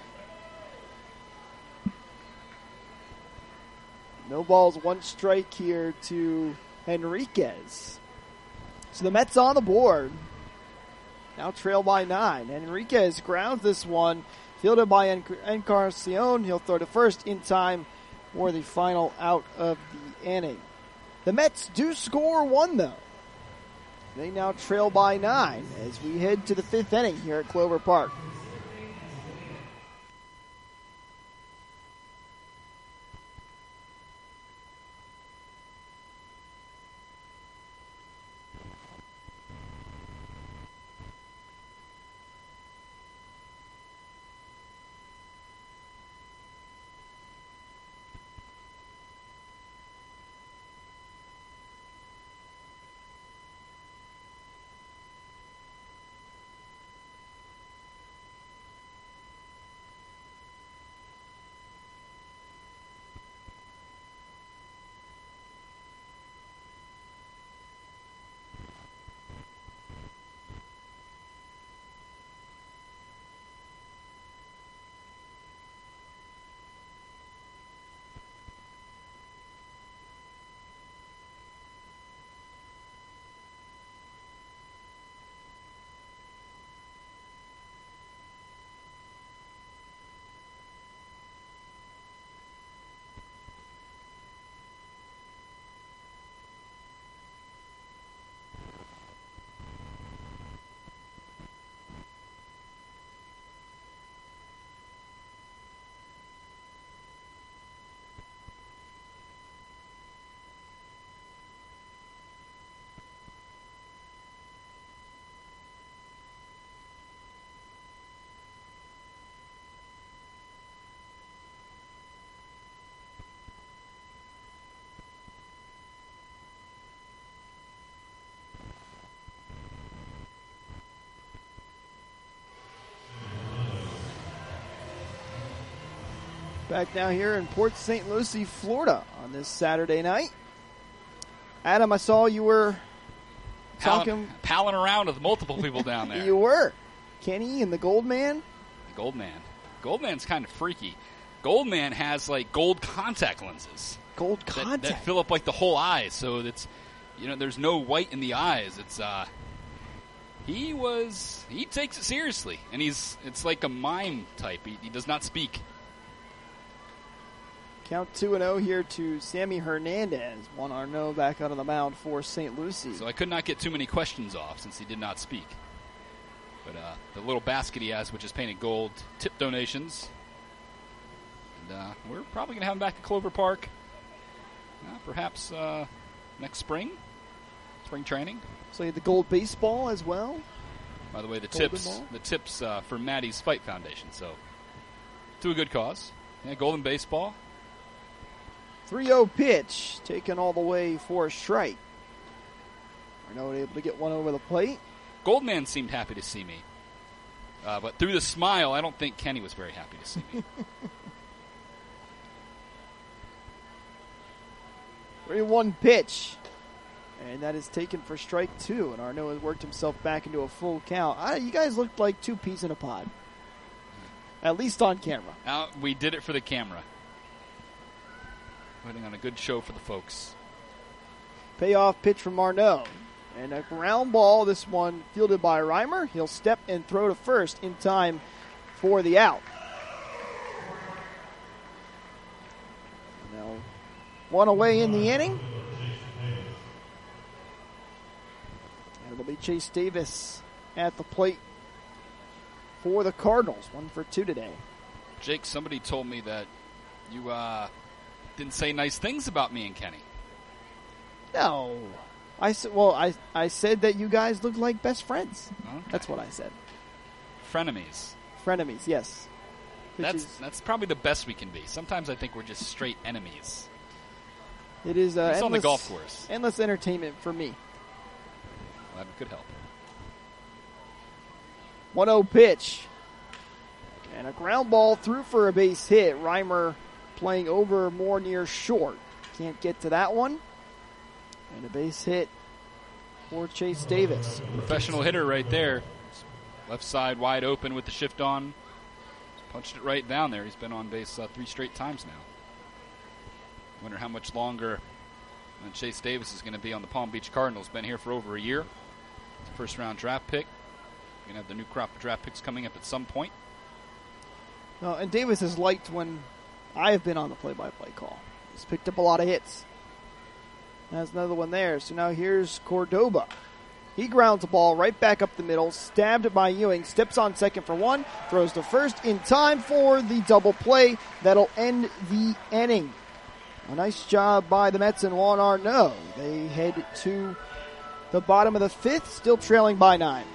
No balls, one strike here to Henriquez. So the Mets on the board. Now trail by nine. Henriquez grounds this one. Fielded by En- Encarnacion. He'll throw to first in time for the final out of the inning. The Mets do score one, though. They now trail by nine as we head to the fifth inning here at Clover Park. Back down here in Port Saint Lucie, Florida on this Saturday night. Adam, I saw you were talking. Palling around with multiple people down there. You were. Kenny and the Goldman. The Goldman. Goldman's kind of freaky. Goldman has like gold contact lenses. Gold contact? That, that fill up like the whole eye, so it's, you know, there's no white in the eyes. It's, uh, he was, he takes it seriously. And he's, it's like a mime type. He, he does not speak. Count two and oh here to Sammy Hernandez. one oh back out on the mound for Saint Lucie. So I could not get too many questions off since he did not speak. But uh, the little basket he has, which is painted gold, tip donations. And uh, we're probably going to have him back at Clover Park. Uh, perhaps uh, next spring. Spring training. So you had the gold baseball as well. By the way, the Golden tips ball? the tips uh, for Maddie's Fight Foundation. So to a good cause. Yeah, golden baseball. three oh pitch, taken all the way for a strike. Arnaud able to get one over the plate. Goldman seemed happy to see me. Uh, but through the smile, I don't think Kenny was very happy to see me. three one pitch. And that is taken for strike two. And Arnaud has worked himself back into a full count. I, you guys looked like two peas in a pod. At least on camera. Now, we did it for the camera. Putting on a good show for the folks. Payoff pitch from Arnaud. And a ground ball, this one fielded by Reimer. He'll step and throw to first in time for the out. Now, one away in the inning. And it'll be Chase Davis at the plate for the Cardinals. One for two today. Jake, somebody told me that you uh, didn't say nice things about me and Kenny. No. I said, well, I, I said that you guys look like best friends. Okay. That's what I said. Frenemies. Frenemies, yes. Which That's is, that's probably the best we can be. Sometimes I think we're just straight enemies. it is uh, It's on the endless, golf course. endless entertainment for me. Well, that could help. one oh pitch. And a ground ball through for a base hit. Reimer playing over more near short. Can't get to that one. And a base hit for Chase Davis. Professional hitter right there. Left side wide open with the shift on. Punched it right down there. He's been on base uh, three straight times now. Wonder how much longer uh, Chase Davis is going to be on the Palm Beach Cardinals. Been here for over a year. First round draft pick. Going to have the new crop of draft picks coming up at some point. Uh, and Davis has liked when I have been on the play-by-play call. He's picked up a lot of hits. That's another one there. So now here's Cordoba. He grounds the ball right back up the middle, stabbed by Ewing, steps on second for one, throws to first in time for the double play. That'll end the inning. A nice job by the Mets and Juan Arnaud. They head to the bottom of the fifth, still trailing by nine.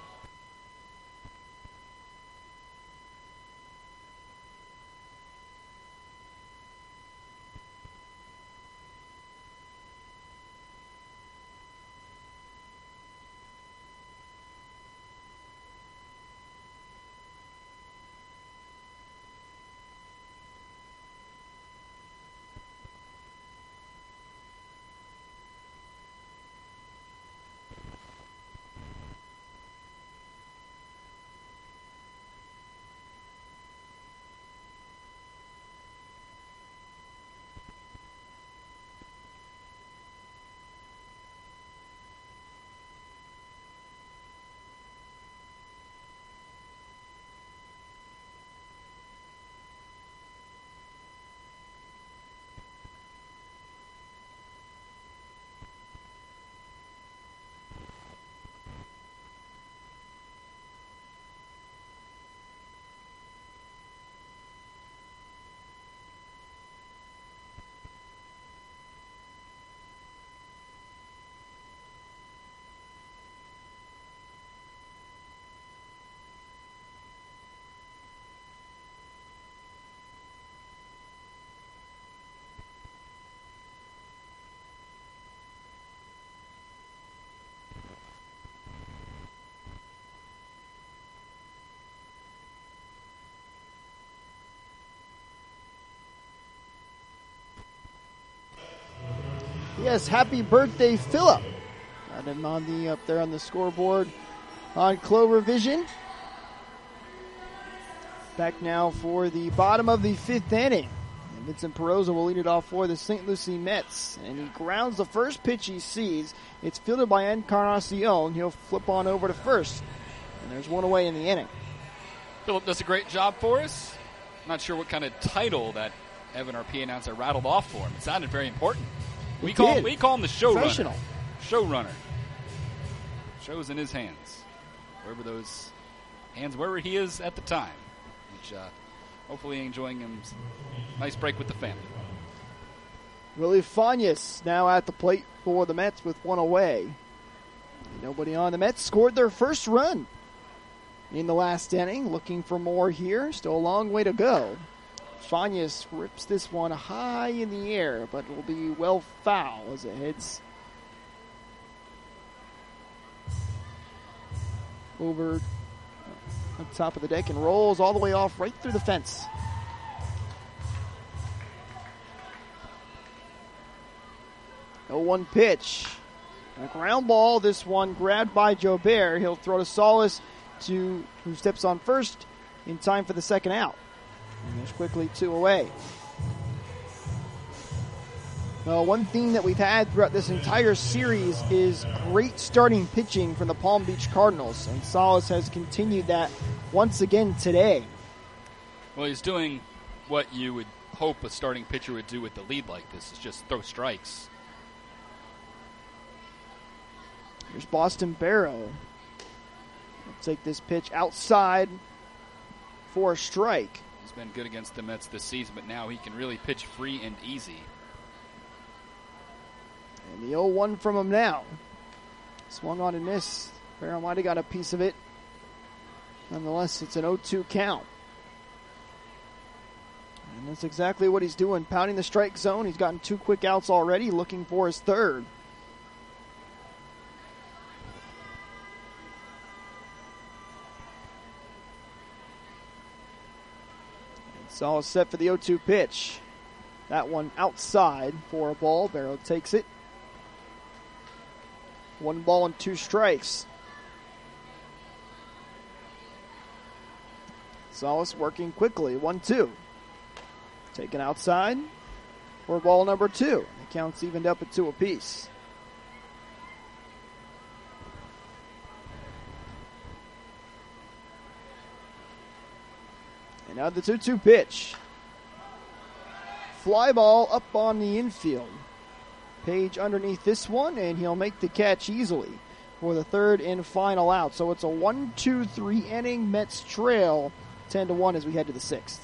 Yes, happy birthday, Philip. Got him on the up there on the scoreboard on Clover Vision. Back now for the bottom of the fifth inning. And Vincent Peroza will lead it off for the Saint Lucie Mets. And he grounds the first pitch he sees. It's fielded by Encarnacion. He'll flip on over to first. And there's one away in the inning. Philip does a great job for us. Not sure what kind of title that Evan, our P A announcer, rattled off for him. It sounded very important. We It call, did. we call him the showrunner. Professional. Showrunner. Show's in his hands. Wherever those hands, wherever he is at the time. Which, uh, hopefully enjoying him nice break with the family. Willie Fagnes now at the plate for the Mets with one away. Nobody on. The Mets scored their first run in the last inning. Looking for more here. Still a long way to go. Fagnes rips this one high in the air, but it will be well foul as it heads over on top of the deck and rolls all the way off right through the fence. oh one pitch. A ground ball. This one grabbed by Jobert. He'll throw to Solis, to who steps on first in time for the second out. And there's quickly two away. Well, one theme that we've had throughout this entire series is great starting pitching from the Palm Beach Cardinals, and Solis has continued that once again today. Well, he's doing what you would hope a starting pitcher would do with the lead like this, is just throw strikes. Here's Boston Barrow. He'll take this pitch outside for a strike. He's been good against the Mets this season, but now he can really pitch free and easy. And the oh one from him now. Swung on and missed. Barrow might have got a piece of it. Nonetheless, it's an oh two count. And that's exactly what he's doing, pounding the strike zone. He's gotten two quick outs already, looking for his third. It's all set for the oh two pitch. That one outside for a ball. Barrow takes it. One ball and two strikes. Solis working quickly. one two. Taken outside for ball number two. The count's evened up at two apiece. And now the two two pitch. Fly ball up on the infield. Page underneath this one, and he'll make the catch easily for the third and final out. So it's a one two three inning. Mets trail ten to one as we head to the sixth.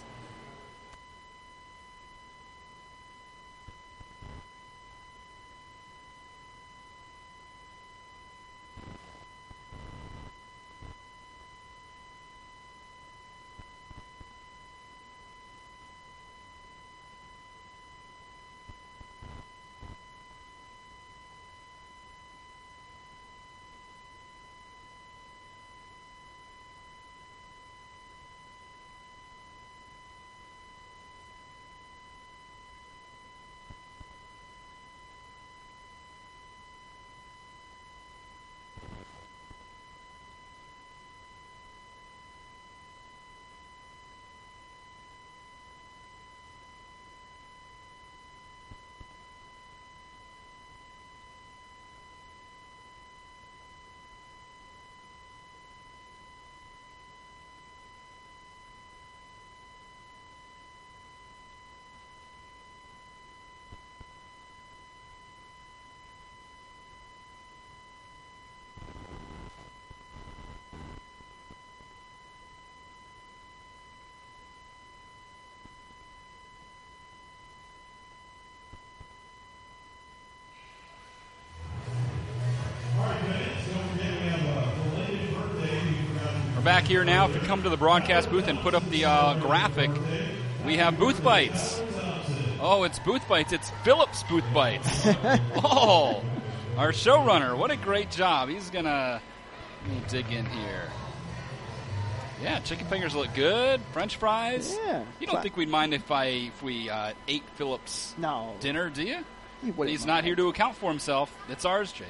Back here now, if you come to the broadcast booth and put up the uh, graphic, we have Booth Bites. Oh, it's Booth Bites. It's Phillips Booth Bites. Oh, our showrunner. What a great job. He's going to dig in here. Yeah, chicken fingers look good. French fries. Yeah. You don't think we'd mind if I if we uh, ate Phillips no. dinner, do you? He He's mind. not here to account for himself. It's ours, Jake.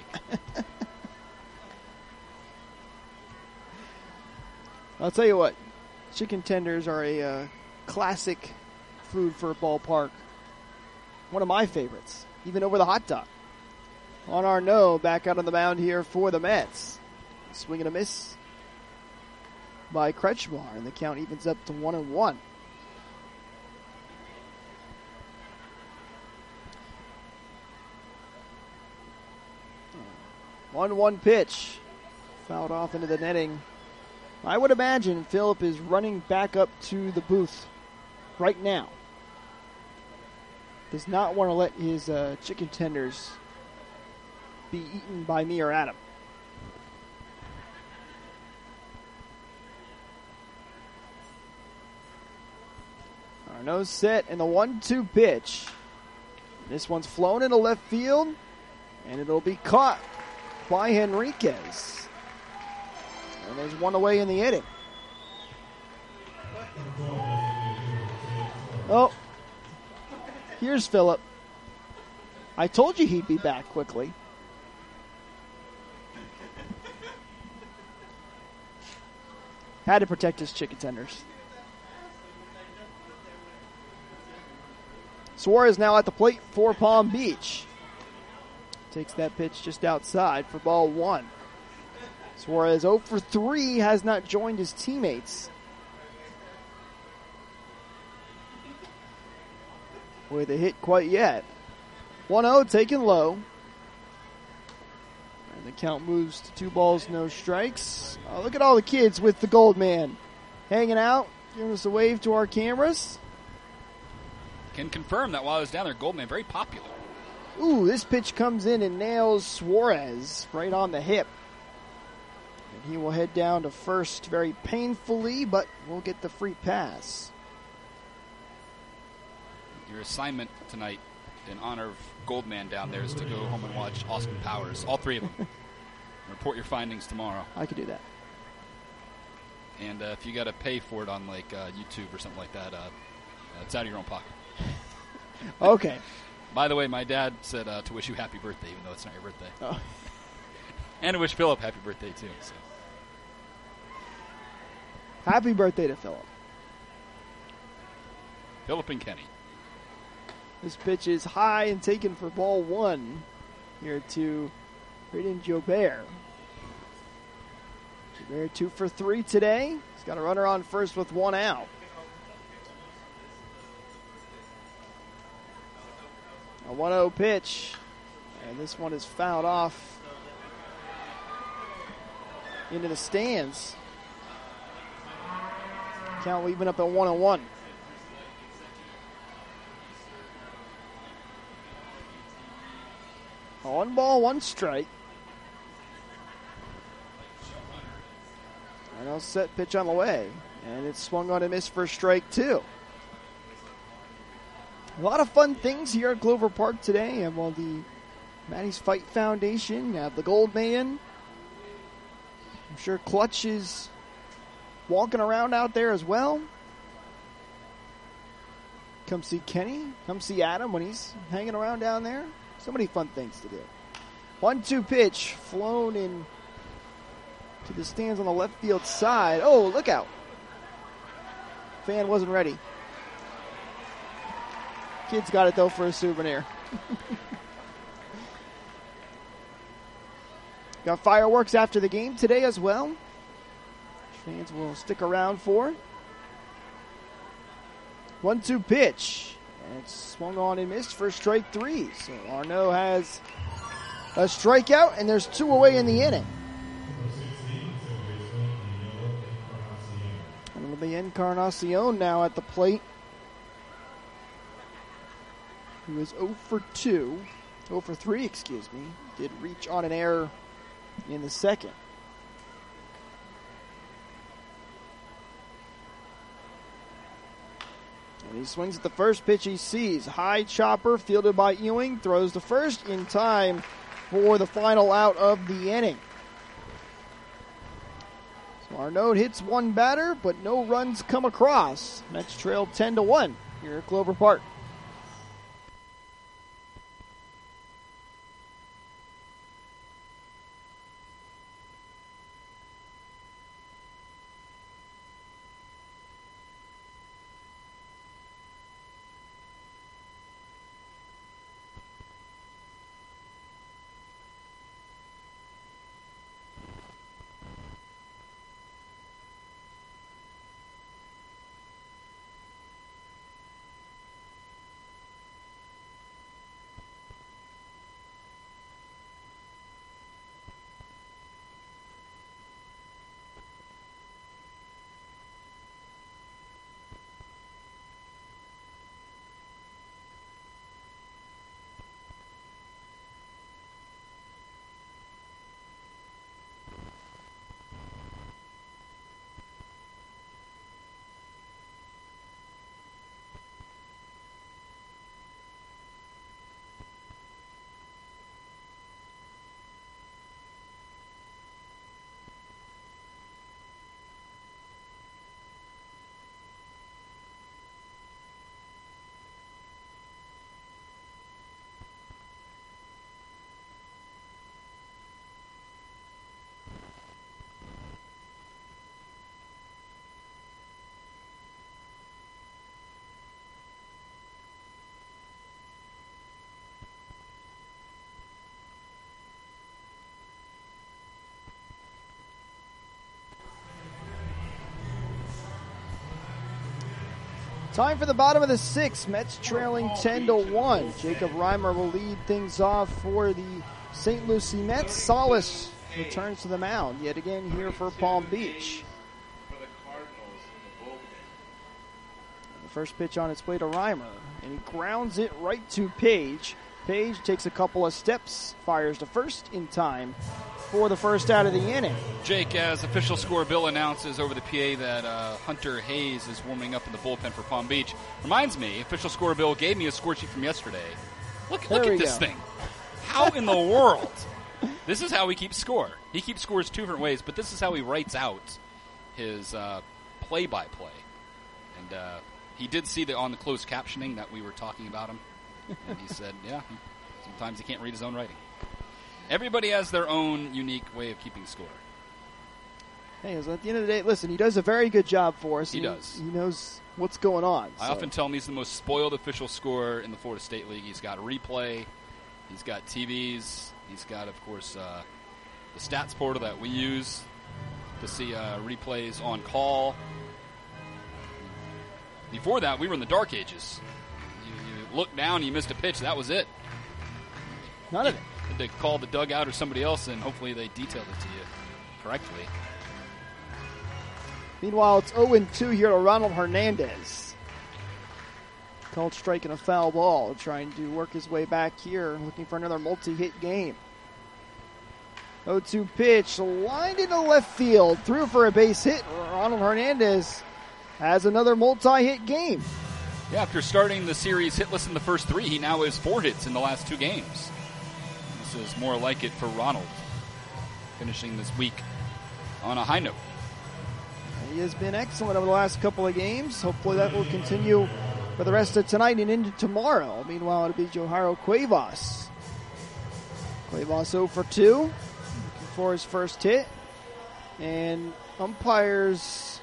I'll tell you what, chicken tenders are a uh, classic food for a ballpark. One of my favorites, even over the hot dog. On Arnaud, back out on the mound here for the Mets. Swing and a miss by Kretschmar, and the count evens up to one and one. one one pitch. Fouled off into the netting. I would imagine Phillip is running back up to the booth right now. Does not want to let his uh, chicken tenders be eaten by me or Adam. Arnaud's set, and the one two pitch. This one's flown into left field, and it'll be caught by Henriquez. And there's one away in the inning. Oh, here's Phillip. I told you he'd be back quickly. Had to protect his chicken tenders. Suarez now at the plate for Palm Beach. Takes that pitch just outside for ball one. Suarez oh for three, has not joined his teammates with a hit quite yet. one oh taken low. And the count moves to two balls, no strikes. Oh, look at all the kids with the Gold Man hanging out, giving us a wave to our cameras. Can confirm that while I was down there, Goldman very popular. Ooh, this pitch comes in and nails Suarez right on the hip. And he will head down to first very painfully, but we'll get the free pass. Your assignment tonight in honor of Goldman down there is to go home and watch Austin Powers, all three of them. Report your findings tomorrow. I could do that. And uh, if you got to pay for it on like uh, YouTube or something like that, uh, uh, it's out of your own pocket. Okay. By the way, my dad said uh, to wish you happy birthday, even though it's not your birthday. Oh. And to wish Phillip happy birthday, too. So. Happy birthday to Phillip. Phillip and Kenny. This pitch is high and taken for ball one here to Braden Jobert. Jobert two for three today. He's got a runner on first with one out. A one oh pitch, and this one is fouled off into the stands. Count leaving up at one and one. One ball, one strike. And a set pitch on the way, and it's swung on and missed for strike two. A lot of fun things here at Clover Park today. You have all the Maddie's Fight Foundation. You have the Gold Man. I'm sure Clutch is walking around out there as well. Come see Kenny. Come see Adam when he's hanging around down there. So many fun things to do. one two pitch flown in to the stands on the left field side. Oh, look out. Fan wasn't ready. Kids got it, though, for a souvenir. Got fireworks after the game today as well. Fans will stick around for. one two pitch. And it's swung on and missed for strike three. So Arnaud has a strikeout, and there's two away in the inning. And it'll be Encarnacion now at the plate, who is oh for two, oh for three, excuse me. Did reach on an error in the second. And he swings at the first pitch he sees. High chopper fielded by Ewing. Throws the first in time for the final out of the inning. So Arnaud hits one batter, but no runs come across. Mets trail ten to one here at Clover Park. Time for the bottom of the sixth. Mets trailing ten to one. Jacob Reimer will lead things off for the Saint Lucie Mets. Solis returns to the mound yet again here for Palm Beach. The first pitch on its way to Reimer, and he grounds it right to Page. Page takes a couple of steps, fires to first in time for the first out of the inning. Jake, as official score Bill announces over the P A that uh, Hunter Hayes is warming up in the bullpen for Palm Beach. Reminds me, official score Bill gave me a score sheet from yesterday. Look, look at this go. thing. How in the world? This is how he keeps score. He keeps scores two different ways, but this is how he writes out his uh, play-by-play. And uh, he did see the on the closed captioning that we were talking about him. And he said, yeah, sometimes he can't read his own writing. Everybody has their own unique way of keeping score. Hey, so at the end of the day, listen, he does a very good job for us. He, he does. He knows what's going on. I so. often tell him he's the most spoiled official scorer in the Florida State League. He's got replay. He's got T Vs. He's got, of course, uh, the stats portal that we use to see uh, replays on call. Before that, we were in the dark ages. You, you looked down, you missed a pitch, that was it. None of it. They call the dugout or somebody else, and hopefully they detailed it to you correctly. Meanwhile, it's oh and two here to Ronald Hernandez. Called striking a foul ball, trying to work his way back here, looking for another multi-hit game. oh two pitch, lined into left field, through for a base hit. Ronald Hernandez has another multi-hit game. Yeah, after starting the series hitless in the first three, he now has four hits in the last two games. This is more like it for Ronald, finishing this week on a high note. He has been excellent over the last couple of games. Hopefully that will continue for the rest of tonight and into tomorrow. Meanwhile, it'll be Johairo Cuevas. Cuevas oh for two, looking for his first hit. And umpires,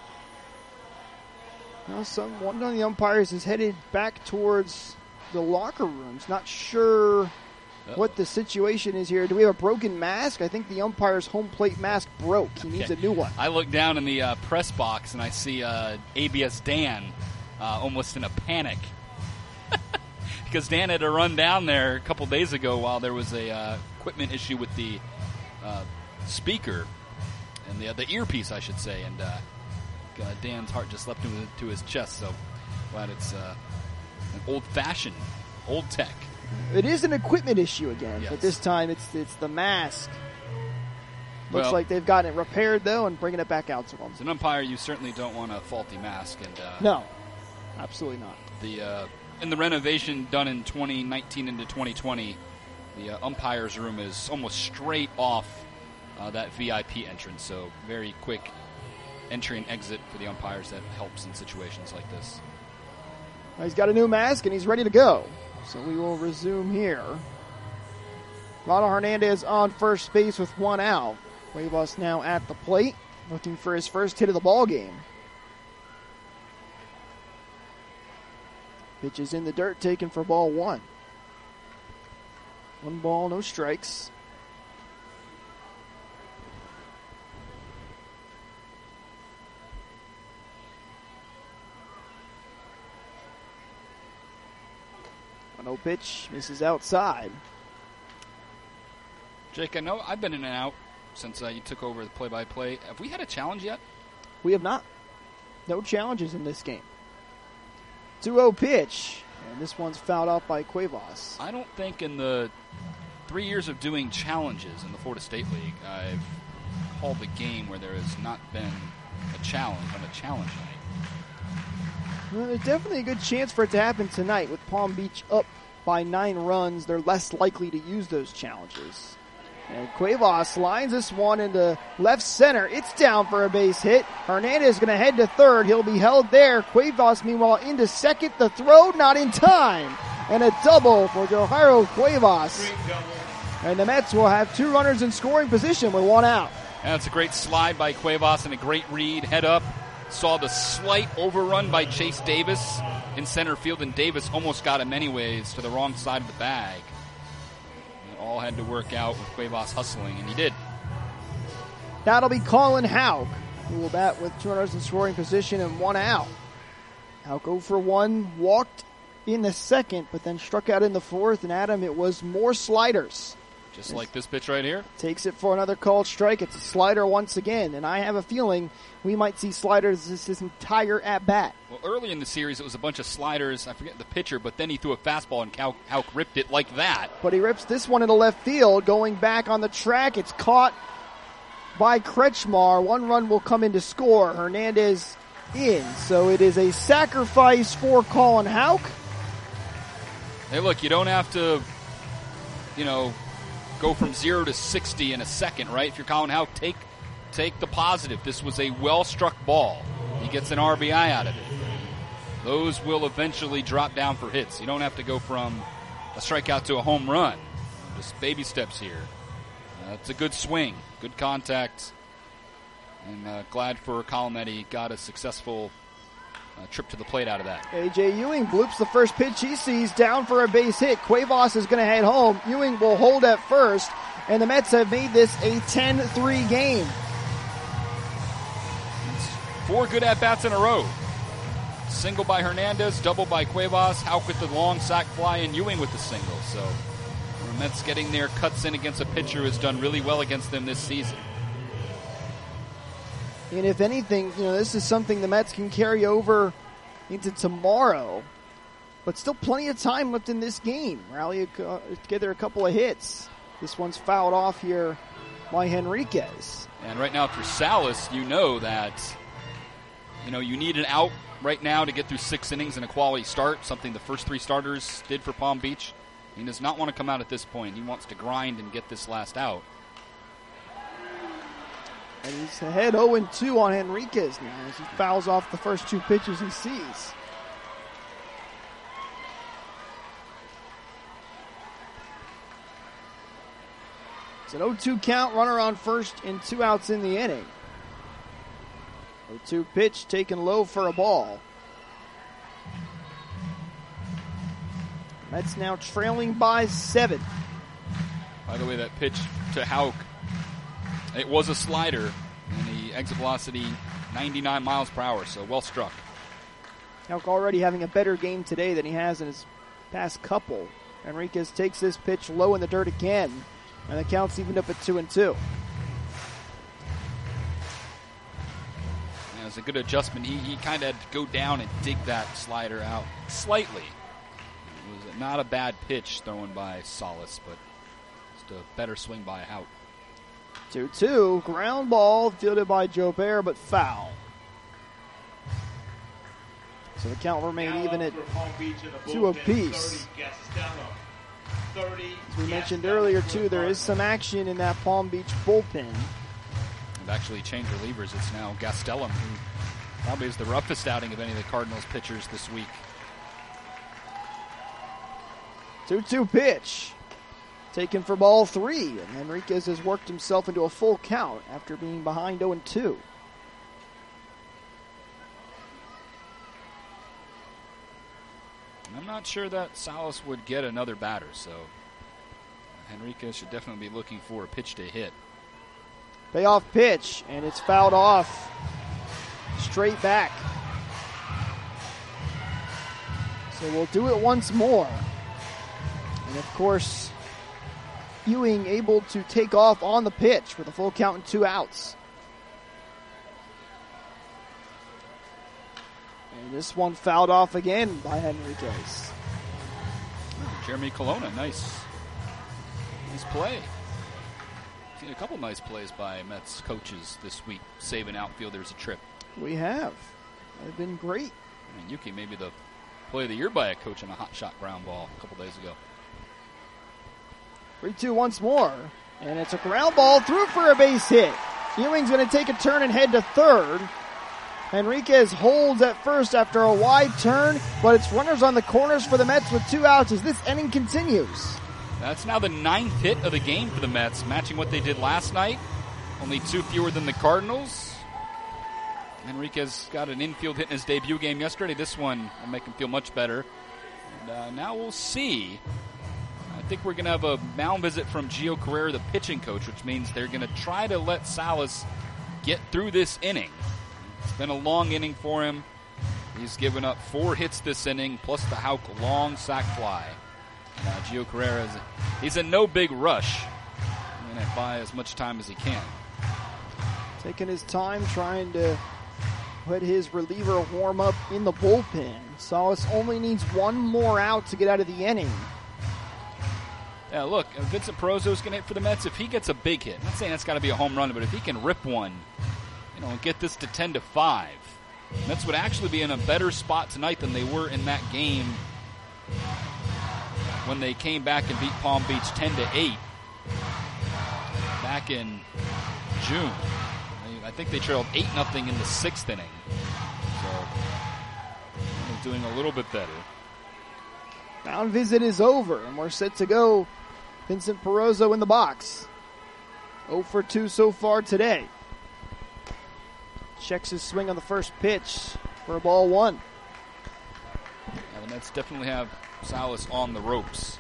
well, some, one of the umpires is headed back towards the locker rooms. Not sure Uh-oh. what the situation is here. Do we have a broken mask? I think the umpire's home plate mask broke. He needs okay. a new one. I look down in the uh, press box and I see uh, A B S Dan uh, almost in a panic. Because Dan had to run down there a couple days ago while there was a uh, equipment issue with the uh, speaker and the, the earpiece, I should say. And uh, uh, Dan's heart just leapt into to his chest. So glad it's uh, an old-fashioned, old tech. It is an equipment issue again, yes. but this time it's it's the mask. Looks well, like they've gotten it repaired, though, and bringing it back out to them. As an umpire, you certainly don't want a faulty mask. And uh, no, absolutely not. The uh, in the renovation done in twenty nineteen into twenty twenty, the uh, umpires' room is almost straight off uh, that V I P entrance, so very quick entry and exit for the umpires. That helps in situations like this. Well, he's got a new mask, and he's ready to go. So we will resume here. Ronald Hernandez on first base with one out. Cuevas now at the plate, looking for his first hit of the ball game. Pitch is in the dirt, taken for ball one. One ball, no strikes. one oh pitch, misses outside. Jake, I know I've been in and out since uh, you took over the play-by-play. Have we had a challenge yet? We have not. No challenges in this game. two oh pitch, and this one's fouled out by Cuevas. I don't think in the three years of doing challenges in the Florida State League, I've called a game where there has not been a challenge on a challenge night. Well, there's definitely a good chance for it to happen tonight. With Palm Beach up by nine runs, they're less likely to use those challenges. And Cuevas lines this one into left center. It's down for a base hit. Hernandez is going to head to third. He'll be held there. Cuevas, meanwhile, into second. The throw, not in time. And a double for Johairo Cuevas. And the Mets will have two runners in scoring position with one out. And that's a great slide by Cuevas and a great read. Head up. Saw the slight overrun by Chase Davis in center field, and Davis almost got him anyways to the wrong side of the bag. It all had to work out with Cuevas hustling, and he did. That'll be Colin Haug, who will bat with two runners in scoring position and one out. Houck oh for one, walked in the second, but then struck out in the fourth. And Adam, it was more sliders. Just like this pitch right here. Takes it for another called strike. It's a slider once again, and I have a feeling we might see sliders this, this entire at-bat. Well, early in the series, it was a bunch of sliders. I forget the pitcher, but then he threw a fastball, and Houck, Houck ripped it like that. But he rips this one into left field, going back on the track. It's caught by Kretschmar. One run will come in to score. Hernandez in. So it is a sacrifice for Colin Houck. Hey, look, you don't have to, you know, go from zero to sixty in a second, right? If you're Colin Houck, take take the positive. This was a well-struck ball. He gets an R B I out of it. Those will eventually drop down for hits. You don't have to go from a strikeout to a home run. Just baby steps here. Uh, it's a good swing, good contact, and uh, glad for Colin that he got a successful uh, trip to the plate out of that. A J Ewing bloops the first pitch he sees, down for a base hit. Cuevas is going to head home. Ewing will hold at first, and the Mets have made this a ten three game. Four good at-bats in a row. Single by Hernandez, double by Cuevas, Houck with the long sac fly, and Ewing with the single. So the Mets getting their cuts in against a pitcher who has done really well against them this season. And if anything, you know, this is something the Mets can carry over into tomorrow. But still plenty of time left in this game. Rally uh, together a couple of hits. This one's fouled off here by Henriquez. And right now for Salas, you know that, you know, you need an out right now to get through six innings and a quality start, something the first three starters did for Palm Beach. He does not want to come out at this point. He wants to grind and get this last out. And he's ahead oh and two on Henriquez now as he fouls off the first two pitches he sees. It's an oh two count, runner on first and two outs in the inning. oh two pitch taken low for a ball. Mets now trailing by seven. By the way, that pitch to Houck, it was a slider, and the exit velocity ninety-nine miles per hour, so well struck. Houck already having a better game today than he has in his past couple. Henriquez takes this pitch low in the dirt again, and the count's evened up at two and two. Yeah, it was a good adjustment. He, he kind of had to go down and dig that slider out slightly. It was not a bad pitch thrown by Salas, but just a better swing by Houck. two two, ground ball fielded by Jobert, but foul. So the count remained even at two apiece. As we mentioned earlier, too, there is some action in that Palm Beach bullpen. They've actually changed relievers. It's now Gastelum, who probably is the roughest outing of any of the Cardinals pitchers this week. two two pitch. Taken for ball three, and Henriquez has worked himself into a full count after being behind oh and two. I'm not sure that Salas would get another batter, so Henriquez should definitely be looking for a pitch to hit. Payoff pitch, and it's fouled off straight back. So we'll do it once more. And of course, Ewing able to take off on the pitch with a full count and two outs. And this one fouled off again by Henriquez. Jeremy Colonna, nice. Nice play. Seen a couple nice plays by Mets coaches this week, saving outfielders a trip. We have. They've been great. And Yuki, maybe the play of the year by a coach on a hot shot ground ball a couple days ago. three two once more. And it's a ground ball through for a base hit. Ewing's going to take a turn and head to third. Henriquez holds at first after a wide turn, but it's runners on the corners for the Mets with two outs as this inning continues. That's now the ninth hit of the game for the Mets, matching what they did last night. Only two fewer than the Cardinals. Henriquez got an infield hit in his debut game yesterday. This one will make him feel much better. And uh, now we'll see. I think we're going to have a mound visit from Gio Carrera, the pitching coach, which means they're going to try to let Salas get through this inning. It's been a long inning for him. He's given up four hits this inning, plus the Houck long sac fly. Uh, Gio Carrera, is, he's in no big rush. He's going to buy as much time as he can. Taking his time, trying to put his reliever warm up in the bullpen. Salas only needs one more out to get out of the inning. Yeah, look, Vincent Perozo's going to hit for the Mets. If he gets a big hit, I'm not saying that's got to be a home run, but if he can rip one, you know, and get this to ten to five, Mets would actually be in a better spot tonight than they were in that game when they came back and beat Palm Beach ten to eight back in June. I think they trailed eight nothing in the sixth inning. So they're doing a little bit better. Mound visit is over, and we're set to go. Vincent Perozo in the box. oh for two so far today. Checks his swing on the first pitch for a ball one. Yeah, the Mets definitely have Salas on the ropes.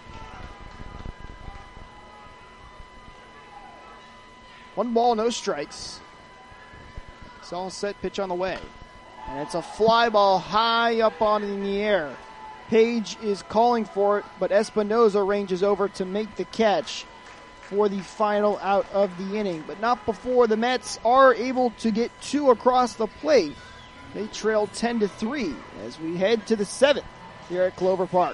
One ball, no strikes. It's all set, pitch on the way. And it's a fly ball high up on in the air. Page is calling for it, but Espinoza ranges over to make the catch for the final out of the inning. But not before the Mets are able to get two across the plate. They trail ten to three as we head to the seventh here at Clover Park.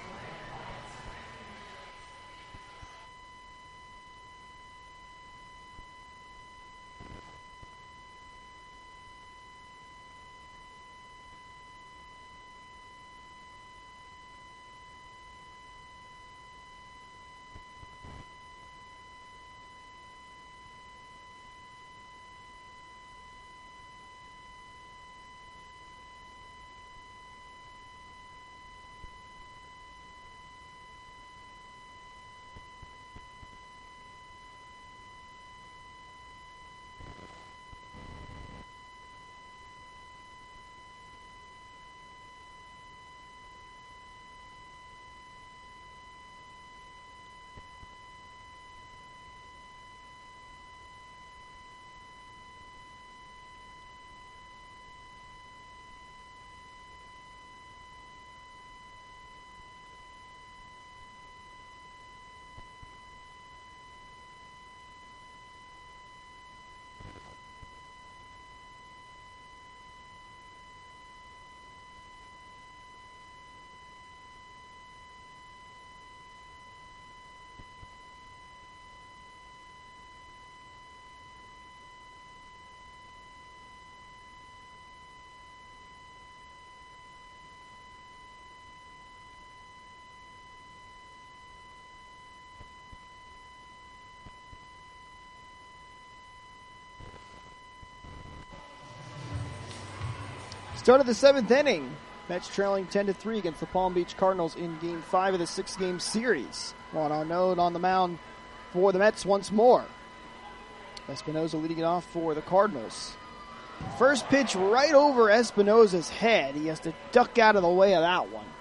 Start of the seventh inning. Mets trailing ten to three against the Palm Beach Cardinals in Game five of the six-game series. Juan Arnaud on the mound for the Mets once more. Espinoza leading it off for the Cardinals. First pitch right over Espinoza's head. He has to duck out of the way of that one.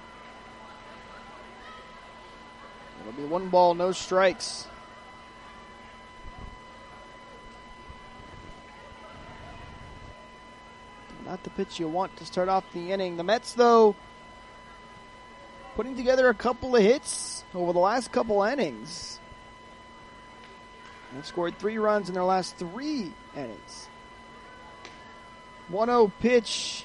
It'll be one ball, no strikes. Not the pitch you want to start off the inning. The Mets, though, putting together a couple of hits over the last couple innings. They've scored three runs in their last three innings. one oh pitch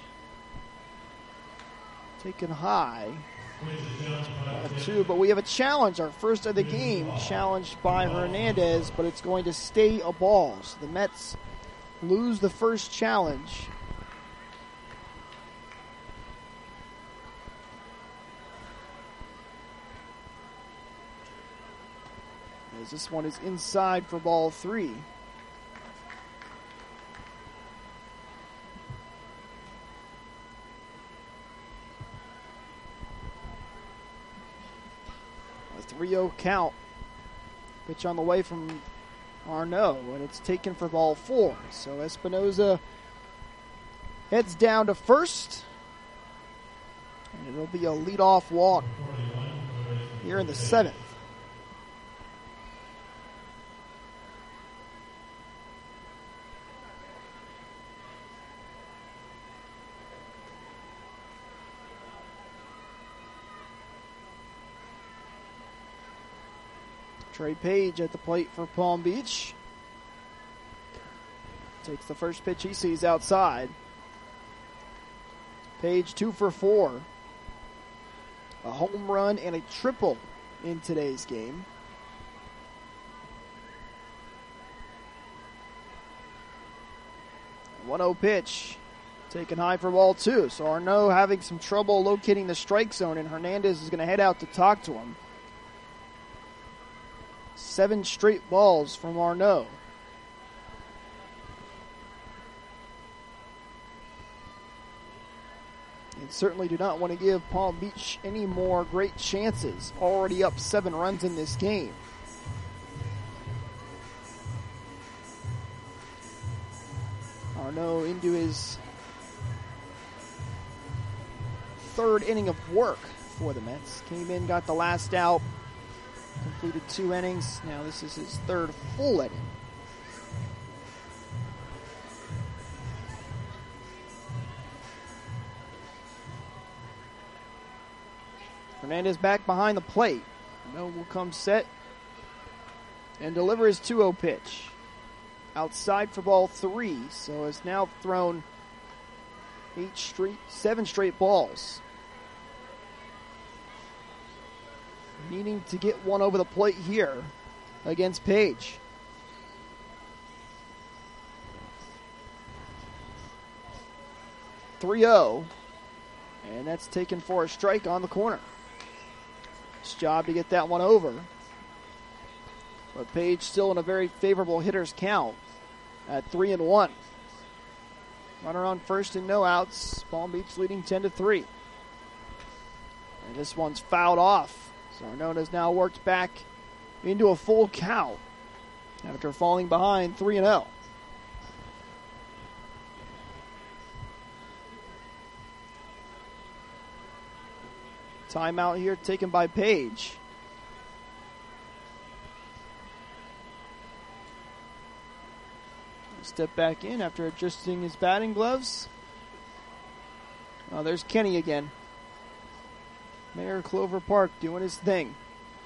taken high. Uh, two, but we have a challenge, our first of the game, challenged by Hernandez, but it's going to stay a ball. So the Mets lose the first challenge. As this one is inside for ball three. A three oh count. Pitch on the way from Arnaud, and it's taken for ball four. So Espinoza heads down to first. And it'll be a leadoff walk here in the seventh. Trey Page at the plate for Palm Beach. Takes the first pitch he sees outside. Page two for four. A home run and a triple in today's game. one oh pitch. Taken high for ball two. So Arnaud having some trouble locating the strike zone, and Hernandez is going to head out to talk to him. Seven straight balls from Arnaud. And certainly do not want to give Palm Beach any more great chances. Already up seven runs in this game. Arnaud into his third inning of work for the Mets. Came in, got the last out, completed two innings. Now this is his third full inning. Hernandez back behind the plate. Arnaud will come set and deliver his two oh pitch. Outside for ball three, so has now thrown eight straight, seven straight balls. Needing to get one over the plate here against Page. three oh, and that's taken for a strike on the corner. It's job to get that one over. But Page still in a very favorable hitter's count at three and one. Runner on first and no outs. Palm Beach leading ten to three. And this one's fouled off. So Arnaud has now worked back into a full count after falling behind three and oh. Timeout here taken by Page. Step back in after adjusting his batting gloves. Oh, there's Kenny again. Mayor Clover Park doing his thing.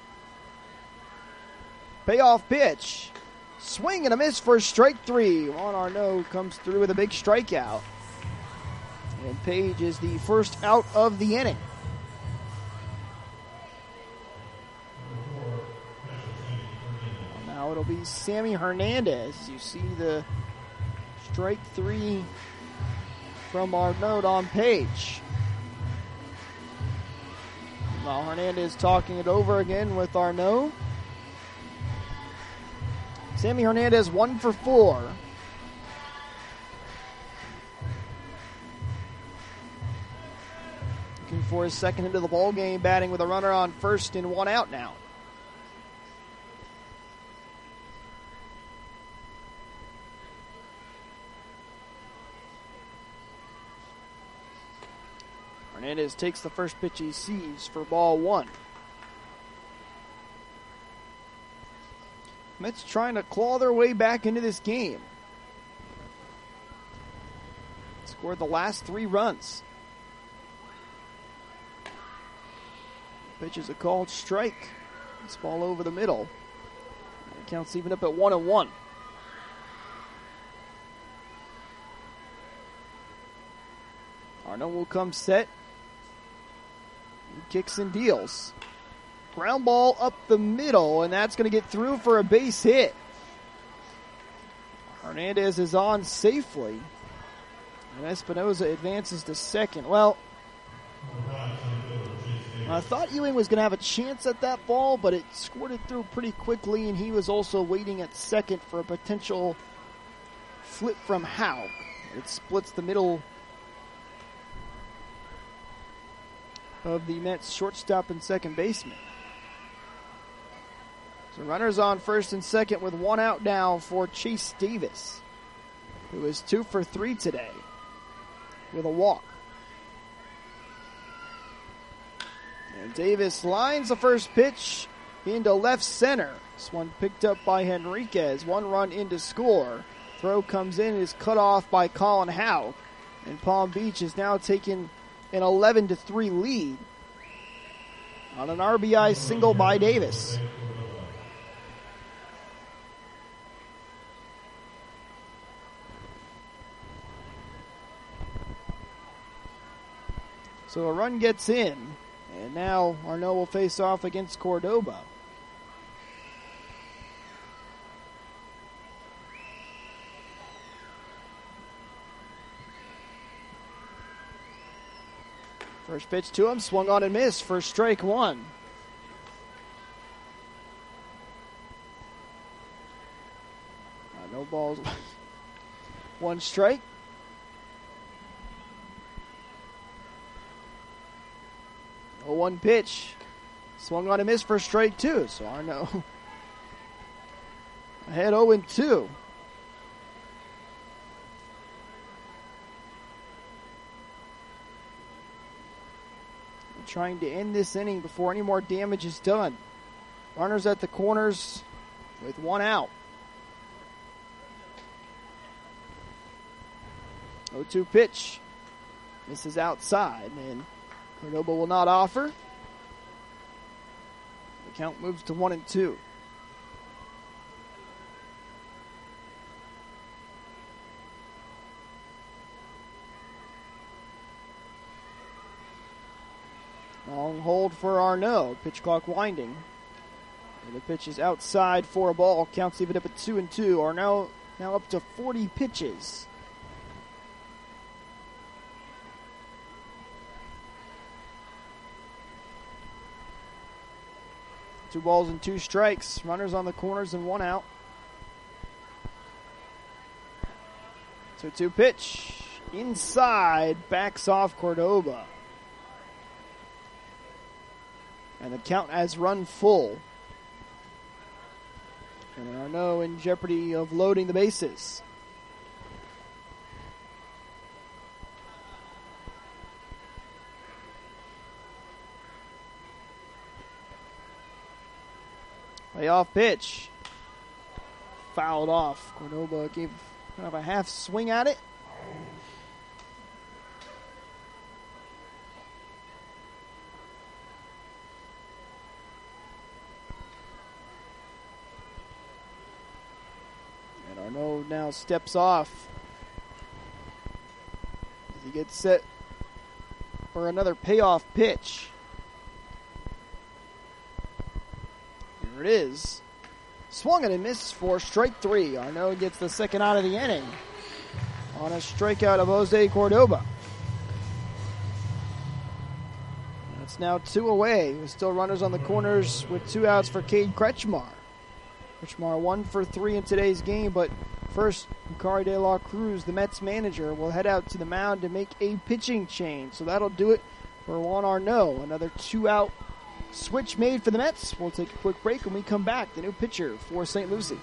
Payoff pitch. Swing and a miss for strike three. Juan Arnaud comes through with a big strikeout. And Page is the first out of the inning. Now it'll be Sammy Hernandez. You see the strike three from Arnaud on Page. Now Hernandez talking it over again with Arnaud. Sammy Hernandez one for four. Looking for his second hit of the ball game, batting with a runner on first and one out now. Hernandez takes the first pitch he sees for ball one. Mets trying to claw their way back into this game. Scored the last three runs. Pitch is a called strike. It's ball over the middle. And the count's even up at one and one. Arnaud will come set. He kicks and deals. Ground ball up the middle, and that's going to get through for a base hit. Hernandez is on safely. And Espinoza advances to second. Well, I thought Ewing was going to have a chance at that ball, but it squirted through pretty quickly, and he was also waiting at second for a potential flip from Howe. It splits the middle of the Mets shortstop and second baseman. So runners on first and second with one out now for Chase Davis, who is two for three today with a walk. And Davis lines the first pitch into left center. This one picked up by Henriquez. One run in to score. Throw comes in and is cut off by Colin Howe. And Palm Beach is now taking an eleven to three lead on an R B I single by Davis. So a run gets in, and now Arnaud will face off against Cordoba. First pitch to him, swung on and missed for strike one. Uh, no balls. One strike. oh one pitch. Swung on and missed for strike two. So Arnaud ahead oh and two. Trying to end this inning before any more damage is done. Runners at the corners with one out. oh two pitch. Misses outside, and Cordoba will not offer. The count moves to one and two. Long hold for Arnaud. Pitch clock winding. And the pitch is outside for a ball. Counts even up at two and two. Arnaud now up to forty pitches. Two balls and two strikes. Runners on the corners and one out. two two pitch. Inside. Backs off Cordoba. And the count has run full. And Arnaud in jeopardy of loading the bases. Payoff pitch. Fouled off. Cordoba gave kind of a half swing at it. And Arnaud now steps off as he gets set for another payoff pitch. Here it is. Swung and a miss for strike three. Arnaud gets the second out of the inning on a strikeout of Jose Cordoba. It's now two away with still runners on the corners with two outs for Cade Kretschmar. Kretschmar one for three in today's game, but first, Yukari De La Cruz, the Mets manager, will head out to the mound to make a pitching change. So that'll do it for Juan Arnaud. Another two-out switch made for the Mets. We'll take a quick break when we come back. The new pitcher for Saint Lucie.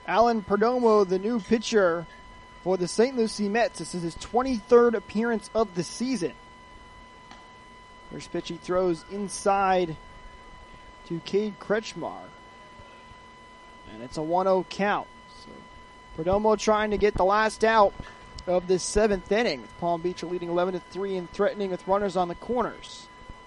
Alan Perdomo, the new pitcher for the Saint Lucie Mets. This is his twenty-third appearance of the season. First pitch he throws inside to Cade Kretschmar. And it's a one oh count. So Perdomo trying to get the last out of this seventh inning, with Palm Beach leading eleven to three and threatening with runners on the corners.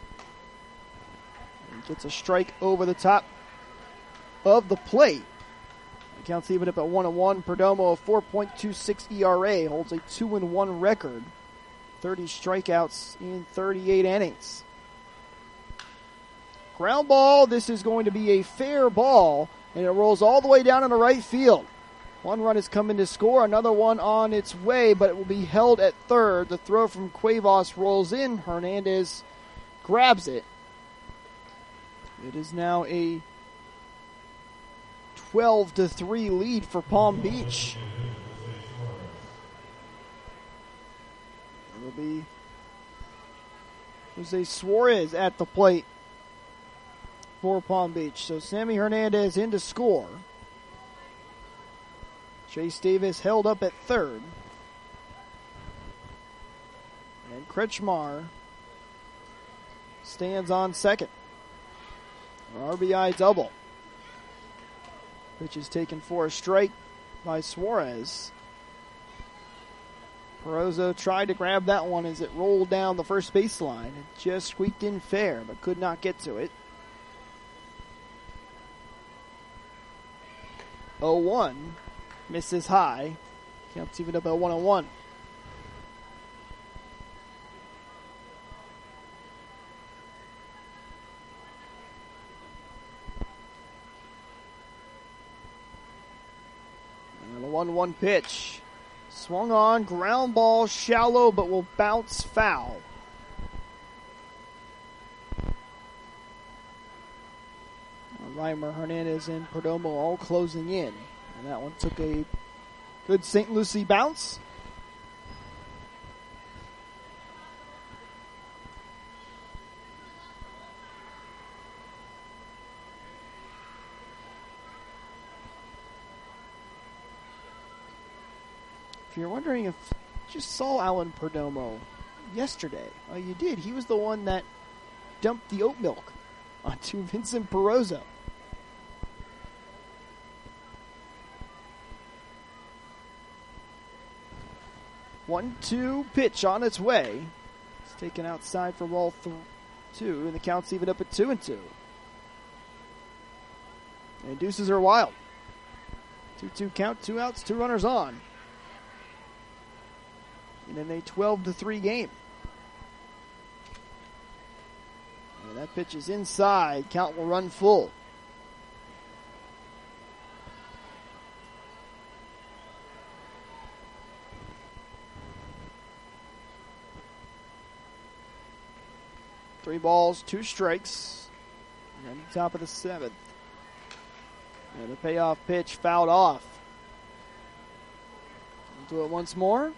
And gets a strike over the top of the plate. The count's even up at one and one. Perdomo, a four point two six E R A, holds a two and one record. thirty strikeouts in thirty-eight innings. Ground ball. This is going to be a fair ball, and it rolls all the way down into right field. One run is coming to score, another one on its way, but it will be held at third. The throw from Cuevas rolls in. Hernandez grabs it. It is now a twelve to three lead for Palm Beach. It'll be Jose Suarez at the plate for Palm Beach. So Sammy Hernandez in to score. Chase Davis held up at third. And Kretschmar stands on second. An R B I double. Pitch is taken for a strike by Suarez. Perozo tried to grab that one as it rolled down the first baseline. It just squeaked in fair, but could not get to it. oh one. Misses high. Counts even up at one and one. And a one one pitch. Swung on, ground ball, shallow, but will bounce foul. Reimer, Hernandez, and Perdomo all closing in. And that one took a good Saint Lucie bounce. If you're wondering if you just saw Alan Perdomo yesterday, oh, you did. He was the one that dumped the oat milk onto Vincent Perozo. one two pitch on its way. It's taken outside for ball th- two, and the count's even up at two and two. And deuces are wild. two two count, two outs, two runners on. And in a twelve to three game. And that pitch is inside. Count will run full. Three balls, two strikes. And the top of the seventh. And the payoff pitch fouled off. We'll do it once more.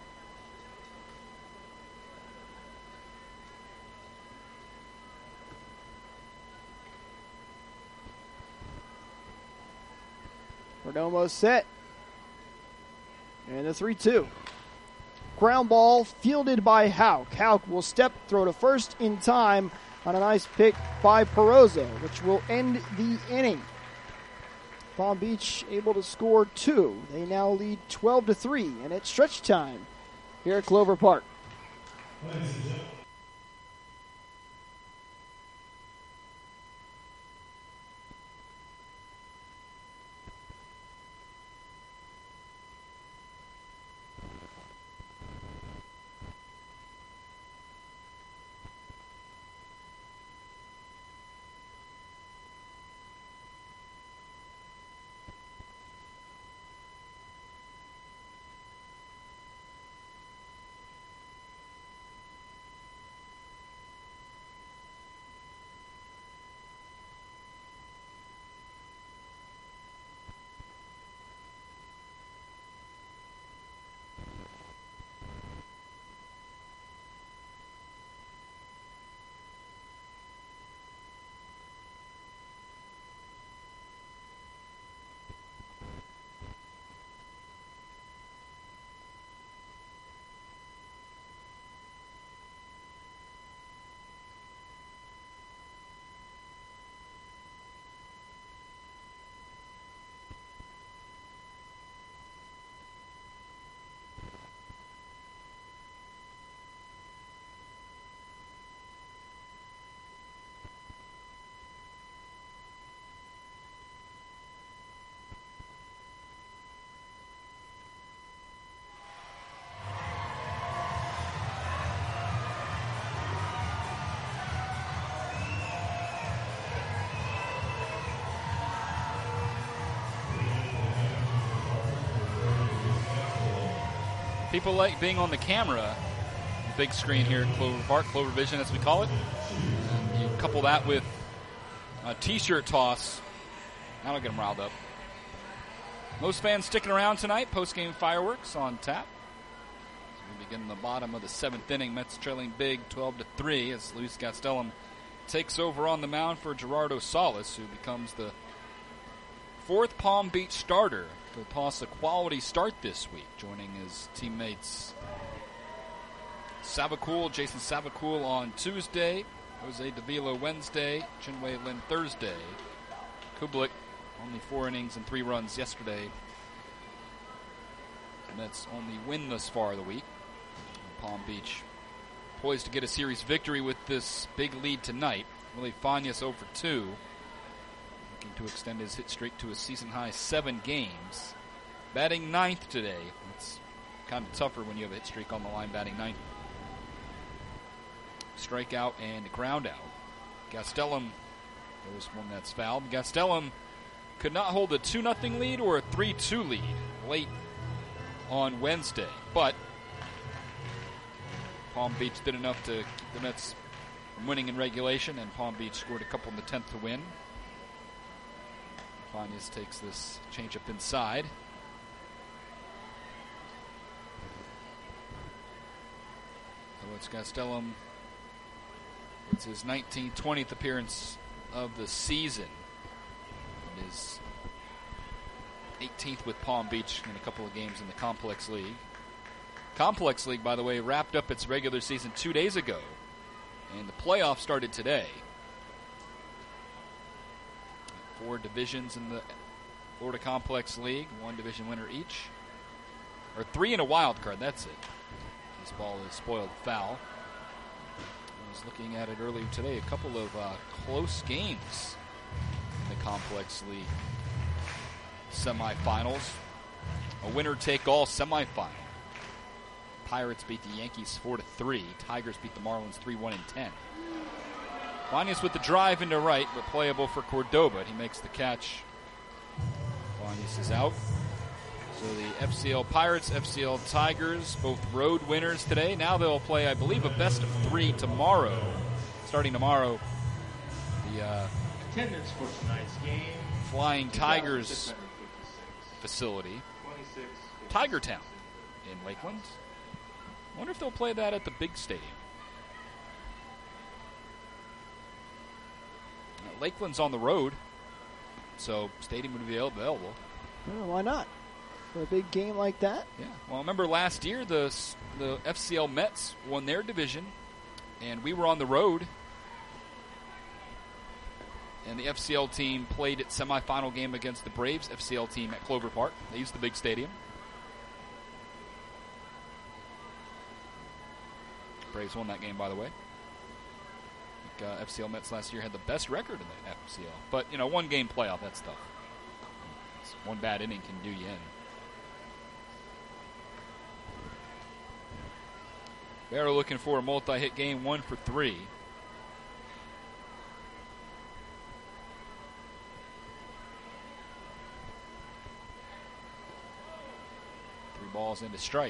Perdomo set. And a three two. Ground ball fielded by Houck. Houck will step, throw to first in time on a nice pick by Perozo, which will end the inning. Palm Beach able to score two. They now lead twelve to three, and it's stretch time here at Clover Park. People like being on the camera, big screen here at Clover Park, Clover Vision as we call it. And you couple that with a T-shirt toss, that'll get them riled up. Most fans sticking around tonight. Post-game fireworks on tap. We begin in the bottom of the seventh inning. Mets trailing big twelve to three as Luis Gastelum takes over on the mound for Gerardo Salas, who becomes the fourth Palm Beach starter to toss a quality start this week, joining his teammates Savakul, Jason Savakul on Tuesday, Jose Davila Wednesday, Chinwei Lin Thursday. Kublik, only four innings and three runs yesterday. The Mets only win thus far of the week. Palm Beach poised to get a series victory with this big lead tonight. Willie Fanias oh for two. Looking to extend his hit streak to a season-high seven games. Batting ninth today. It's kind of tougher when you have a hit streak on the line, batting ninth. Strikeout and ground out. Gastelum, there's one that's fouled. Gastelum could not hold a two nothing lead or a three two lead late on Wednesday. But Palm Beach did enough to keep the Mets from winning in regulation, and Palm Beach scored a couple in the tenth to win. Fanias takes this changeup inside. So it's Gastelum. It's his nineteenth, twentieth appearance of the season. It is eighteenth with Palm Beach in a couple of games in the Complex League. Complex League, by the way, wrapped up its regular season two days ago, and the playoffs started today. Four divisions in the Florida Complex League, one division winner each. Or three in a wild card, that's it. This ball is spoiled foul. I was looking at it earlier today, a couple of uh, close games in the Complex League semifinals. A winner-take-all semifinal. Pirates beat the Yankees four to three. Tigers beat the Marlins three one and ten. Fanias with the drive into right, but playable for Cordoba. He makes the catch. Fanias is out. So the F C L Pirates, F C L Tigers, both road winners today. Now they'll play, I believe, a best of three tomorrow. Starting tomorrow, the uh, Attendance for tonight's game. Flying Tigers facility, Tiger Town in Lakeland. I wonder if they'll play that at the big stadium. Uh, Lakeland's on the road, so stadium would be available. Oh, why not? For a big game like that? Yeah. Well, remember last year the the F C L Mets won their division, and we were on the road, and the F C L team played its semifinal game against the Braves F C L team at Clover Park. They used the big stadium. Braves won that game, by the way. I think, uh, F C L Mets last year had the best record in the F C L. But, you know, one game playoff, that's tough. It's one bad inning can do you in. Barrow looking for a multi-hit game, one for three. Three balls into strike.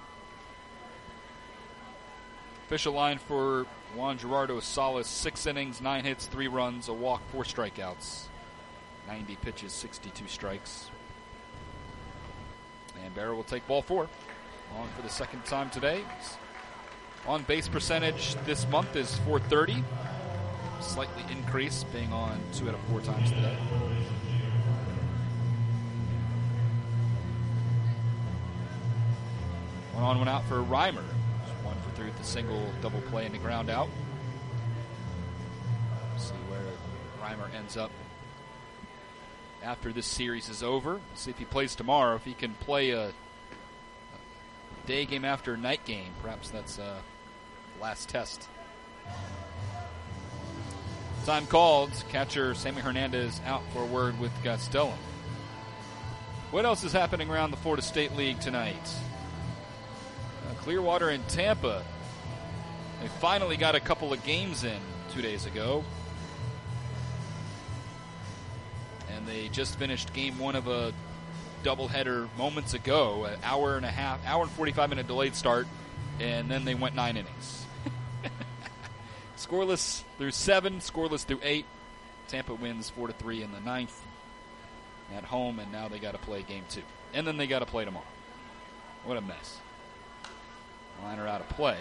Official line for Juan Gerardo Salas, six innings, nine hits, three runs, a walk, four strikeouts. ninety pitches, sixty-two strikes. And Barrow will take ball four. On for the second time today. On base percentage this month is four thirty. Slightly increased, being on two out of four times today. One on, one out for Reimer. One for three with the single, double play, and the ground out. See where Reimer ends up after this series is over. We'll see if he plays tomorrow. If he can play a, a day game after night game, perhaps that's uh, the last test. Time called. Catcher Sammy Hernandez out for a word with Gastelum. What else is happening around the Florida State League tonight? Uh, Clearwater and Tampa. They finally got a couple of games in two days ago. And they just finished game one of a doubleheader moments ago, an hour and a half, hour and forty-five minute delayed start, and then they went nine innings. Scoreless through seven, scoreless through eight. Tampa wins four to three in the ninth at home, and now they got to play game two. And then they got to play tomorrow. What a mess. Liner out of play.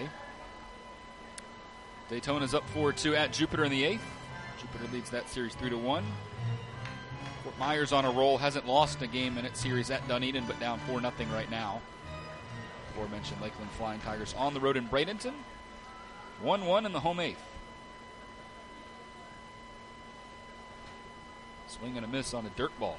Daytona's up four two at Jupiter in the eighth. Jupiter leads that series three to one. Fort Myers on a roll, hasn't lost a game in its series at Dunedin, but down four nothing right now. Aforementioned Lakeland Flying Tigers on the road in Bradenton. one one in the home eighth. Swing and a miss on a dirt ball.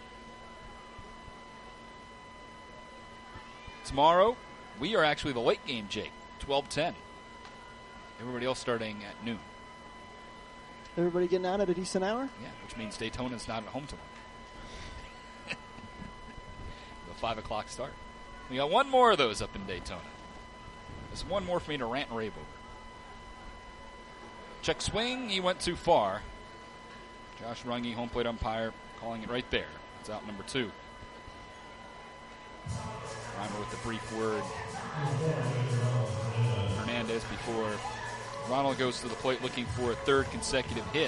Tomorrow, we are actually the late game, Jake. twelve ten. Everybody else starting at noon. Everybody getting out at a decent hour? Yeah, which means Daytona's not at home tomorrow. The five o'clock start. We got one more of those up in Daytona. There's one more for me to rant and rave over. Check swing, he went too far. Josh Runge, home plate umpire, calling it right there. It's out number two. Reimer with the brief word. Hernandez before Ronald goes to the plate looking for a third consecutive hit.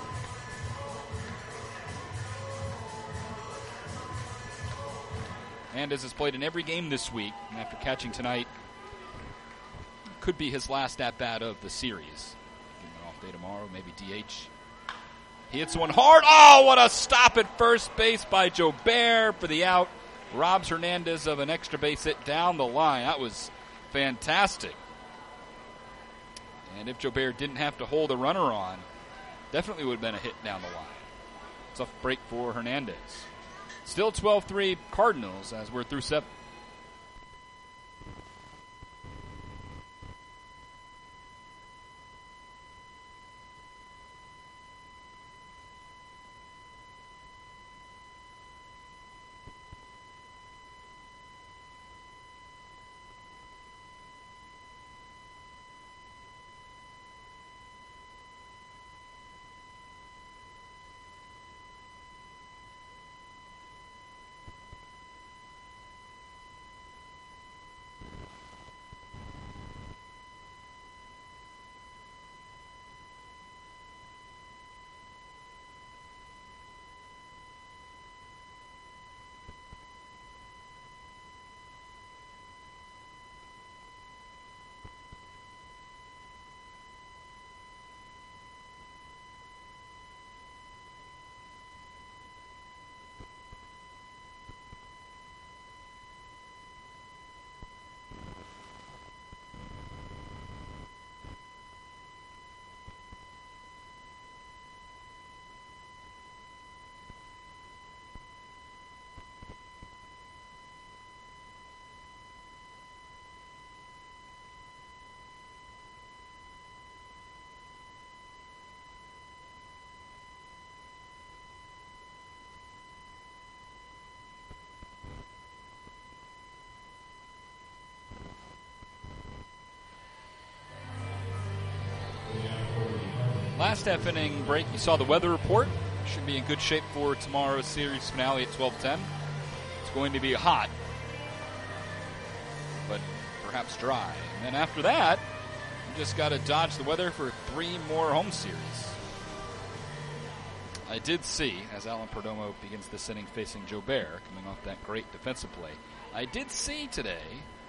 Hernandez has played in every game this week, and after catching tonight, could be his last at-bat of the series. Give him an off day tomorrow, maybe D H. He hits one hard. Oh, what a stop at first base by Jobert for the out. Robs Hernandez of an extra base hit down the line. That was fantastic. And if Jobert didn't have to hold a runner on, definitely would have been a hit down the line. Tough break for Hernandez. Still twelve three Cardinals as we're through seven. Last half inning break, you saw the weather report. Should be in good shape for tomorrow's series finale at twelve ten. It's going to be hot, but perhaps dry. And then after that, you just got to dodge the weather for three more home series. I did see, as Alan Perdomo begins this inning facing Jobert, coming off that great defensive play, I did see today,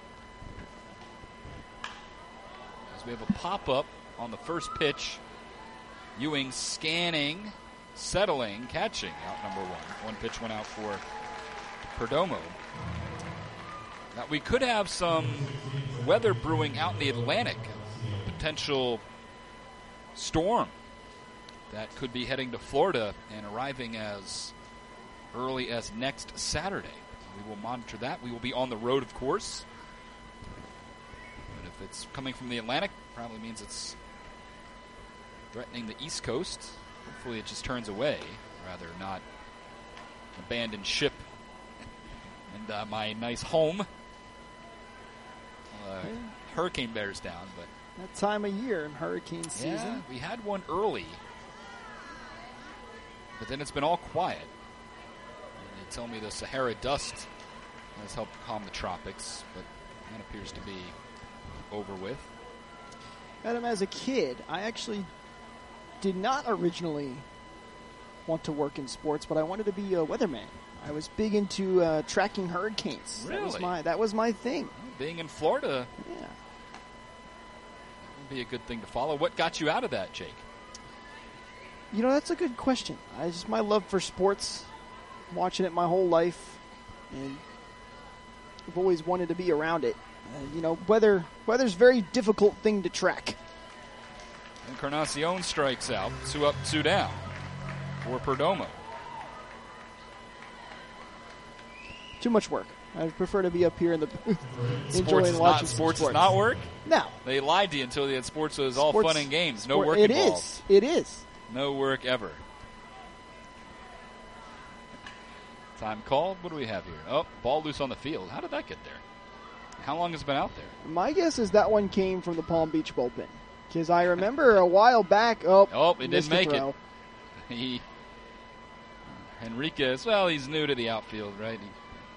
as we have a pop-up on the first pitch, Ewing scanning, settling, catching, out number one. One pitch went out for Perdomo. Now, we could have some weather brewing out in the Atlantic. Potential storm that could be heading to Florida and arriving as early as next Saturday. We will monitor that. We will be on the road, of course. But if it's coming from the Atlantic, probably means it's threatening the East Coast. Hopefully it just turns away, rather not abandon ship and uh, my nice home. Uh, yeah. Hurricane bears down, but that time of year in hurricane season. Yeah, we had one early, but then it's been all quiet. tell me the Sahara dust has helped calm the tropics, but that appears to be over with. Adam, as a kid, I actually did not originally want to work in sports, but I wanted to be a weatherman. I was big into uh, tracking hurricanes. Really? That was my that was my thing. Being in Florida, yeah, that would be a good thing to follow. What got you out of that, Jake? You know, that's a good question. I just my love for sports, watching it my whole life, and I've always wanted to be around it. Uh, you know, weather weather's a very difficult thing to track. Encarnacion strikes out. Two up, two down for Perdomo. Too much work. I'd prefer to be up here in the booth Sports enjoying is watching not, sports, sports. is not work? No. They lied to you until they had sports, so it was all Sports- fun and games. No sport- work It involved. is. It is. No work ever. Time called. What do we have here? Oh, ball loose on the field. How did that get there? How long has it been out there? My guess is that one came from the Palm Beach bullpen. Because I remember a while back, oh, Oh, it missed didn't the make throw. it. He, Henriquez, well, he's new to the outfield, right? He,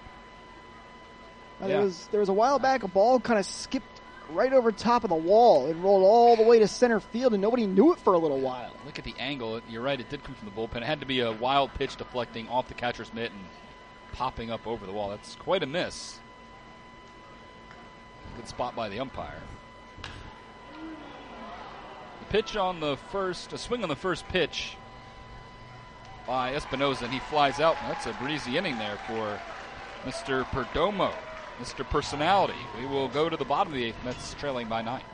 Uh, Yeah. There was there was a while back, a ball kind of skipped right over top of the wall and rolled all the way to center field, and nobody knew it for a little while. look at the angle. You're right, it did come from the bullpen. It had to be a wild pitch deflecting off the catcher's mitt and popping up over the wall. That's quite a miss. Good spot by the umpire. The pitch on the first, a swing on the first pitch by Espinoza, and he flies out. That's a breezy inning there for Mister Perdomo, Mister Personality. We will go to the bottom of the eighth. Mets trailing by nine.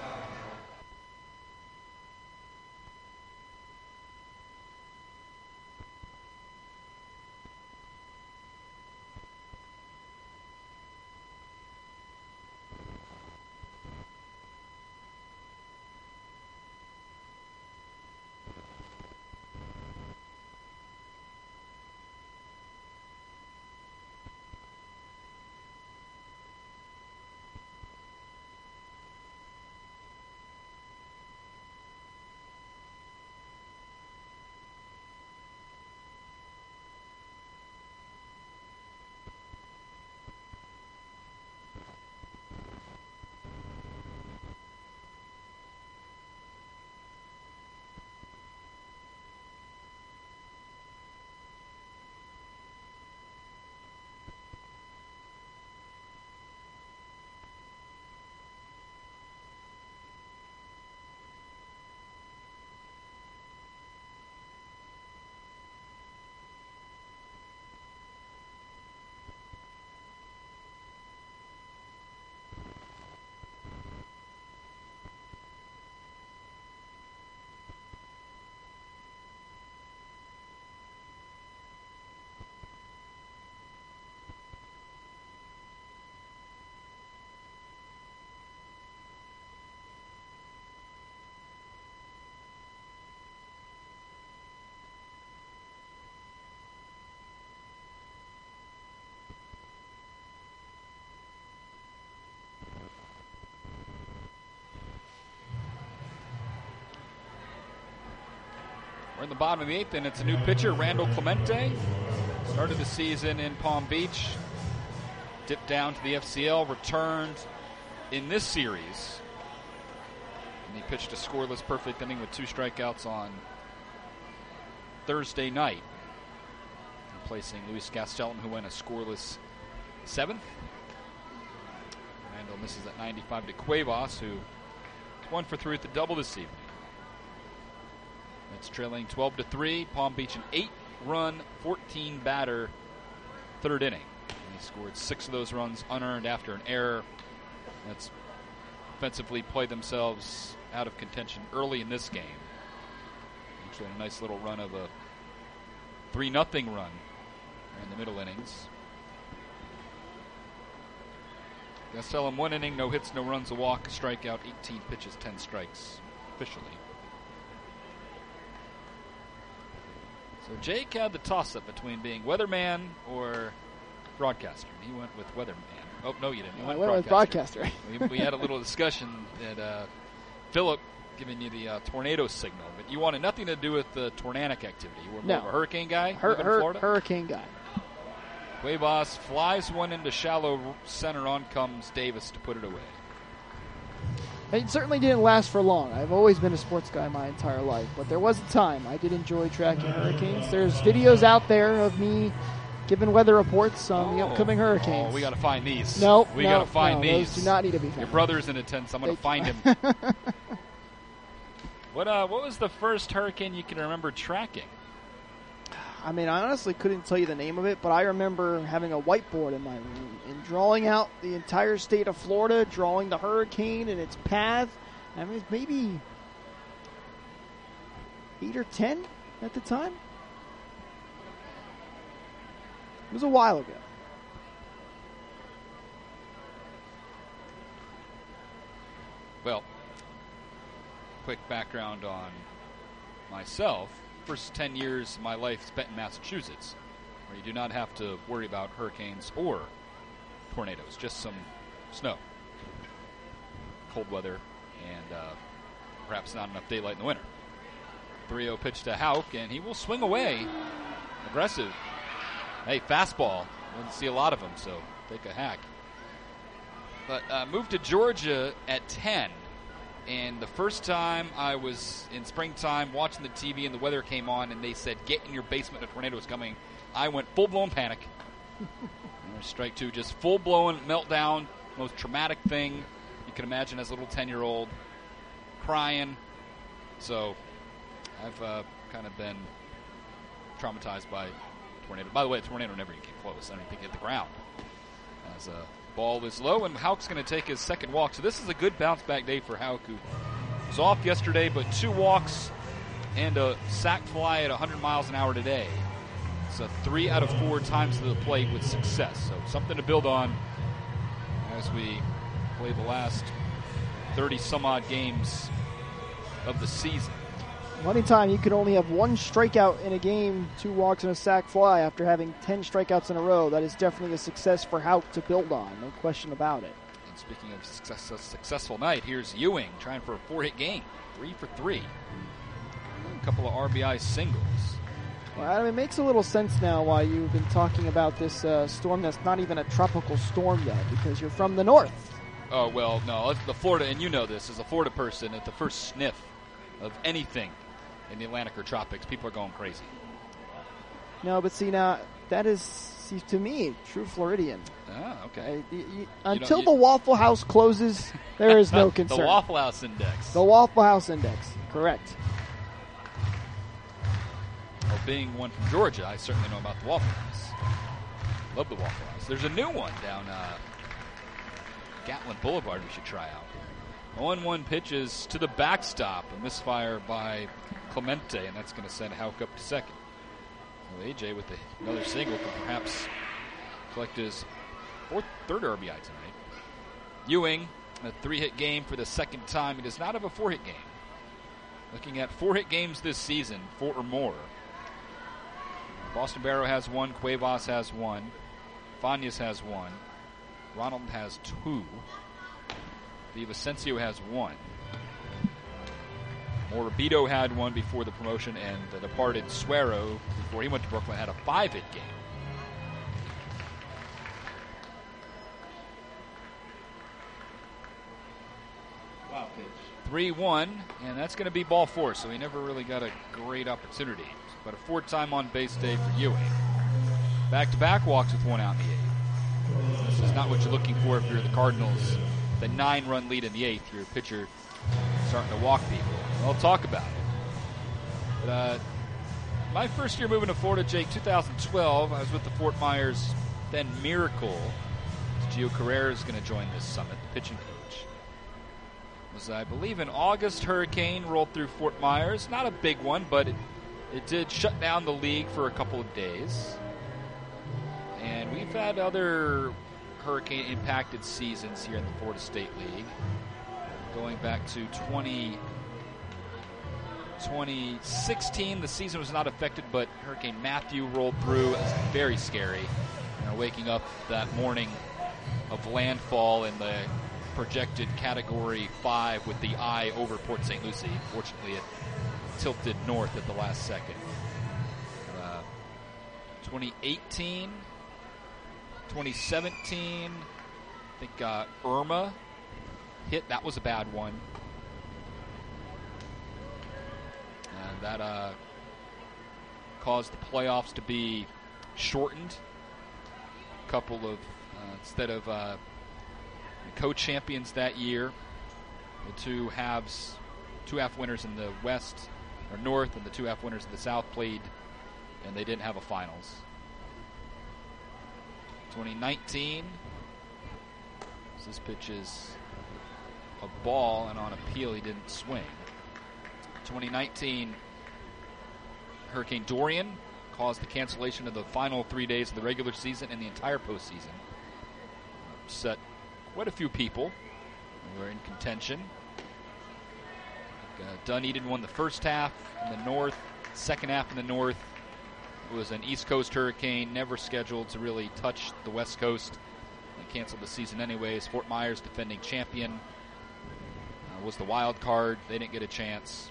We're in the bottom of the eighth, and it's a new pitcher, Randall Clemente. Started the season in Palm Beach, dipped down to the F C L, returned in this series. And he pitched a scoreless perfect inning with two strikeouts on Thursday night, replacing Luis Gastelum, who went a scoreless seventh. Randall misses at ninety-five to Cuevas, who one for three at the double this evening. It's trailing twelve to three. Palm Beach an eight-run, fourteen batter third inning. And he scored six of those runs unearned after an error. That's offensively played themselves out of contention early in this game. Actually, a nice little run of a three nothing run in the middle innings. Gastelum one inning, no hits, no runs, a walk, a strikeout, eighteen pitches, ten strikes officially. So Jake had the toss-up between being weatherman or broadcaster. He went with weatherman. Oh, no, you didn't. You I went went with broadcaster. broadcaster. we, we had a little discussion that uh, Philip giving you the uh, tornado signal, but you wanted nothing to do with the tornadic activity. You were more No. of a hurricane guy Hur- living hur- in Florida? hurricane guy. Cuevas flies one into shallow center. On comes Davis to put it away. It certainly didn't last for long. I've always been a sports guy my entire life, but there was a time I did enjoy tracking hurricanes. There's videos out there of me giving weather reports on the Oh. upcoming hurricanes. Oh, we got to find these. No, we no, got to find no, these. Those do not need to be found. Your brother's in attendance. I'm going to They- find him. What uh, what was the first hurricane you can remember tracking? I mean, I honestly couldn't tell you the name of it, but I remember having a whiteboard in my room and drawing out the entire state of Florida, drawing the hurricane and its path. I mean, maybe eight or ten at the time. It was a while ago. Well, quick background on myself. First ten years of my life spent in Massachusetts, where you do not have to worry about hurricanes or tornadoes, just some snow, cold weather, and uh, perhaps not enough daylight in the winter. three oh pitch to Houck, and he will swing away. Aggressive. Hey, fastball. Didn't see a lot of them, so take a hack. But uh, moved to Georgia at ten. And the first time I was in springtime watching the T V and the weather came on and they said, get in your basement, a tornado is coming, I went full-blown panic. Strike two, just full-blown meltdown, most traumatic thing you can imagine as a little ten-year-old, crying. So I've uh, kind of been traumatized by tornado. By the way, a tornado never even came close. I don't even think it hit the ground. As a ball is low, and Houck's going to take his second walk. So this is a good bounce-back day for Houck, who was off yesterday, but two walks and a sac fly at one hundred miles an hour today. So three out of four times to the plate with success. So something to build on as we play the last thirty-some-odd games of the season. Anytime you can only have one strikeout in a game, two walks and a sac fly after having ten strikeouts in a row, that is definitely a success for Houck to build on. No question about it. And speaking of success, a successful night, here's Ewing trying for a four-hit game. Three for three. A couple of R B I singles. Well, Adam, it makes a little sense now why you've been talking about this uh, storm that's not even a tropical storm yet, because you're from the north. Oh, well, no, it's the Florida, and you know this, as a Florida person, at the first sniff of anything in the Atlantic or tropics, people are going crazy. No, but see, now, that is, see, to me, true Floridian. Ah, okay. I, y- y- You until don't- the you- Waffle House closes, there is no concern. The Waffle House Index. The Waffle House Index, correct. Well, being one from Georgia, I certainly know about the Waffle House. Love the Waffle House. There's a new one down uh, Gatlin Boulevard we should try out. oh one pitches to the backstop, a misfire by Clemente, and that's going to send Houck up to second. Well, A J with the, another single could perhaps collect his fourth, third R B I tonight. Ewing, a three-hit game for the second time. He does not have a four-hit game. Looking at four-hit games this season, four or more. Boston Barrow has one, Cuevas has one, Fanias has one, Ronald has two, Villavicencio has one. Morabito had one before the promotion, and the departed Suero, before he went to Brooklyn, had a five-hit game. Wow, pitch. three one, and that's going to be ball four, so he never really got a great opportunity. But a four-time on-base day for Ewing. Back-to-back walks with one out in the eighth. This is not what you're looking for if you're the Cardinals. The nine-run lead in the eighth, your pitcher starting to walk people. I'll talk about it. But, uh, my first year moving to Florida, Jake, two thousand twelve, I was with the Fort Myers then Miracle. Gio Carrera is going to join this summit, the pitching coach. It was, I believe, an August hurricane rolled through Fort Myers. Not a big one, but it, it did shut down the league for a couple of days. And we've had other hurricane-impacted seasons here in the Florida State League, going back to twenty, twenty sixteen. The season was not affected, but Hurricane Matthew rolled through. It was very scary. You know, waking up that morning of landfall in the projected Category five with the eye over Port Saint Lucie. Fortunately, it tilted north at the last second. Uh, twenty eighteen, twenty seventeen, I think uh, Irma hit. That was a bad one. And that uh, caused the playoffs to be shortened. A couple of, uh, instead of uh, co-champions that year, the two halves, two half winners in the West or North and the two half winners in the South played, and they didn't have a finals. twenty nineteen, this pitch is a ball, and on appeal he didn't swing. twenty nineteen, Hurricane Dorian caused the cancellation of the final three days of the regular season and the entire postseason. Upset quite a few people who were in contention. Uh, Dunedin won the first half in the North, second half in the North. It was an East Coast hurricane, never scheduled to really touch the West Coast. They canceled the season anyways. Fort Myers, defending champion, uh, was the wild card. They didn't get a chance.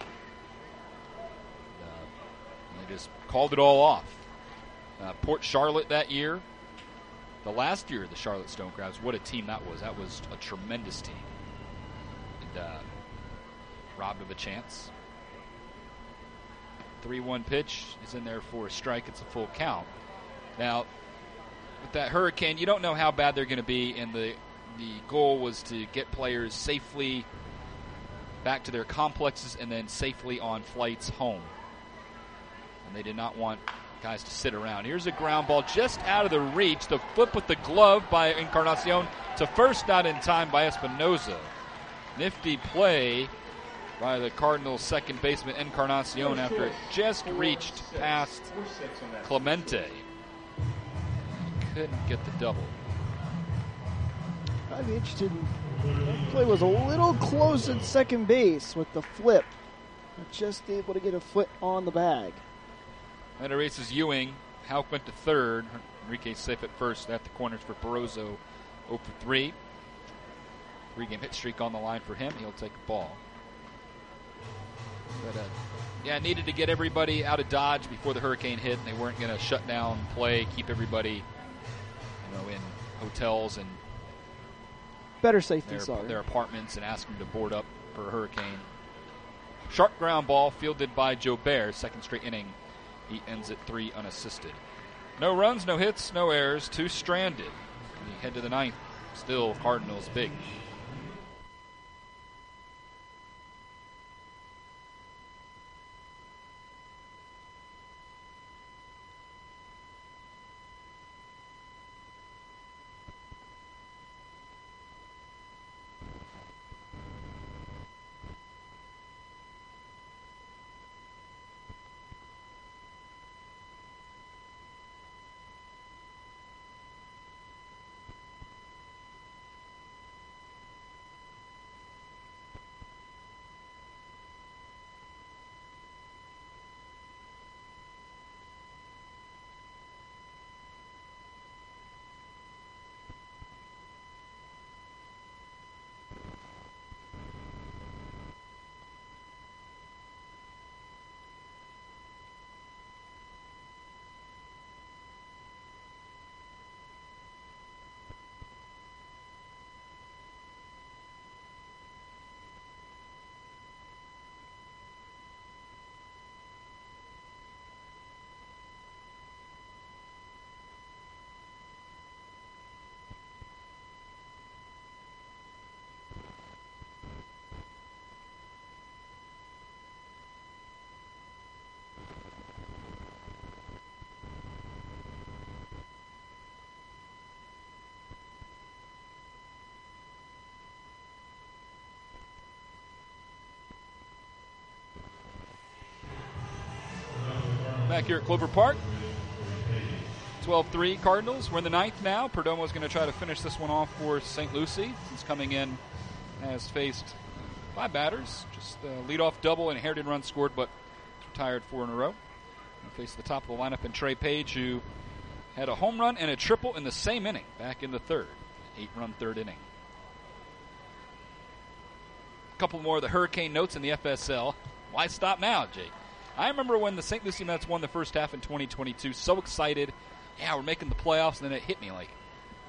Uh, they just called it all off. Uh, Port Charlotte that year, the last year of the Charlotte Stonecrabs, what a team that was. That was a tremendous team. And uh, robbed of a chance. three one pitch is in there for a strike. It's a full count. Now, with that hurricane, you don't know how bad they're going to be, and the the goal was to get players safely back to their complexes and then safely on flights home. And they did not want guys to sit around. Here's a ground ball just out of the reach. The flip with the glove by Encarnacion to first, not in time by Espinoza. Nifty play by the Cardinals' second baseman Encarnacion after it just reached past Clemente. Couldn't get the double. I'd be interested in, that play was a little close at second base with the flip. Just able to get a foot on the bag. And erases Ewing. Houck went to third. Enrique safe at first at the corners for Barroso. oh for three. Three-game hit streak on the line for him. He'll take a ball. But, uh, yeah, needed to get everybody out of Dodge before the hurricane hit. They weren't going to shut down play, keep everybody, you know, in hotels and better safe than their, sorry. their apartments and ask them to board up for a hurricane. Sharp ground ball fielded by Joe Bear. Second straight inning. He ends at three unassisted. No runs, no hits, no errors. Two stranded. We head to the ninth. Still Cardinals big. Back here at Clover Park, twelve three Cardinals. We're in the ninth now. Perdomo's going to try to finish this one off for Saint Lucie. He's coming in, has faced five batters. Just a leadoff double, inherited run scored, but retired four in a row. He'll face the top of the lineup in Trey Page, who had a home run and a triple in the same inning back in the third. Eight-run third inning. A couple more of the Hurricane notes in the F S L. Why stop now, Jake? I remember when the Saint Lucie Mets won the first half in twenty twenty-two, so excited. Yeah, we're making the playoffs, and then it hit me like,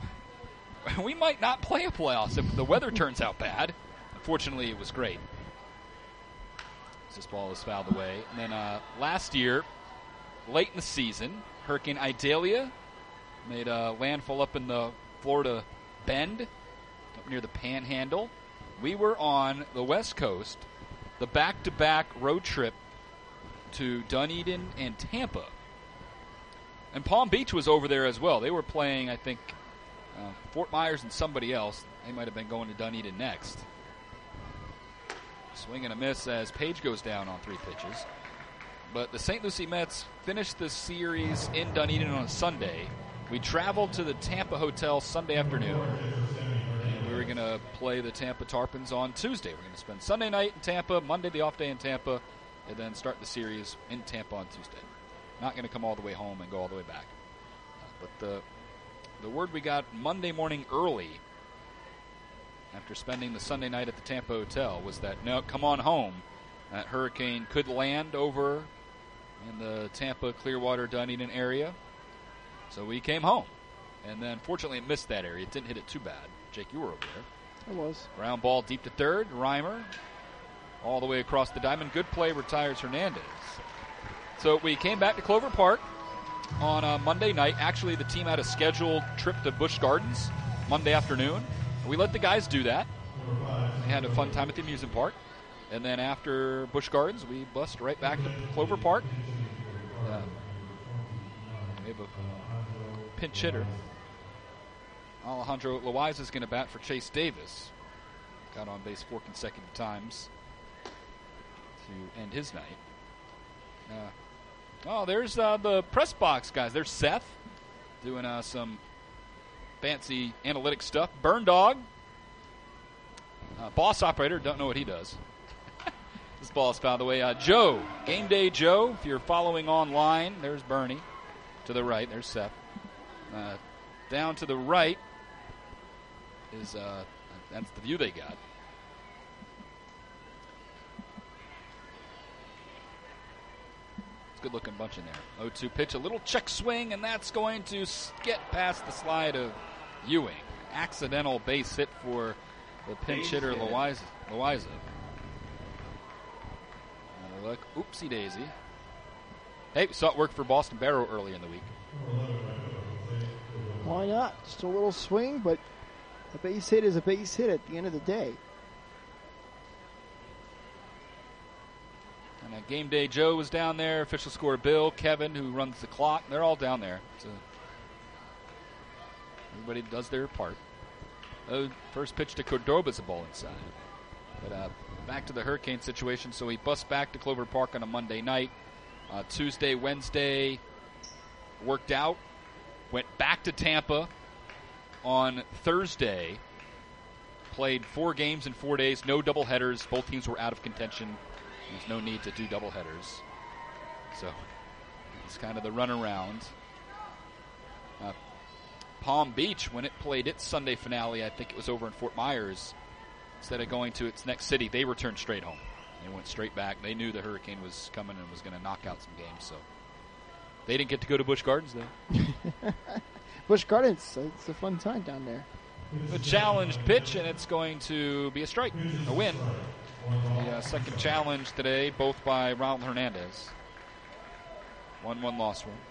we might not play a playoffs if the weather turns out bad. Unfortunately, it was great. This ball is fouled away. And then uh, last year, late in the season, Hurricane Idalia made a landfall up in the Florida Bend, up near the Panhandle. We were on the West Coast, the back-to-back road trip to Dunedin and Tampa. And Palm Beach was over there as well. They were playing, I think, uh, Fort Myers and somebody else. They might have been going to Dunedin next. Swing and a miss as Page goes down on three pitches. But the Saint Lucie Mets finished the series in Dunedin on a Sunday. We traveled to the Tampa Hotel Sunday afternoon. And we were going to play the Tampa Tarpons on Tuesday. We're going to spend Sunday night in Tampa, Monday the off day in Tampa, and then start the series in Tampa on Tuesday. Not going to come all the way home and go all the way back. Uh, but the the word we got Monday morning early, after spending the Sunday night at the Tampa Hotel, was that, no, come on home. That hurricane could land over in the Tampa, Clearwater, Dunedin area. So we came home. And then, fortunately, it missed that area. It didn't hit it too bad. Jake, you were over there. It was. Ground ball deep to third. Reimer all the way across the diamond. Good play, retires Hernandez. So we came back to Clover Park on uh, Monday night. Actually, the team had a scheduled trip to Busch Gardens Monday afternoon. We let the guys do that. They had a fun time at the amusement park. And then after Busch Gardens, we bussed right back to Clover Park. Uh, we have a pinch hitter. Alejandro Loaiza is going to bat for Chase Davis. Got on base four consecutive times to end his night. Uh, oh, there's uh, the press box guys. There's Seth doing uh, some fancy analytic stuff. Burn Dog, uh, boss operator, don't know what he does. This ball is fouled away. Uh, Joe, Game Day Joe, if you're following online, there's Bernie. To the right, there's Seth. Uh, down to the right is, uh, that's the view they got. It's a good-looking bunch in there. oh two pitch, a little check swing, and that's going to get past the slide of Ewing. Accidental base hit for the pinch hitter, Loaiza. Loaiza. Look, oopsie daisy. Hey, we saw it work for Boston Barrow early in the week. Why not? Just a little swing, but a base hit is a base hit at the end of the day. And uh, Game Day Joe was down there. Official score Bill, Kevin, who runs the clock. They're all down there. So everybody does their part. Uh, first pitch to Cordoba's a ball inside. But uh, back to the hurricane situation. So we bus back to Clover Park on a Monday night. Uh, Tuesday, Wednesday worked out. Went back to Tampa on Thursday. Played four games in four days. No doubleheaders. Both teams were out of contention. There's no need to do doubleheaders. So it's kind of the runaround. Uh, Palm Beach, when it played its Sunday finale, I think it was over in Fort Myers, instead of going to its next city, they returned straight home. They went straight back. They knew the hurricane was coming and was going to knock out some games, so they didn't get to go to Busch Gardens, though. Busch Gardens, it's a fun time down there. A challenged pitch, and it's going to be a strike, a win. The uh, second challenge today, both by Ronald Hernandez. one one loss run.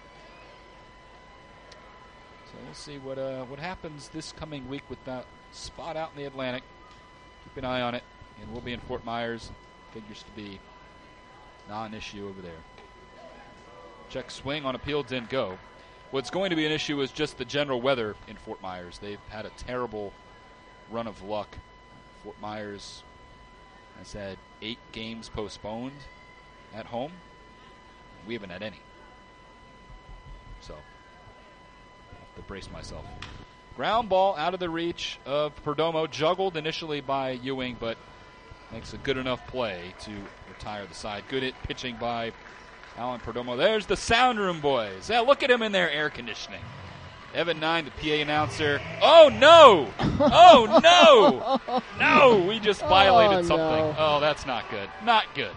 So we'll see what uh, what happens this coming week with that spot out in the Atlantic. Keep an eye on it, and we'll be in Fort Myers. Figures to be non-issue over there. Check swing on appeal, didn't go. What's going to be an issue is just the general weather in Fort Myers. They've had a terrible run of luck. Fort Myers has had eight games postponed at home. We haven't had any. So, I have to brace myself. Ground ball out of the reach of Perdomo, juggled initially by Ewing, but makes a good enough play to retire the side. Good hit pitching by Alan Perdomo. There's the sound room boys. Yeah, look at him in their air conditioning. Evan Nine, the P A announcer. Oh, no! Oh, no! No! We just violated oh, something. No. Oh, that's not good. Not good.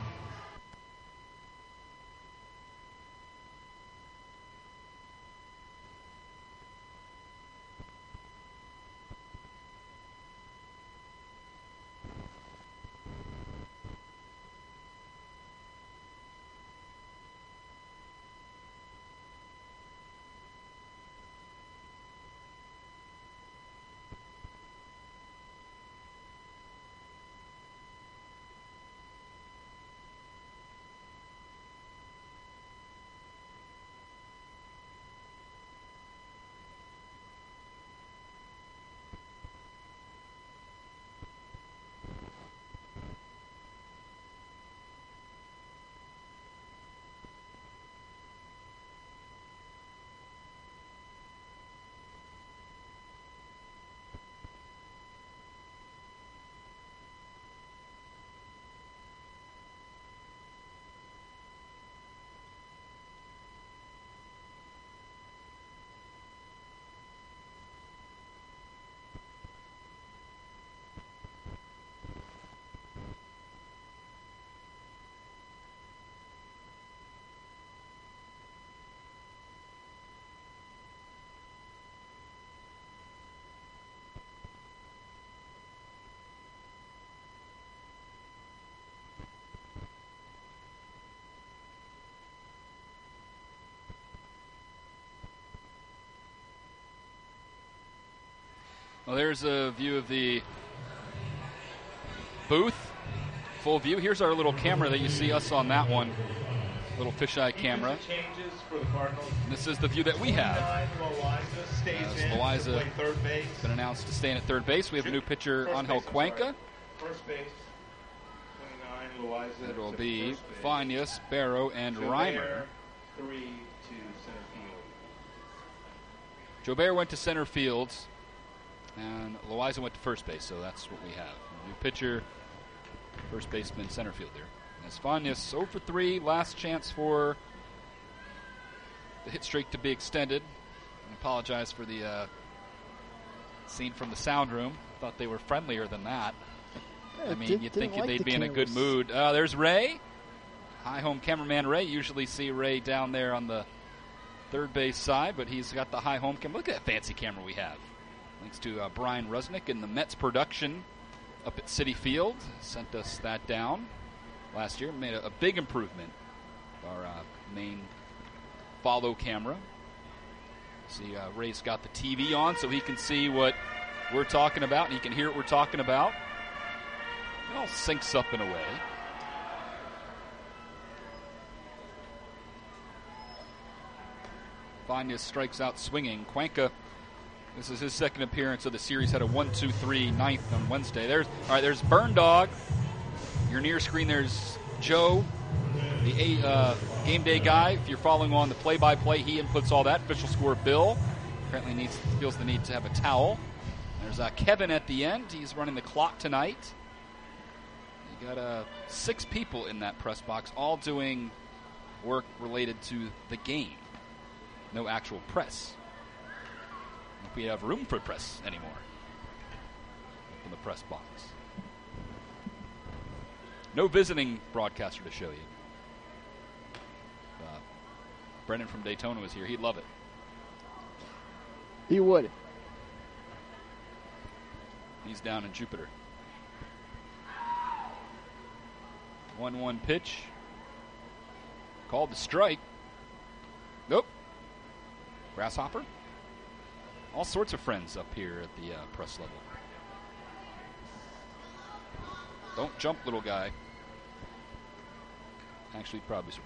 Well, there's a view of the booth, full view. Here's our little camera that you see us on that one, little fisheye camera. Changes for the Cardinals. And this is the view that we have. Loiza stays As in Loiza to play third base. been announced to stay in at third base. We have a new pitcher, First Angel base, I'm Cuenca. sorry. First base, twenty-nine, Loiza. It will to be first base. Fanias, Barrow, and Joubert, Reimer. Three to center field. Joubert went to center field, and Loiza went to first base, so that's what we have. New pitcher, first baseman, center fielder. As Fanias zero for three, last chance for the hit streak to be extended. I apologize for the uh, scene from the sound room. Thought they were friendlier than that. Yeah, I mean, did- you'd didn't think like they'd the be in a good cameras. mood. Uh, there's Ray. High home cameraman Ray. Usually see Ray down there on the third base side, but he's got the high home camera. Look at that fancy camera we have. Thanks to uh, Brian Rusnick and the Mets production up at Citi Field. Sent us that down last year. Made a, a big improvement. Our uh, main follow camera. See, uh, Ray's got the T V on so he can see what we're talking about, and he can hear what we're talking about. It all syncs up in a way. Fanias strikes out swinging. Cuenca, this is his second appearance of the series, had a one two three ninth on Wednesday. There's all right. There's Burn Dog. Your near screen, there's Joe, the uh, game day guy. If you're following on the play-by-play, he inputs all that. Official score, Bill. Apparently needs feels the need to have a towel. There's uh, Kevin at the end. He's running the clock tonight. You got uh, six people in that press box, all doing work related to the game. No actual press. If we have room for press anymore in the press box. No visiting broadcaster to show you. Uh, Brendan from Daytona was here. He'd love it. He would. He's down in Jupiter. one one pitch. Called the strike. Nope. Grasshopper. All sorts of friends up here at the uh, press level. Don't jump, little guy. Actually, probably survived.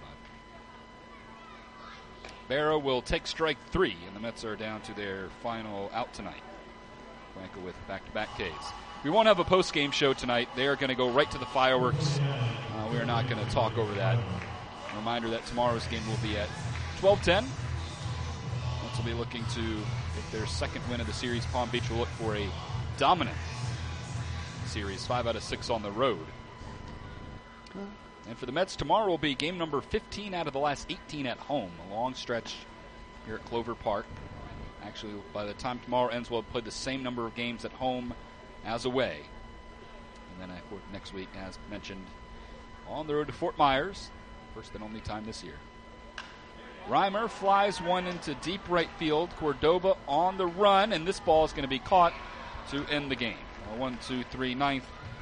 Barrow will take strike three, and the Mets are down to their final out tonight. Cuenca with back-to-back Ks. We won't have a post-game show tonight. They are going to go right to the fireworks. Uh, we are not going to talk over that. A reminder that tomorrow's game will be at twelve ten. Mets will be looking to get their second win of the series. Palm Beach will look for a dominant series, five out of six on the road. And for the Mets, tomorrow will be game number fifteen out of the last eighteen at home. A long stretch here at Clover Park. Actually, by the time tomorrow ends, we'll have played the same number of games at home as away. And then uh, next week, as mentioned, on the road to Fort Myers. First and only time this year. Reimer flies one into deep right field. Cordoba on the run, and this ball is going to be caught to end the game. A one two three ninth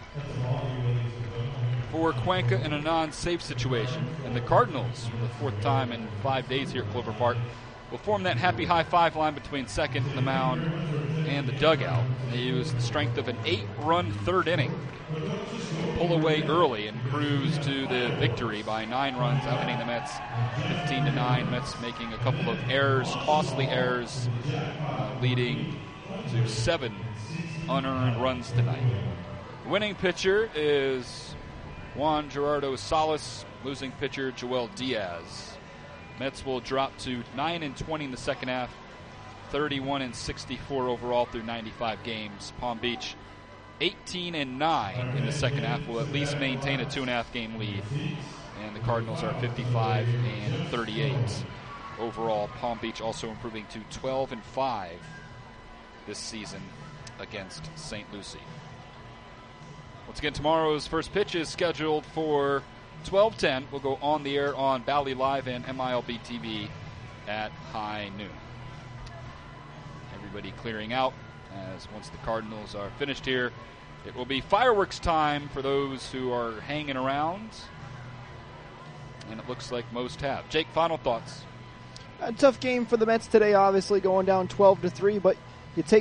for Cuenca in a non-safe situation. And the Cardinals, for the fourth time in five days here at Clover Park, will form that happy high-five line between second and the mound and the dugout. They use the strength of an eight-run third inning to pull away early and cruise to the victory by nine runs, outhitting the Mets fifteen to nine. Mets making a couple of errors, costly errors, uh, leading to seven unearned runs tonight. The winning pitcher is Juan Gerardo Salas. Losing pitcher Joel Diaz. Mets will drop to nine and twenty in the second half, thirty-one and sixty-four overall through ninety-five games. Palm Beach, eighteen and nine in the second half, will at least maintain a two and a half game lead. And the Cardinals are fifty-five and thirty-eight overall. Palm Beach also improving to twelve and five this season against Saint Lucie. Once again, tomorrow's first pitch is scheduled for twelve ten. We'll go on the air on Bally Live and M I L B T V at high noon. Everybody clearing out as once the Cardinals are finished here, it will be fireworks time for those who are hanging around. And it looks like most have. Jake, final thoughts? A tough game for the Mets today, obviously going down twelve to three, but you take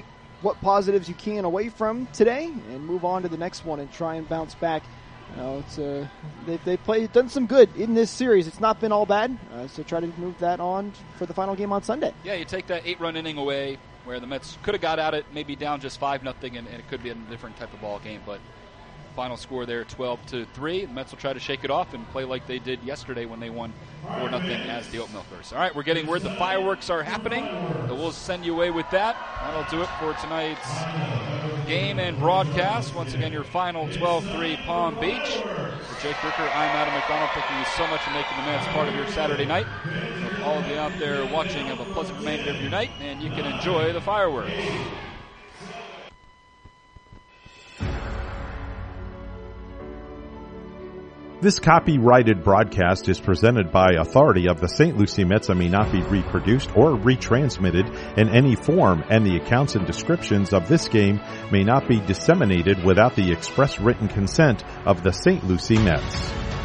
what positives you can away from today and move on to the next one and try and bounce back. You know, it's uh, they they played done some good in this series. It's not been all bad, uh, so try to move that on for the final game on Sunday. Yeah, you take that eight-run inning away where the Mets could have got at it, maybe down just five nothing, and, and it could be a different type of ball game. But final score there, twelve to three. The Mets will try to shake it off and play like they did yesterday when they won four nothing as the Oat Milkers. All right, we're getting word the fireworks are happening, so we'll send you away with that. That'll do it for tonight's game and broadcast. Once again, your final twelve three Palm Beach. For Jake Ricker, I'm Adam McDonald. Thank you so much for making the Mets part of your Saturday night. So all of you out there watching, have a pleasant remainder of your night, and you can enjoy the fireworks. This copyrighted broadcast is presented by authority of the Saint Lucie Mets and may not be reproduced or retransmitted in any form, and the accounts and descriptions of this game may not be disseminated without the express written consent of the Saint Lucie Mets.